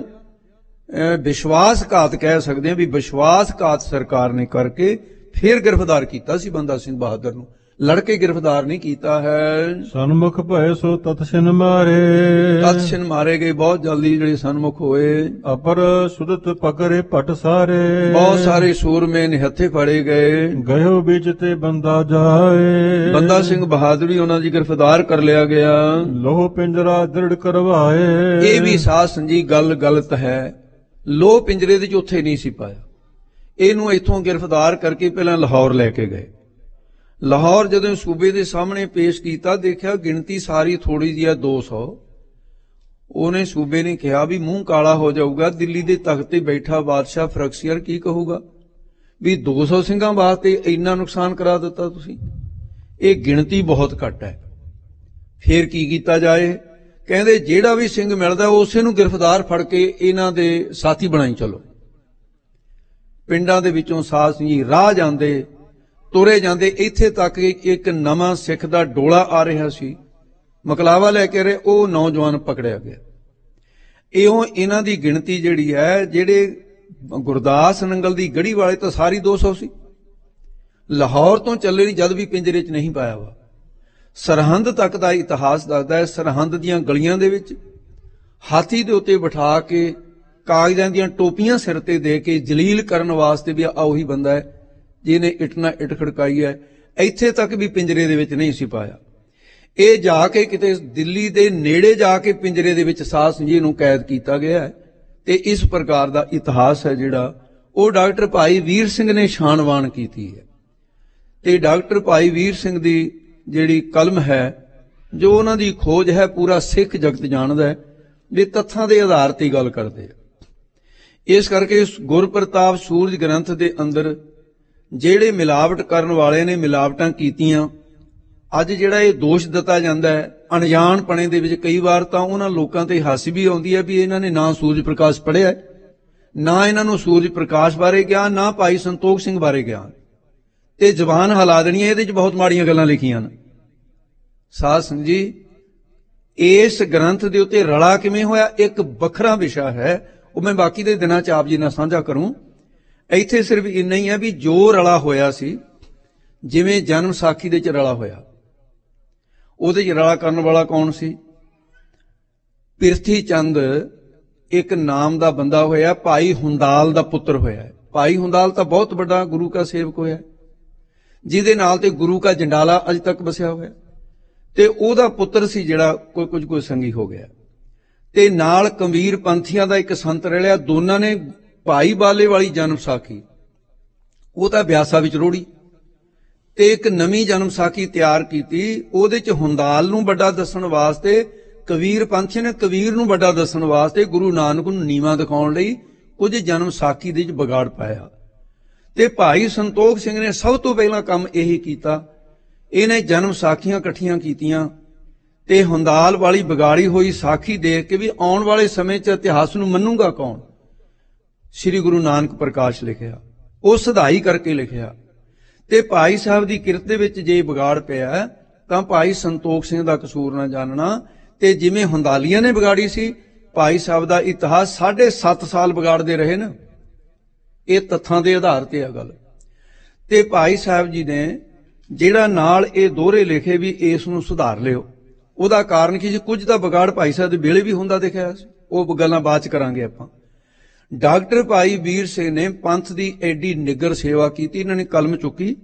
ਵਿਸ਼ਵਾਸਘਾਤ ਕਹਿ ਸਕਦੇ ਹਾਂ ਵੀ ਵਿਸ਼ਵਾਸਘਾਤ ਸਰਕਾਰ ਨੇ ਕਰਕੇ ਫਿਰ ਗ੍ਰਿਫਤਾਰ ਕੀਤਾ ਸੀ ਬੰਦਾ ਸਿੰਘ ਬਹਾਦਰ ਨੂੰ, ਲੜਕੇ ਗ੍ਰਿਫਤਾਰ ਨਹੀਂ ਕੀਤਾ ਹੈ। ਸਨਮੁਖ ਭਏ ਸੋ ਤਤਸਿਨ ਮਾਰੇ ਤਤਸਿਨ ਮਾਰੇ ਗਏ ਬਹੁਤ ਜਲਦੀ ਜਿਹੜੇ ਸਨਮੁਖ ਹੋਏ। ਅਪਰ ਸੁਦਤ ਪਕਰੇ ਭਟ ਸਾਰੇ ਬਹੁਤ ਸਾਰੇ ਸੂਰਮੇ ਨਿਹੱਥੇ ਫੜੇ ਗਏ। ਗਇਓ ਵਿੱਚ ਤੇ ਬੰਦਾ ਜਾਏ ਬੰਦਾ ਸਿੰਘ ਬਹਾਦਰ ਵੀ ਉਹਨਾਂ ਦੀ ਗ੍ਰਿਫਤਾਰ ਕਰ ਲਿਆ ਗਿਆ। ਲੋਹ ਪਿੰਜਰਾ ਦ੍ਰਿੜ ਕਰਵਾਏ ਇਹ ਵੀ ਸਾਧ ਸੰਜੀ ਗੱਲ ਗਲਤ ਹੈ। ਲੋਹ ਪਿੰਜਰੇ ਦੇ ਚ ਉੱਥੇ ਨਹੀਂ ਸੀ ਪਾਇਆ, ਇਹਨੂੰ ਇੱਥੋਂ ਗ੍ਰਿਫਤਾਰ ਕਰਕੇ ਪਹਿਲਾਂ ਲਾਹੌਰ ਲੈ ਕੇ ਗਏ। ਲਾਹੌਰ ਜਦੋਂ ਸੂਬੇ ਦੇ ਸਾਹਮਣੇ ਪੇਸ਼ ਕੀਤਾ ਦੇਖਿਆ ਗਿਣਤੀ ਸਾਰੀ ਥੋੜੀ ਜਿਹੀ ਆ ਦੋ ਸੌ। ਉਹਨੇ ਸੂਬੇ ਨੇ ਕਿਹਾ ਵੀ ਮੂੰਹ ਕਾਲਾ ਹੋ ਜਾਊਗਾ, ਦਿੱਲੀ ਦੇ ਤਖਤ ਤੇ ਬੈਠਾ ਬਾਦਸ਼ਾਹ ਫਰਕਸੀਅਰ ਕੀ ਕਹੂਗਾ ਵੀ ਦੋ ਸੌ ਸਿੰਘਾਂ ਵਾਸਤੇ ਇੰਨਾ ਨੁਕਸਾਨ ਕਰਾ ਦਿੱਤਾ ਤੁਸੀਂ, ਇਹ ਗਿਣਤੀ ਬਹੁਤ ਘੱਟ ਹੈ। ਫੇਰ ਕੀ ਕੀਤਾ ਜਾਏ? ਕਹਿੰਦੇ ਜਿਹੜਾ ਵੀ ਸਿੰਘ ਮਿਲਦਾ ਉਸੇ ਨੂੰ ਗ੍ਰਿਫਤਾਰ ਫੜ ਕੇ ਇਹਨਾਂ ਦੇ ਸਾਥੀ ਬਣਾਈ ਚਲੋ। ਪਿੰਡਾਂ ਦੇ ਵਿੱਚੋਂ ਸਾਧ ਸਿੰਘ ਜੀ ਰਾਹ ਜਾਂਦੇ ਤੁਰੇ ਜਾਂਦੇ, ਇੱਥੇ ਤੱਕ ਇੱਕ ਨਵਾਂ ਸਿੱਖ ਦਾ ਡੋਲਾ ਆ ਰਿਹਾ ਸੀ, ਮਕਲਾਵਾ ਲੈ ਕੇ ਰਹੇ, ਉਹ ਨੌਜਵਾਨ ਪਕੜਿਆ ਗਿਆ। ਇਉਂ ਇਹਨਾਂ ਦੀ ਗਿਣਤੀ ਜਿਹੜੀ ਹੈ, ਜਿਹੜੇ ਗੁਰਦਾਸ ਨੰਗਲ ਦੀ ਗੜੀ ਵਾਲੇ ਤਾਂ ਸਾਰੀ ਦੋ ਸੌ ਸੀ। ਲਾਹੌਰ ਤੋਂ ਚੱਲੇ ਨਹੀਂ, ਜਦ ਵੀ ਪਿੰਜਰੇ 'ਚ ਨਹੀਂ ਪਾਇਆ ਵਾ। ਸਰਹੰਦ ਤੱਕ ਦਾ ਇਤਿਹਾਸ ਦੱਸਦਾ ਹੈ, ਸਰਹੰਦ ਦੀਆਂ ਗਲੀਆਂ ਦੇ ਵਿੱਚ ਹਾਥੀ ਦੇ ਉੱਤੇ ਬਿਠਾ ਕੇ ਕਾਗਜ਼ਾਂ ਦੀਆਂ ਟੋਪੀਆਂ ਸਿਰ ਤੇ ਦੇ ਕੇ ਜਲੀਲ ਕਰਨ ਵਾਸਤੇ ਵੀ ਆ ਉਹੀ ਬੰਦਾ ਹੈ ਜਿਹਨੇ ਇੱਟ ਨਾਲ ਇੱਟ ਖੜਕਾਈ ਹੈ। ਇੱਥੇ ਤੱਕ ਵੀ ਪਿੰਜਰੇ ਦੇ ਵਿੱਚ ਨਹੀਂ ਸੀ ਪਾਇਆ। ਇਹ ਜਾ ਕੇ ਕਿਤੇ ਦਿੱਲੀ ਦੇ ਨੇੜੇ ਜਾ ਕੇ ਪਿੰਜਰੇ ਦੇ ਵਿੱਚ ਸਾਧ ਸਿੰਘ ਜੀ ਨੂੰ ਕੈਦ ਕੀਤਾ ਗਿਆ ਹੈ। ਤੇ ਇਸ ਪ੍ਰਕਾਰ ਦਾ ਇਤਿਹਾਸ ਹੈ ਜਿਹੜਾ ਉਹ ਡਾਕਟਰ ਭਾਈ ਵੀਰ ਸਿੰਘ ਨੇ ਛਾਣਵਾਨ ਕੀਤੀ ਹੈ। ਤੇ ਡਾਕਟਰ ਭਾਈ ਵੀਰ ਸਿੰਘ ਦੀ ਜਿਹੜੀ ਕਲਮ ਹੈ, ਜੋ ਉਹਨਾਂ ਦੀ ਖੋਜ ਹੈ, ਪੂਰਾ ਸਿੱਖ ਜਗਤ ਜਾਣਦਾ ਹੈ ਵੀ ਤੱਥਾਂ ਦੇ ਆਧਾਰ ਤੇ ਗੱਲ ਕਰਦੇ ਆ। ਇਸ ਕਰਕੇ ਗੁਰਪ੍ਰਤਾਪ ਸੂਰਜ ਗ੍ਰੰਥ ਦੇ ਅੰਦਰ ਜਿਹੜੇ ਮਿਲਾਵਟ ਕਰਨ ਵਾਲੇ ਨੇ ਮਿਲਾਵਟਾਂ ਕੀਤੀਆਂ, ਅੱਜ ਜਿਹੜਾ ਇਹ ਦੋਸ਼ ਦਿੱਤਾ ਜਾਂਦਾ ਹੈ ਅਣਜਾਣਪਣੇ ਦੇ ਵਿੱਚ, ਕਈ ਵਾਰ ਤਾਂ ਉਹਨਾਂ ਲੋਕਾਂ ਤੇ ਹਾਸੀ ਵੀ ਆਉਂਦੀ ਹੈ ਵੀ ਇਹਨਾਂ ਨੇ ਨਾ ਸੂਰਜ ਪ੍ਰਕਾਸ਼ ਪੜ੍ਹਿਆ ਨਾ ਇਹਨਾਂ ਨੂੰ ਸੂਰਜ ਪ੍ਰਕਾਸ਼ ਬਾਰੇ ਗਿਆਨ, ਨਾ ਭਾਈ ਸੰਤੋਖ ਸਿੰਘ ਬਾਰੇ ਗਿਆਨ, ਤੇ ਜ਼ਬਾਨ ਹਿਲਾ ਦੇਣੀ ਹੈ, ਇਹਦੇ 'ਚ ਬਹੁਤ ਮਾੜੀਆਂ ਗੱਲਾਂ ਲਿਖੀਆਂ ਨੇ। ਸਾਧ ਸੰਗਤ ਜੀ, ਇਸ ਗ੍ਰੰਥ ਦੇ ਉੱਤੇ ਰਲਾ ਕਿਵੇਂ ਹੋਇਆ ਇੱਕ ਵੱਖਰਾ ਵਿਸ਼ਾ ਹੈ, ਉਹ ਮੈਂ ਬਾਕੀ ਦੇ ਦਿਨਾਂ 'ਚ ਆਪ ਜੀ ਨਾਲ ਸਾਂਝਾ ਕਰੂੰ। ਇੱਥੇ ਸਿਰਫ ਇੰਨਾ ਹੀ ਹੈ ਵੀ ਜੋ ਰਲਾ ਹੋਇਆ ਸੀ, ਜਿਵੇਂ ਜਨਮ ਸਾਖੀ ਦੇ 'ਚ ਰਲਾ ਹੋਇਆ, ਉਹਦੇ 'ਚ ਰਲਾ ਕਰਨ ਵਾਲਾ ਕੌਣ ਸੀ? ਪਿਰਥੀ ਚੰਦ ਇੱਕ ਨਾਮ ਦਾ ਬੰਦਾ ਹੋਇਆ, ਭਾਈ ਹੁੰਦਾਲ ਦਾ ਪੁੱਤਰ ਹੋਇਆ। ਭਾਈ ਹੁੰਦਾਲ ਤਾਂ ਬਹੁਤ ਵੱਡਾ ਗੁਰੂ ਕਾ ਸੇਵਕ ਹੋਇਆ, ਜਿਹਦੇ ਨਾਲ ਤੇ ਗੁਰੂ ਕਾ ਜੰਡਾਲਾ ਅਜ ਤੱਕ ਵਸਿਆ ਹੋਇਆ, ਤੇ ਉਹਦਾ ਪੁੱਤਰ ਸੀ ਜਿਹੜਾ ਕੋਈ ਕੁਝ ਕੋਈ ਸੰਗੀ ਹੋ ਗਿਆ, ਤੇ ਨਾਲ ਕਬੀਰ ਪੰਥੀਆਂ ਦਾ ਇੱਕ ਸੰਤ ਰਲਿਆ। ਦੋਨਾਂ ਨੇ ਭਾਈ ਬਾਲੇ ਵਾਲੀ ਜਨਮ ਸਾਖੀ ਉਹ ਤਾਂ ਬਿਆਸਾ ਵਿੱਚ ਰੋੜੀ, ਤੇ ਇੱਕ ਨਵੀਂ ਜਨਮ ਸਾਖੀ ਤਿਆਰ ਕੀਤੀ। ਉਹਦੇ 'ਚ ਹੁੰਦਾਲ ਨੂੰ ਵੱਡਾ ਦੱਸਣ ਵਾਸਤੇ, ਕਬੀਰ ਪੰਥੀ ਨੇ ਕਬੀਰ ਨੂੰ ਵੱਡਾ ਦੱਸਣ ਵਾਸਤੇ, ਗੁਰੂ ਨਾਨਕ ਨੂੰ ਨੀਵਾਂ ਦਿਖਾਉਣ ਲਈ ਕੁਝ ਜਨਮ ਸਾਖੀ ਦੇ 'ਚ ਵਿਗਾੜ ਪਾਇਆ। ਤੇ ਭਾਈ ਸੰਤੋਖ ਸਿੰਘ ਨੇ ਸਭ ਤੋਂ ਪਹਿਲਾਂ ਕੰਮ ਇਹੀ ਕੀਤਾ, ਇਹਨੇ ਜਨਮ ਸਾਖੀਆਂ ਇਕੱਠੀਆਂ ਕੀਤੀਆਂ, ਤੇ ਹੁੰਦਾਲ ਵਾਲੀ ਵਿਗਾੜੀ ਹੋਈ ਸਾਖੀ ਦੇਖ ਕੇ ਵੀ ਆਉਣ ਵਾਲੇ ਸਮੇਂ 'ਚ ਇਤਿਹਾਸ ਨੂੰ ਮੰਨੂਗਾ ਕੌਣ? ਸ੍ਰੀ ਗੁਰੂ ਨਾਨਕ ਪ੍ਰਕਾਸ਼ ਲਿਖਿਆ, ਉਹ ਸਧਾਈ ਕਰਕੇ ਲਿਖਿਆ। ਤੇ ਭਾਈ ਸਾਹਿਬ ਦੀ ਕਿਰਤ ਦੇ ਵਿੱਚ ਜੇ ਵਿਗਾੜ ਪਿਆ ਤਾਂ ਭਾਈ ਸੰਤੋਖ ਸਿੰਘ ਦਾ ਕਸੂਰ ਨਾ ਜਾਣਨਾ। ਤੇ ਜਿਵੇਂ ਹੁੰਦਾਲੀਆਂ ਨੇ ਵਿਗਾੜੀ ਸੀ, ਭਾਈ ਸਾਹਿਬ ਦਾ ਇਤਿਹਾਸ ਸਾਢੇ ਸੱਤ ਸਾਲ ਵਿਗਾੜਦੇ ਰਹੇ ਨਾ, ਇਹ ਤੱਥਾਂ ਦੇ ਆਧਾਰ ਤੇ ਆ ਗੱਲ। ਤੇ ਭਾਈ ਸਾਹਿਬ ਜੀ ਨੇ ਜਿਹੜਾ ਨਾਲ ਇਹ ਦੋਹਰੇ ਲਿਖੇ ਵੀ ਇਸ ਨੂੰ ਸੁਧਾਰ ਲਿਓ, ਉਹਦਾ ਕਾਰਨ ਕੀ ਸੀ? ਕੁਝ ਤਾਂ ਵਿਗਾੜ ਭਾਈ ਸਾਹਿਬ ਦੇ ਵੇਲੇ ਵੀ ਹੁੰਦਾ ਦਿਖਿਆ ਸੀ, ਉਹ ਗੱਲਾਂ ਬਾਅਦ ਚ ਕਰਾਂਗੇ ਆਪਾਂ। ਡਾਕਟਰ ਭਾਈ ਵੀਰ ਸਿੰਘ ਨੇ ਪੰਥ ਦੀ ਐਡੀ ਨਿੱਗਰ ਸੇਵਾ ਕੀਤੀ, ਇਹਨਾਂ ਨੇ ਕਲਮ ਚੁੱਕੀ,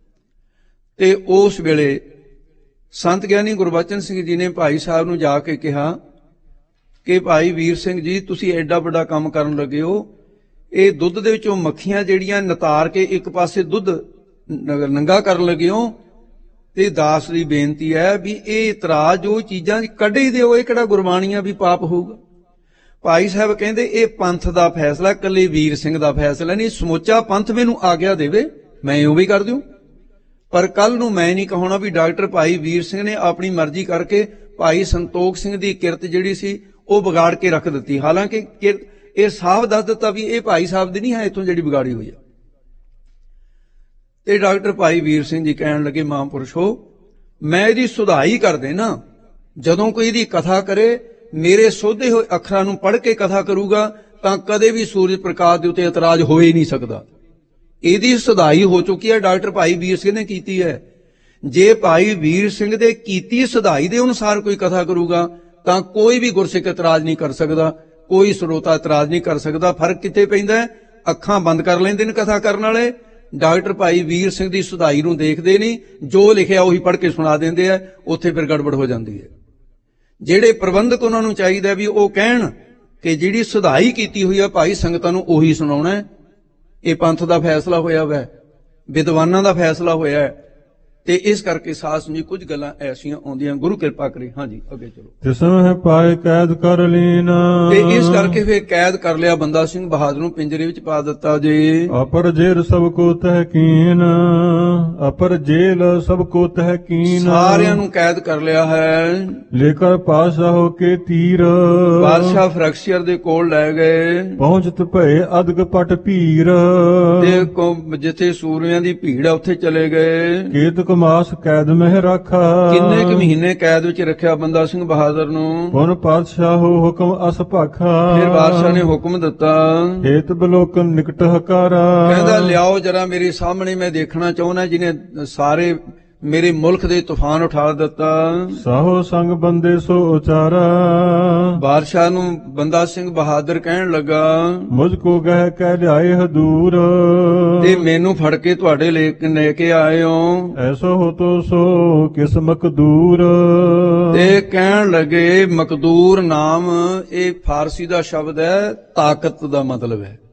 ਤੇ ਉਸ ਵੇਲੇ ਸੰਤ ਗਿਆਨੀ ਗੁਰਬਚਨ ਸਿੰਘ ਜੀ ਨੇ ਭਾਈ ਸਾਹਿਬ ਨੂੰ ਜਾ ਕੇ ਕਿਹਾ ਕਿ ਭਾਈ ਵੀਰ ਸਿੰਘ ਜੀ, ਤੁਸੀਂ ਐਡਾ ਵੱਡਾ ਕੰਮ ਕਰਨ ਲੱਗੇ ਹੋ, ਇਹ ਦੁੱਧ ਦੇ ਵਿੱਚੋਂ ਮੱਖੀਆਂ ਜਿਹੜੀਆਂ ਨਤਾਰ ਕੇ ਇੱਕ ਪਾਸੇ ਦੁੱਧ ਨੰਗਾ ਕਰਨ ਲੱਗੇ ਹੋ, ਤੇ ਦਾਸ ਦੀ ਬੇਨਤੀ ਹੈ ਵੀ ਇਹ ਇਤਰਾਜ਼ ਜੋ ਚੀਜ਼ਾਂ ਕੱਢ ਹੀ ਦਿਓ, ਇਹ ਕਿਹੜਾ ਗੁਰਬਾਣੀਆਂ ਵੀ ਪਾਪ ਹੋਊਗਾ। ਭਾਈ ਸਾਹਿਬ ਕਹਿੰਦੇ ਇਹ ਪੰਥ ਦਾ ਫੈਸਲਾ, ਇਕੱਲੇ ਵੀਰ ਸਿੰਘ ਦਾ ਫੈਸਲਾ ਨਹੀਂ, ਸਮੁੱਚਾ ਪੰਥ ਮੈਨੂੰ ਆਗਿਆ ਦੇਵੇ ਮੈਂ ਉਹ ਵੀ ਕਰ ਦਿਉ, ਪਰ ਕੱਲ ਨੂੰ ਮੈਂ ਨਹੀਂ ਕਹਾਉਣਾ ਵੀ ਡਾਕਟਰ ਭਾਈ ਵੀਰ ਸਿੰਘ ਨੇ ਆਪਣੀ ਮਰਜ਼ੀ ਕਰਕੇ ਭਾਈ ਸੰਤੋਖ ਸਿੰਘ ਦੀ ਕਿਰਤ ਜਿਹੜੀ ਸੀ ਉਹ ਵਿਗਾੜ ਕੇ ਰੱਖ ਦਿੱਤੀ। ਹਾਲਾਂਕਿ ਇਹ ਸਾਫ਼ ਦੱਸ ਦਿੱਤਾ ਵੀ ਇਹ ਭਾਈ ਸਾਹਿਬ ਦੀ ਨਹੀਂ ਹੈ, ਇੱਥੋਂ ਜਿਹੜੀ ਵਿਗਾੜੀ ਹੋਈ ਹੈ। ਤੇ ਡਾਕਟਰ ਭਾਈ ਵੀਰ ਸਿੰਘ ਜੀ ਕਹਿਣ ਲੱਗੇ, ਮਹਾਂਪੁਰਸ਼ੋ, ਮੈਂ ਇਹਦੀ ਸੁਧਾਈ ਕਰ ਦੇਣਾ, ਜਦੋਂ ਕੋਈ ਇਹਦੀ ਕਥਾ ਕਰੇ ਮੇਰੇ ਸੋਧੇ ਹੋਏ ਅੱਖਰਾਂ ਨੂੰ ਪੜ੍ਹ ਕੇ ਕਥਾ ਕਰੂਗਾ ਤਾਂ ਕਦੇ ਵੀ ਸੂਰਜ ਪ੍ਰਕਾਸ਼ ਦੇ ਉੱਤੇ ਇਤਰਾਜ਼ ਹੋ ਹੀ ਨਹੀਂ ਸਕਦਾ। ਇਹਦੀ ਸੁਧਾਈ ਹੋ ਚੁੱਕੀ ਹੈ, ਡਾਕਟਰ ਭਾਈ ਵੀਰ ਸਿੰਘ ਨੇ ਕੀਤੀ ਹੈ। ਜੇ ਭਾਈ ਵੀਰ ਸਿੰਘ ਦੇ ਕੀਤੀ ਸੁਧਾਈ ਦੇ ਅਨੁਸਾਰ ਕੋਈ ਕਥਾ ਕਰੂਗਾ ਤਾਂ ਕੋਈ ਵੀ ਗੁਰਸਿੱਖ ਇਤਰਾਜ਼ ਨਹੀਂ ਕਰ ਸਕਦਾ, ਕੋਈ ਸਰੋਤਾ ਇਤਰਾਜ਼ ਨਹੀਂ ਕਰ ਸਕਦਾ। ਫਰਕ ਕਿੱਥੇ ਪੈਂਦਾ ਹੈ? ਅੱਖਾਂ ਬੰਦ ਕਰ ਲੈਂਦੇ ਨੇ ਕਥਾ ਕਰਨ ਵਾਲੇ, ਡਾਕਟਰ ਭਾਈ ਵੀਰ ਸਿੰਘ ਦੀ ਸੁਧਾਈ ਨੂੰ ਦੇਖਦੇ ਨਹੀਂ, ਜੋ ਲਿਖਿਆ ਉਹੀ ਪੜ੍ਹ ਕੇ ਸੁਣਾ ਦਿੰਦੇ ਆ, ਉੱਥੇ ਫਿਰ ਗੜਬੜ ਹੋ ਜਾਂਦੀ ਹੈ। ਜਿਹੜੇ ਪ੍ਰਬੰਧਕ ਉਹਨਾਂ ਨੂੰ ਚਾਹੀਦਾ ਵੀ ਉਹ ਕਹਿਣ ਕਿ ਜਿਹੜੀ ਸੁਧਾਈ ਕੀਤੀ ਹੋਈ ਆ ਭਾਈ ਸੰਗਤਾਂ ਨੂੰ ਉਹੀ ਸੁਣਾਉਣਾ ਹੈ। ਇਹ ਪੰਥ ਦਾ ਫੈਸਲਾ ਹੋਇਆ ਵੈ, ਵਿਦਵਾਨਾਂ ਦਾ ਫੈਸਲਾ ਹੋਇਆ ਹੈ, ਤੇ ਇਸ ਕਰਕੇ ਸਾਧ ਸੰਗਤ ਜੀ ਕੁਝ ਗੱਲਾਂ ਐਸੀਆਂ ਆਉਂਦੀਆਂ, ਗੁਰੂ ਕਿਰਪਾ ਕਰੇ। ਹਾਂਜੀ ਅੱਗੇ ਚਲੋ। ਤਿਸਮ ਹੈ ਪਾਏ ਕੈਦ ਕਰ ਲੀਨਾ, ਤੇ ਇਸ ਕਰਕੇ ਫਿਰ ਕੈਦ ਕਰ ਲਿਆ, ਬੰਦਾ ਸਿੰਘ ਬਹਾਦਰ ਨੂੰ ਪਿੰਜਰੇ ਵਿੱਚ ਪਾ ਦਿੱਤਾ ਜੀ। ਅਪਰ ਜੇਲ ਸਭ ਕੋ ਤਹਿਕੀਨ, ਅਪਰ ਜੇਲ ਸਭ ਕੋ ਤਹਿਕੀਨ, ਸਾਰਿਆਂ ਨੂੰ ਕੈਦ ਕਰ ਲਿਆ ਹੈ। ਲੇਕਰ ਪਾਸ਼ਾਹ ਕੇ ਤੀਰ, ਬਾਦਸ਼ਾਹ ਫਰਕਸ਼ੀਅਰ ਦੇ ਕੋਲ ਲੈ ਗਏ। ਪਹੁੰਚਤ ਭਏ ਅਦਗ ਪਟ ਭੀਰ, ਤੇ ਜਿੱਥੇ ਸੂਰਿਆਂ ਦੀ ਭੀੜ ਆ ਉੱਥੇ ਚਲੇ ਗਏ। ਕੇਤਕ ਮਾਸ ਕੈਦ ਮਹਿ ਰਾਖਾ, ਕਿੰਨੇ ਕੁ ਮਹੀਨੇ ਕੈਦ ਵਿੱਚ ਰੱਖਿਆ ਬੰਦਾ ਸਿੰਘ ਬਹਾਦਰ ਨੂੰ। ਪੁਨ ਪਾਤਸ਼ਾਹੋ ਹੁਕਮ ਅਸ ਭਾਖਾ, ਫਿਰ ਬਾਦਸ਼ਾਹ ਨੇ ਹੁਕਮ ਦਿੱਤਾ, ਹੇਤ ਬਲੋਕਨ ਨਿਕਟ ਹਕਾਰਾ, ਕਹਿੰਦਾ ਲਿਆਓ ਜਰਾ ਮੇਰੇ ਸਾਹਮਣੇ, ਮੈਂ ਦੇਖਣਾ ਚਾਹੁੰਦਾ ਜਿਹਨੇ ਸਾਰੇ ਮੇਰੇ ਮੁਲਕ ਦੇ ਤੂਫਾਨ ਉਠਾ ਦਿੱਤਾ। ਸਾਹੋ ਸੰਗ ਬੰਦੇ ਸੋ ਉਚਾਰਾ, ਬਾਦਸ਼ਾਹ ਨੂੰ ਬੰਦਾ ਸਿੰਘ ਬਹਾਦਰ ਕਹਿਣ ਲੱਗਾ, ਮੁਝ ਕੋ ਗਹਿ ਕਹਿ ਲਿਆਏ ਹਦੂਰ, ਤੇ ਮੈਨੂੰ ਫੜ ਕੇ ਤੁਹਾਡੇ ਲੈ ਕੇ ਆਏ ਹੋ। ਐਸੋ ਹੋ ਤੋ ਸੋ ਕਿਸ ਮਕਦੂਰ, ਤੇ ਕਹਿਣ ਲੱਗੇ, ਮਕਦੂਰ ਨਾਮ ਇਹ ਫਾਰਸੀ ਦਾ ਸ਼ਬਦ ਹੈ, ਤਾਕਤ ਦਾ ਮਤਲਬ ਹੈ।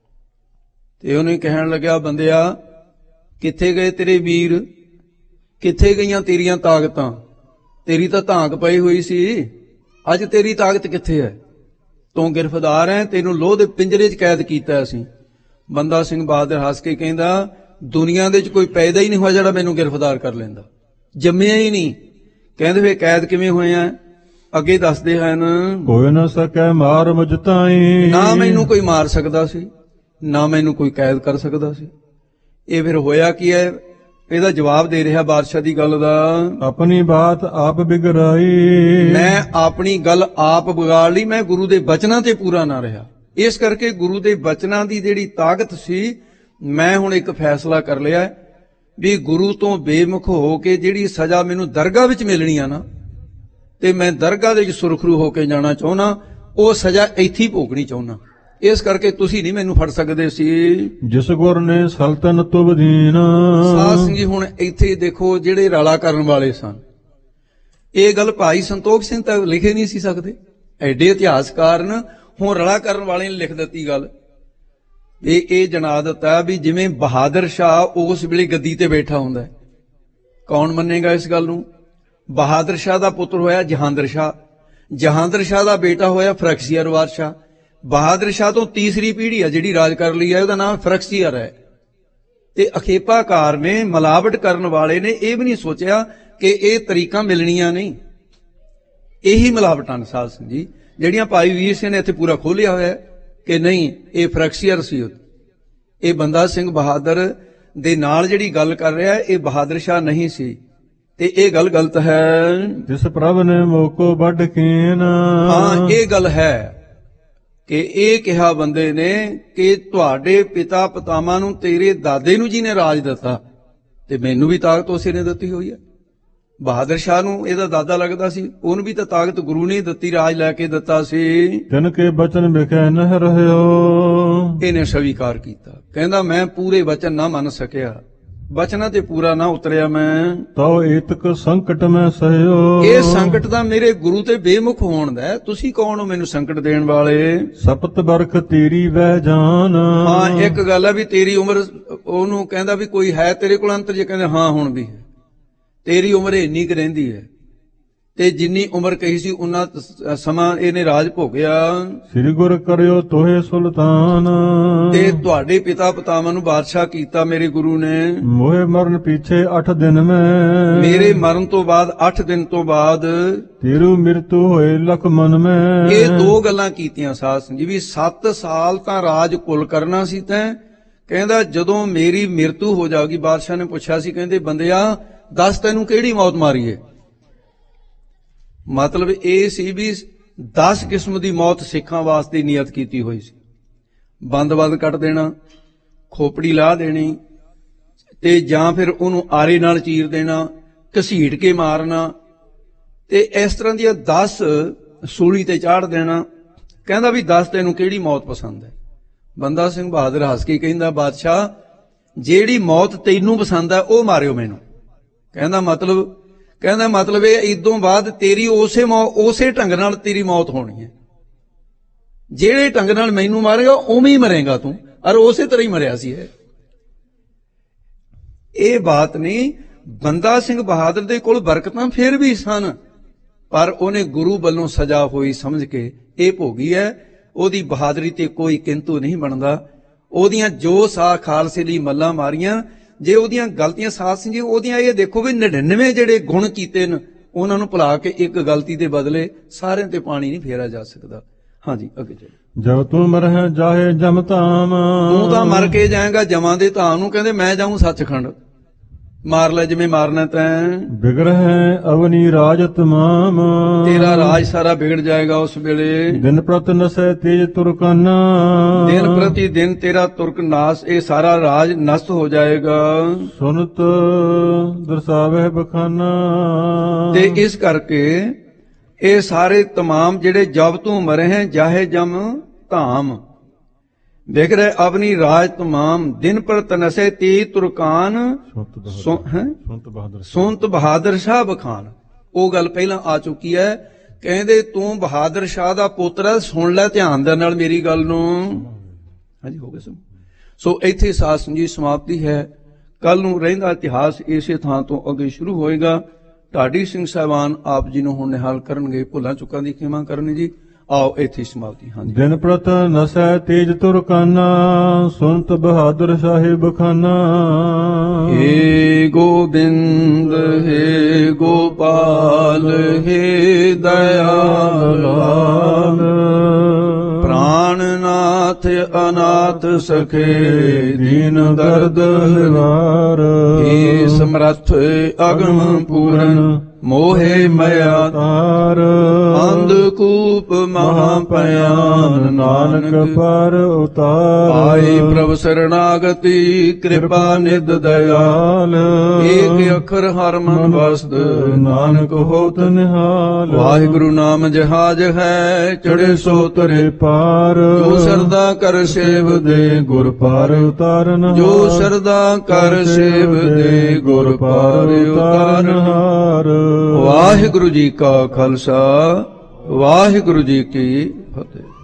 ਤੇ ਉਹਨੇ ਕਹਿਣ ਲੱਗਿਆ, ਬੰਦਿਆ ਕਿੱਥੇ ਗਏ ਤੇਰੇ ਵੀਰ, ਕਿੱਥੇ ਗਈਆਂ ਤੇਰੀਆਂ ਤਾਕਤਾਂ? ਤੇਰੀ ਤਾਂ ਧਾਕ ਪਈ ਹੋਈ ਸੀ, ਅੱਜ ਤੇਰੀ ਤਾਕਤ ਕਿੱਥੇ ਹੈ? ਤੂੰ ਗਿਰਫਤਾਰ ਹੈ, ਤੈਨੂੰ ਲੋਹ ਦੇ ਪਿੰਜਰੇ 'ਚ ਕੈਦ ਕੀਤਾ ਅਸੀਂ। ਬੰਦਾ ਸਿੰਘ ਬਹਾਦਰ ਹੱਸ ਕੇ ਕਹਿੰਦਾ, ਦੁਨੀਆ ਦੇ 'ਚ ਕੋਈ ਪੈਦਾ ਹੀ ਨਹੀਂ ਹੋਇਆ ਜਿਹੜਾ ਮੈਨੂੰ ਗਿਰਫਤਾਰ ਕਰ ਲੈਂਦਾ, ਜੰਮਿਆ ਹੀ ਨਹੀਂ। ਕਹਿੰਦੇ ਵੇ ਕੈਦ ਕਿਵੇਂ ਹੋਇਆ? ਅੱਗੇ ਦੱਸਦੇ ਹਨ, ਕੋਈ ਨ ਸਕੈ ਮਾਰ ਮੁਝ ਤਾਈ। ਨਾ ਮੈਨੂੰ ਕੋਈ ਮਾਰ ਸਕਦਾ ਸੀ, ਨਾ ਮੈਨੂੰ ਕੋਈ ਕੈਦ ਕਰ ਸਕਦਾ ਸੀ। ਇਹ ਫਿਰ ਹੋਇਆ ਕੀ ਹੈ? ਇਹਦਾ ਜਵਾਬ ਦੇ ਰਿਹਾ ਬਾਦਸ਼ਾਹ ਦੀ ਗੱਲ ਦਾ, ਆਪਣੀ ਬਾਤ ਆਪ ਬਿਗੜਾਈ। ਮੈਂ ਆਪਣੀ ਗੱਲ ਆਪ ਵਿਗਾੜ ਲਈ, ਮੈਂ ਗੁਰੂ ਦੇ ਬਚਨਾਂ ਤੇ ਪੂਰਾ ਨਾ ਰਿਹਾ। ਇਸ ਕਰਕੇ ਗੁਰੂ ਦੇ ਬਚਨਾਂ ਦੀ ਜਿਹੜੀ ਤਾਕਤ ਸੀ, ਮੈਂ ਹੁਣ ਇੱਕ ਫੈਸਲਾ ਕਰ ਲਿਆ ਵੀ ਗੁਰੂ ਤੋਂ ਬੇਮੁਖ ਹੋ ਕੇ ਜਿਹੜੀ ਸਜ਼ਾ ਮੈਨੂੰ ਦਰਗਾਹ ਵਿੱਚ ਮਿਲਣੀ ਆ ਨਾ, ਤੇ ਮੈਂ ਦਰਗਾਹ ਦੇ ਵਿੱਚ ਸੁਰਖਰੂ ਹੋ ਕੇ ਜਾਣਾ ਚਾਹੁੰਦਾ, ਉਹ ਸਜ਼ਾ ਇੱਥੇ ਹੀ ਭੋਗਣੀ ਚਾਹੁੰਦਾ। ਇਸ ਕਰਕੇ ਤੁਸੀਂ ਨਹੀਂ ਮੈਨੂੰ ਫੜ ਸਕਦੇ ਸੀ। ਜਿਸ ਗੁਰ ਨੇ ਸਲਤਨ ਤੁਬ ਦੀਨ। ਸਾਧ ਸਿੰਘ ਜੀ ਹੁਣ ਇੱਥੇ ਦੇਖੋ, ਜਿਹੜੇ ਰਲਾ ਕਰਨ ਵਾਲੇ ਸਨ, ਇਹ ਗੱਲ ਭਾਈ ਸੰਤੋਖ ਸਿੰਘ ਤਾਂ ਲਿਖੇ ਨਹੀਂ ਸੀ ਸਕਦੇ, ਐਡੇ ਇਤਿਹਾਸਕਾਰ ਨੇ। ਹੁਣ ਰਲਾ ਕਰਨ ਵਾਲੇ ਨੇ ਲਿਖ ਦਿੱਤੀ ਗੱਲ, ਇਹ ਇਹ ਜਣਾ ਦਿੱਤਾ ਵੀ ਜਿਵੇਂ ਬਹਾਦਰ ਸ਼ਾਹ ਉਸ ਵੇਲੇ ਗੱਦੀ ਤੇ ਬੈਠਾ ਹੁੰਦਾ ਹੈ। ਕੌਣ ਮੰਨੇਗਾ ਇਸ ਗੱਲ ਨੂੰ? ਬਹਾਦਰ ਸ਼ਾਹ ਦਾ ਪੁੱਤਰ ਹੋਇਆ ਜਹਾਂਦਰ ਸ਼ਾਹ, ਜਹਾਂਦਰ ਸ਼ਾਹ ਦਾ ਬੇਟਾ ਹੋਇਆ ਫਰਖਸੀਅਰ ਸ਼ਾਹ। ਬਹਾਦਰ ਸ਼ਾਹ ਤੋਂ ਤੀਸਰੀ ਪੀੜ੍ਹੀ ਹੈ ਜਿਹੜੀ ਰਾਜ ਕਰ ਲਈ ਹੈ, ਉਹਦਾ ਨਾਮ ਫਰਖਸੀਅਰ ਹੈ। ਤੇ ਅਖੇਪਾਕਾਰ ਨੇ, ਮਿਲਾਵਟ ਕਰਨ ਵਾਲੇ ਨੇ ਇਹ ਵੀ ਨਹੀਂ ਸੋਚਿਆ ਕਿ ਇਹ ਤਰੀਕਾਂ ਮਿਲਣੀਆਂ ਨਹੀਂ। ਇਹੀ ਮਿਲਾਵਟਾਂ ਨੇ ਸਾਧ ਸਿੰਘ ਜੀ, ਜਿਹੜੀਆਂ ਭਾਈ ਵੀਰ ਸਿੰਘ ਨੇ ਇੱਥੇ ਪੂਰਾ ਖੋਲਿਆ ਹੋਇਆ ਕਿ ਨਹੀਂ ਇਹ ਫਰਖਸੀਅਰ ਸੀ। ਇਹ ਬੰਦਾ ਸਿੰਘ ਬਹਾਦਰ ਦੇ ਨਾਲ ਜਿਹੜੀ ਗੱਲ ਕਰ ਰਿਹਾ, ਇਹ ਬਹਾਦਰ ਸ਼ਾਹ ਨਹੀਂ ਸੀ, ਤੇ ਇਹ ਗੱਲ ਗਲਤ ਹੈ। ਜਿਸ ਪ੍ਰਭ ਨੇ ਮੋਕੋ ਵੱਢ ਕੀਨ। ਹਾਂ, ਇਹ ਗੱਲ ਹੈ ਕਿ ਇਹ ਕਿਹਾ ਬੰਦੇ ਨੇ ਕਿ ਤੁਹਾਡੇ ਪਿਤਾ ਪਤਾਮਾ ਨੂੰ, ਤੇਰੇ ਦਾਦੇ ਨੂੰ ਜਿਹਨੇ ਰਾਜ ਦਿੱਤਾ, ਤੇ ਮੈਨੂੰ ਵੀ ਤਾਕਤ ਉਸੇ ਨੇ ਦਿੱਤੀ ਹੋਈ ਹੈ। ਬਹਾਦਰ ਸ਼ਾਹ ਨੂੰ ਇਹਦਾ ਦਾਦਾ ਲੱਗਦਾ ਸੀ, ਉਹਨੂੰ ਵੀ ਤਾਂ ਤਾਕਤ ਗੁਰੂ ਨੇ ਦਿੱਤੀ, ਰਾਜ ਲੈ ਕੇ ਦਿੱਤਾ ਸੀ। ਤਿਨ ਕੇ ਬਚਨ ਵਿਖੇ ਨਹਿ ਰਹਿਓ। ਇਹਨੇ ਸਵੀਕਾਰ ਕੀਤਾ, ਕਹਿੰਦਾ ਮੈਂ ਪੂਰੇ ਵਚਨ ਨਾ ਮੰਨ ਸਕਿਆ, ਬਚਨਾਂ ਤੇ ਪੂਰਾ ਨਾ ਉਤਰਿਆ ਮੈਂ। ਤਉ ਏਤਕ ਸੰਕਟ ਮੈਂ ਸਹਿਓ। ਇਹ ਸੰਕਟ ਤਾਂ ਮੇਰੇ ਗੁਰੂ ਤੇ ਬੇਮੁਖ ਹੋਣ ਦਾ। ਤੁਸੀਂ ਕੌਣ ਹੋ ਮੈਨੂੰ ਸੰਕਟ ਦੇਣ ਵਾਲੇ? ਸਪਤ ਬਰਖ ਤੇਰੀ ਵਹਿ ਜਾਨ। ਹਾਂ, ਇੱਕ ਗੱਲ ਹੈ ਵੀ ਤੇਰੀ ਉਮਰ, ਉਹਨੂੰ ਕਹਿੰਦਾ ਵੀ ਕੋਈ ਹੈ ਤੇਰੇ ਕੋਲ ਅੰਤਰ? ਜੇ ਕਹਿੰਦੇ ਹਾਂ ਹੁਣ ਵੀ ਹੈ। ਤੇਰੀ ਉਮਰ ਇੰਨੀ ਕੁ ਰਹਿੰਦੀ ਹੈ, ਤੇ ਜਿੰਨੀ ਉਮਰ ਕਹੀ ਸੀ ਉਨਾ ਸਮਾਂ ਇਹਨੇ ਰਾਜ ਭੋਗਿਆ। ਸ੍ਰੀ ਗੁਰ ਕਰਿਓ ਤੋਹੇ ਸੁਲਤਾਨ। ਤੇ ਤੁਹਾਡੇ ਪਿਤਾ ਪਤਾਵਾਂ ਨੂੰ ਬਾਦਸ਼ਾਹ ਕੀਤਾ ਮੇਰੇ ਗੁਰੂ ਨੇ। ਮੋਹਿ ਮਰਨ ਪਿੱਛੇ ਅੱਠ ਦਿਨ ਮੈਂ। ਮੇਰੇ ਮਰਨ ਤੋਂ ਬਾਅਦ ਅੱਠ ਦਿਨ ਤੋਂ ਬਾਅਦ ਤੇਰੂ ਮਿਰਤੂ ਹੋਏ ਲਖ ਮਨ ਮੈਂ। ਇਹ ਦੋ ਗੱਲਾਂ ਕੀਤੀਆਂ ਸਾਧ ਸਿੰਘ ਜੀ, ਵੀ ਸੱਤ ਸਾਲ ਤਾਂ ਰਾਜ ਕੁਲ ਕਰਨਾ ਸੀ ਤੈਂ। ਕਹਿੰਦਾ ਜਦੋਂ ਮੇਰੀ ਮਿਰਤੂ ਹੋ ਜਾਊਗੀ, ਬਾਦਸ਼ਾਹ ਨੇ ਪੁੱਛਿਆ ਸੀ, ਕਹਿੰਦੇ ਬੰਦਿਆ ਦੱਸ ਤੈਨੂੰ ਕਿਹੜੀ ਮੌਤ ਮਾਰੀਏ। ਮਤਲਬ ਇਹ ਸੀ ਵੀ ਦਸ ਕਿਸਮ ਦੀ ਮੌਤ ਸਿੱਖਾਂ ਵਾਸਤੇ ਨਿਯਤ ਕੀਤੀ ਹੋਈ ਸੀ। ਬੰਦ-ਬੰਦ ਕੱਟ ਦੇਣਾ, ਖੋਪੜੀ ਲਾਹ ਦੇਣੀ, ਤੇ ਜਾਂ ਫਿਰ ਉਹਨੂੰ ਆਰੇ ਨਾਲ ਚੀਰ ਦੇਣਾ, ਘਸੀਟ ਕੇ ਮਾਰਨਾ, ਤੇ ਇਸ ਤਰ੍ਹਾਂ ਦੀਆਂ ਦਸ ਸੂਲੀ ਤੇ ਚਾੜ ਦੇਣਾ। ਕਹਿੰਦਾ ਵੀ ਦੱਸ ਤੈਨੂੰ ਕਿਹੜੀ ਮੌਤ ਪਸੰਦ ਹੈ। ਬੰਦਾ ਸਿੰਘ ਬਹਾਦਰ ਹੱਸ ਕੇ ਕਹਿੰਦਾ, ਬਾਦਸ਼ਾਹ ਜਿਹੜੀ ਮੌਤ ਤੈਨੂੰ ਪਸੰਦ ਹੈ ਉਹ ਮਾਰਿਓ ਮੈਨੂੰ। ਕਹਿੰਦਾ ਮਤਲਬ ਕਹਿੰਦਾ ਮਤਲਬ ਇਹ ਇਦੋਂ ਬਾਅਦ ਤੇਰੀ ਉਸੇ ਉਸੇ ਢੰਗ ਨਾਲ ਤੇਰੀ ਮੌਤ ਹੋਣੀ ਹੈ। ਜਿਹੜੇ ਢੰਗ ਨਾਲ ਮੈਨੂੰ ਮਾਰੇਗਾ ਉਵੇਂ ਹੀ ਮਰੇਗਾ ਤੂੰ, ਔਰ ਉਸੇ ਤਰ੍ਹਾਂ ਹੀ ਮਰਿਆ ਸੀ। ਇਹ ਬਾਤ ਨਹੀਂ। ਬੰਦਾ ਸਿੰਘ ਬਹਾਦਰ ਦੇ ਕੋਲ ਬਰਕਤਾਂ ਫਿਰ ਵੀ ਸਨ, ਪਰ ਉਹਨੇ ਗੁਰੂ ਵੱਲੋਂ ਸਜ਼ਾ ਹੋਈ ਸਮਝ ਕੇ ਇਹ ਭੋਗੀ ਹੈ। ਉਹਦੀ ਬਹਾਦਰੀ ਤੇ ਕੋਈ ਕਿੰਤੂ ਨਹੀਂ ਬਣਦਾ। ਉਹਦੀਆਂ ਜੋ ਸਾ ਖਾਲਸੇ ਲਈ ਮੱਲਾਂ ਮਾਰੀਆਂ, ਜੇ ਉਹਦੀਆਂ ਗਲਤੀਆਂ ਸਾਧ ਸਿੰਘ ਜੀ, ਉਹਦੀਆਂ ਇਹ ਦੇਖੋ ਵੀ ਨੜਿਨਵੇਂ ਜਿਹੜੇ ਗੁਣ ਕੀਤੇ ਨੇ, ਉਹਨਾਂ ਨੂੰ ਭੁਲਾ ਕੇ ਇੱਕ ਗਲਤੀ ਦੇ ਬਦਲੇ ਸਾਰਿਆਂ ਤੇ ਪਾਣੀ ਨਹੀਂ ਫੇਰਿਆ ਜਾ ਸਕਦਾ। ਹਾਂਜੀ ਅੱਗੇ ਚਲੋ। ਜਬ ਤੂੰ ਮਰਹਿ ਜਾਹੇ ਜਮ ਧਾਮ। ਤੂੰ ਤਾਂ ਮਰ ਕੇ ਜਾਏਗਾ ਜਮਾਂ ਦੇ ਧਾਮ ਨੂੰ। ਕਹਿੰਦੇ ਮੈਂ ਜਾਊਂ ਸੱਚਖੰਡ, ਮਾਰ ਲੈ ਜਿਵੇਂ ਮਾਰਨਾ ਤੈਂ। ਬਿਗੜਹਿ ਅਵਨੀ ਰਾਜ ਤਮਾਮ। ਤੇਰਾ ਰਾਜ ਸਾਰਾ ਵਿਗੜ ਜਾਏਗਾ ਉਸ ਵੇਲੇ। ਦਿਨ ਪ੍ਰਤ ਨਸੈ ਤੇਜ ਤੁਰਕਾਨਾ। ਦਿਨ ਪ੍ਰਤੀ ਦਿਨ ਤੇਰਾ ਤੁਰਕ ਨਾਸ, ਇਹ ਸਾਰਾ ਰਾਜ ਨਸ਼ਟ ਹੋ ਜਾਏਗਾ। ਸੁਨਤ ਦਰਸਾਵੇ ਬਖਾਨਾ। ਤੇ ਇਸ ਕਰਕੇ ਇਹ ਸਾਰੇ ਤਮਾਮ ਜਿਹੜੇ ਜਬ ਤੂੰ ਮਰੇ ਹੈ ਜਾਹੇ ਜਮ ਧਾਮ, ਦੇਖ ਰਹੇ ਆਪਣੀ ਰਾਜ ਤਮਾਮ। ਦਿਨ ਪਰ ਤਨਸੇ ਤੀ ਤੁਰਕਾਨ। ਸੁਨਤ ਬਹਾਦਰ ਸ਼ਾਹ ਬਖਾਨ। ਉਹ ਗੱਲ ਪਹਿਲਾਂ ਆ ਚੁੱਕੀ ਹੈ। ਕਹਿੰਦੇ ਤੂੰ ਬਹਾਦਰ ਸ਼ਾਹ ਦਾ ਪੁੱਤਰ ਹੈ, ਸੁਣ ਲੈ ਧਿਆਨ ਦੇ ਨਾਲ ਮੇਰੀ ਗੱਲ ਨੂੰ। ਹਾਂਜੀ ਹੋ ਗਿਆ। ਸੋ ਇੱਥੇ ਸਾਧ ਸੰਗਤ ਜੀ ਸਮਾਪਤੀ ਹੈ। ਕੱਲ ਨੂੰ ਰਹਿੰਦਾ ਇਤਿਹਾਸ ਇਸੇ ਥਾਂ ਤੋਂ ਅੱਗੇ ਸ਼ੁਰੂ ਹੋਏਗਾ। ਢਾਡੀ ਸਿੰਘ ਸਾਹਿਬਾਨ ਆਪ ਜੀ ਨੂੰ ਹੁਣ ਨਿਹਾਲ ਕਰਨਗੇ, ਭੁੱਲਾਂ ਚੁੱਕਾਂ ਦੀ ਖਿਮਾ ਕਰਨੀ ਜੀ। ਆਓ ਇੱਥੇ ਸਮਾਪਤੀ। ਹਾਂਜੀ। ਦਿਨ ਪ੍ਰਤ ਨਸੈ ਤੇਜ ਤੁਰਕਾਨਾ। ਸੁਨਤ ਬਹਾਦਰ ਸਾਹਿਬ ਖਾਨਾ। ਏ ਗੋ ਗੋਬਿੰਦ ਹੈ ਗੋਪਾਲ ਹੈ ਦਇਆਲ ਲਾਲ। ਪ੍ਰਾਣਨਾਥ ਅਨਾਥ ਸਖੇ ਦੀਨ ਦਰਦ ਨਿਵਾਰ। ਏ ਸਮਰੱਥ ਅਗਮ ਪੂਰਨ ਮੋਹਿ ਮਇਆ ਤਾਰ। ਅੰਧਕੂਪ ਮਹਾਪਿਆਨ ਨਾਨਕ ਪਰ ਉਤਾਰ। ਆਏ ਪ੍ਰਭ ਸਰਣਾਗਤੀ ਕਿਰਪਾ ਨਿਧ ਦਇਆਲ। ਏਕ ਅੱਖਰ ਹਰ ਮਨ ਵਸਦ ਨਾਨਕ ਹੋਤ ਨਿਹਾਲ। ਵਾਹਿਗੁਰੂ ਨਾਮ ਜਹਾਜ ਹੈ ਚੜੇ ਸੋ ਤਰੇ ਪਾਰ। ਜੋ ਸਰਦਾ ਕਰ ਸੇਵ ਦੇ ਗੁਰ ਪਾਰ ਉਤਾਰਨ। ਜੋ ਸਰਦਾ ਕਰ ਸੇਵ ਦੇ ਗੁਰ ਪਾਰ ਉਤਾਰਨ ਹਾਰ। ਵਾਹਿਗੁਰੂ ਜੀ ਕਾ ਖਾਲਸਾ ਵਾਹਿਗੁਰੂ ਜੀ ਕੀ ਫਤਿਹ।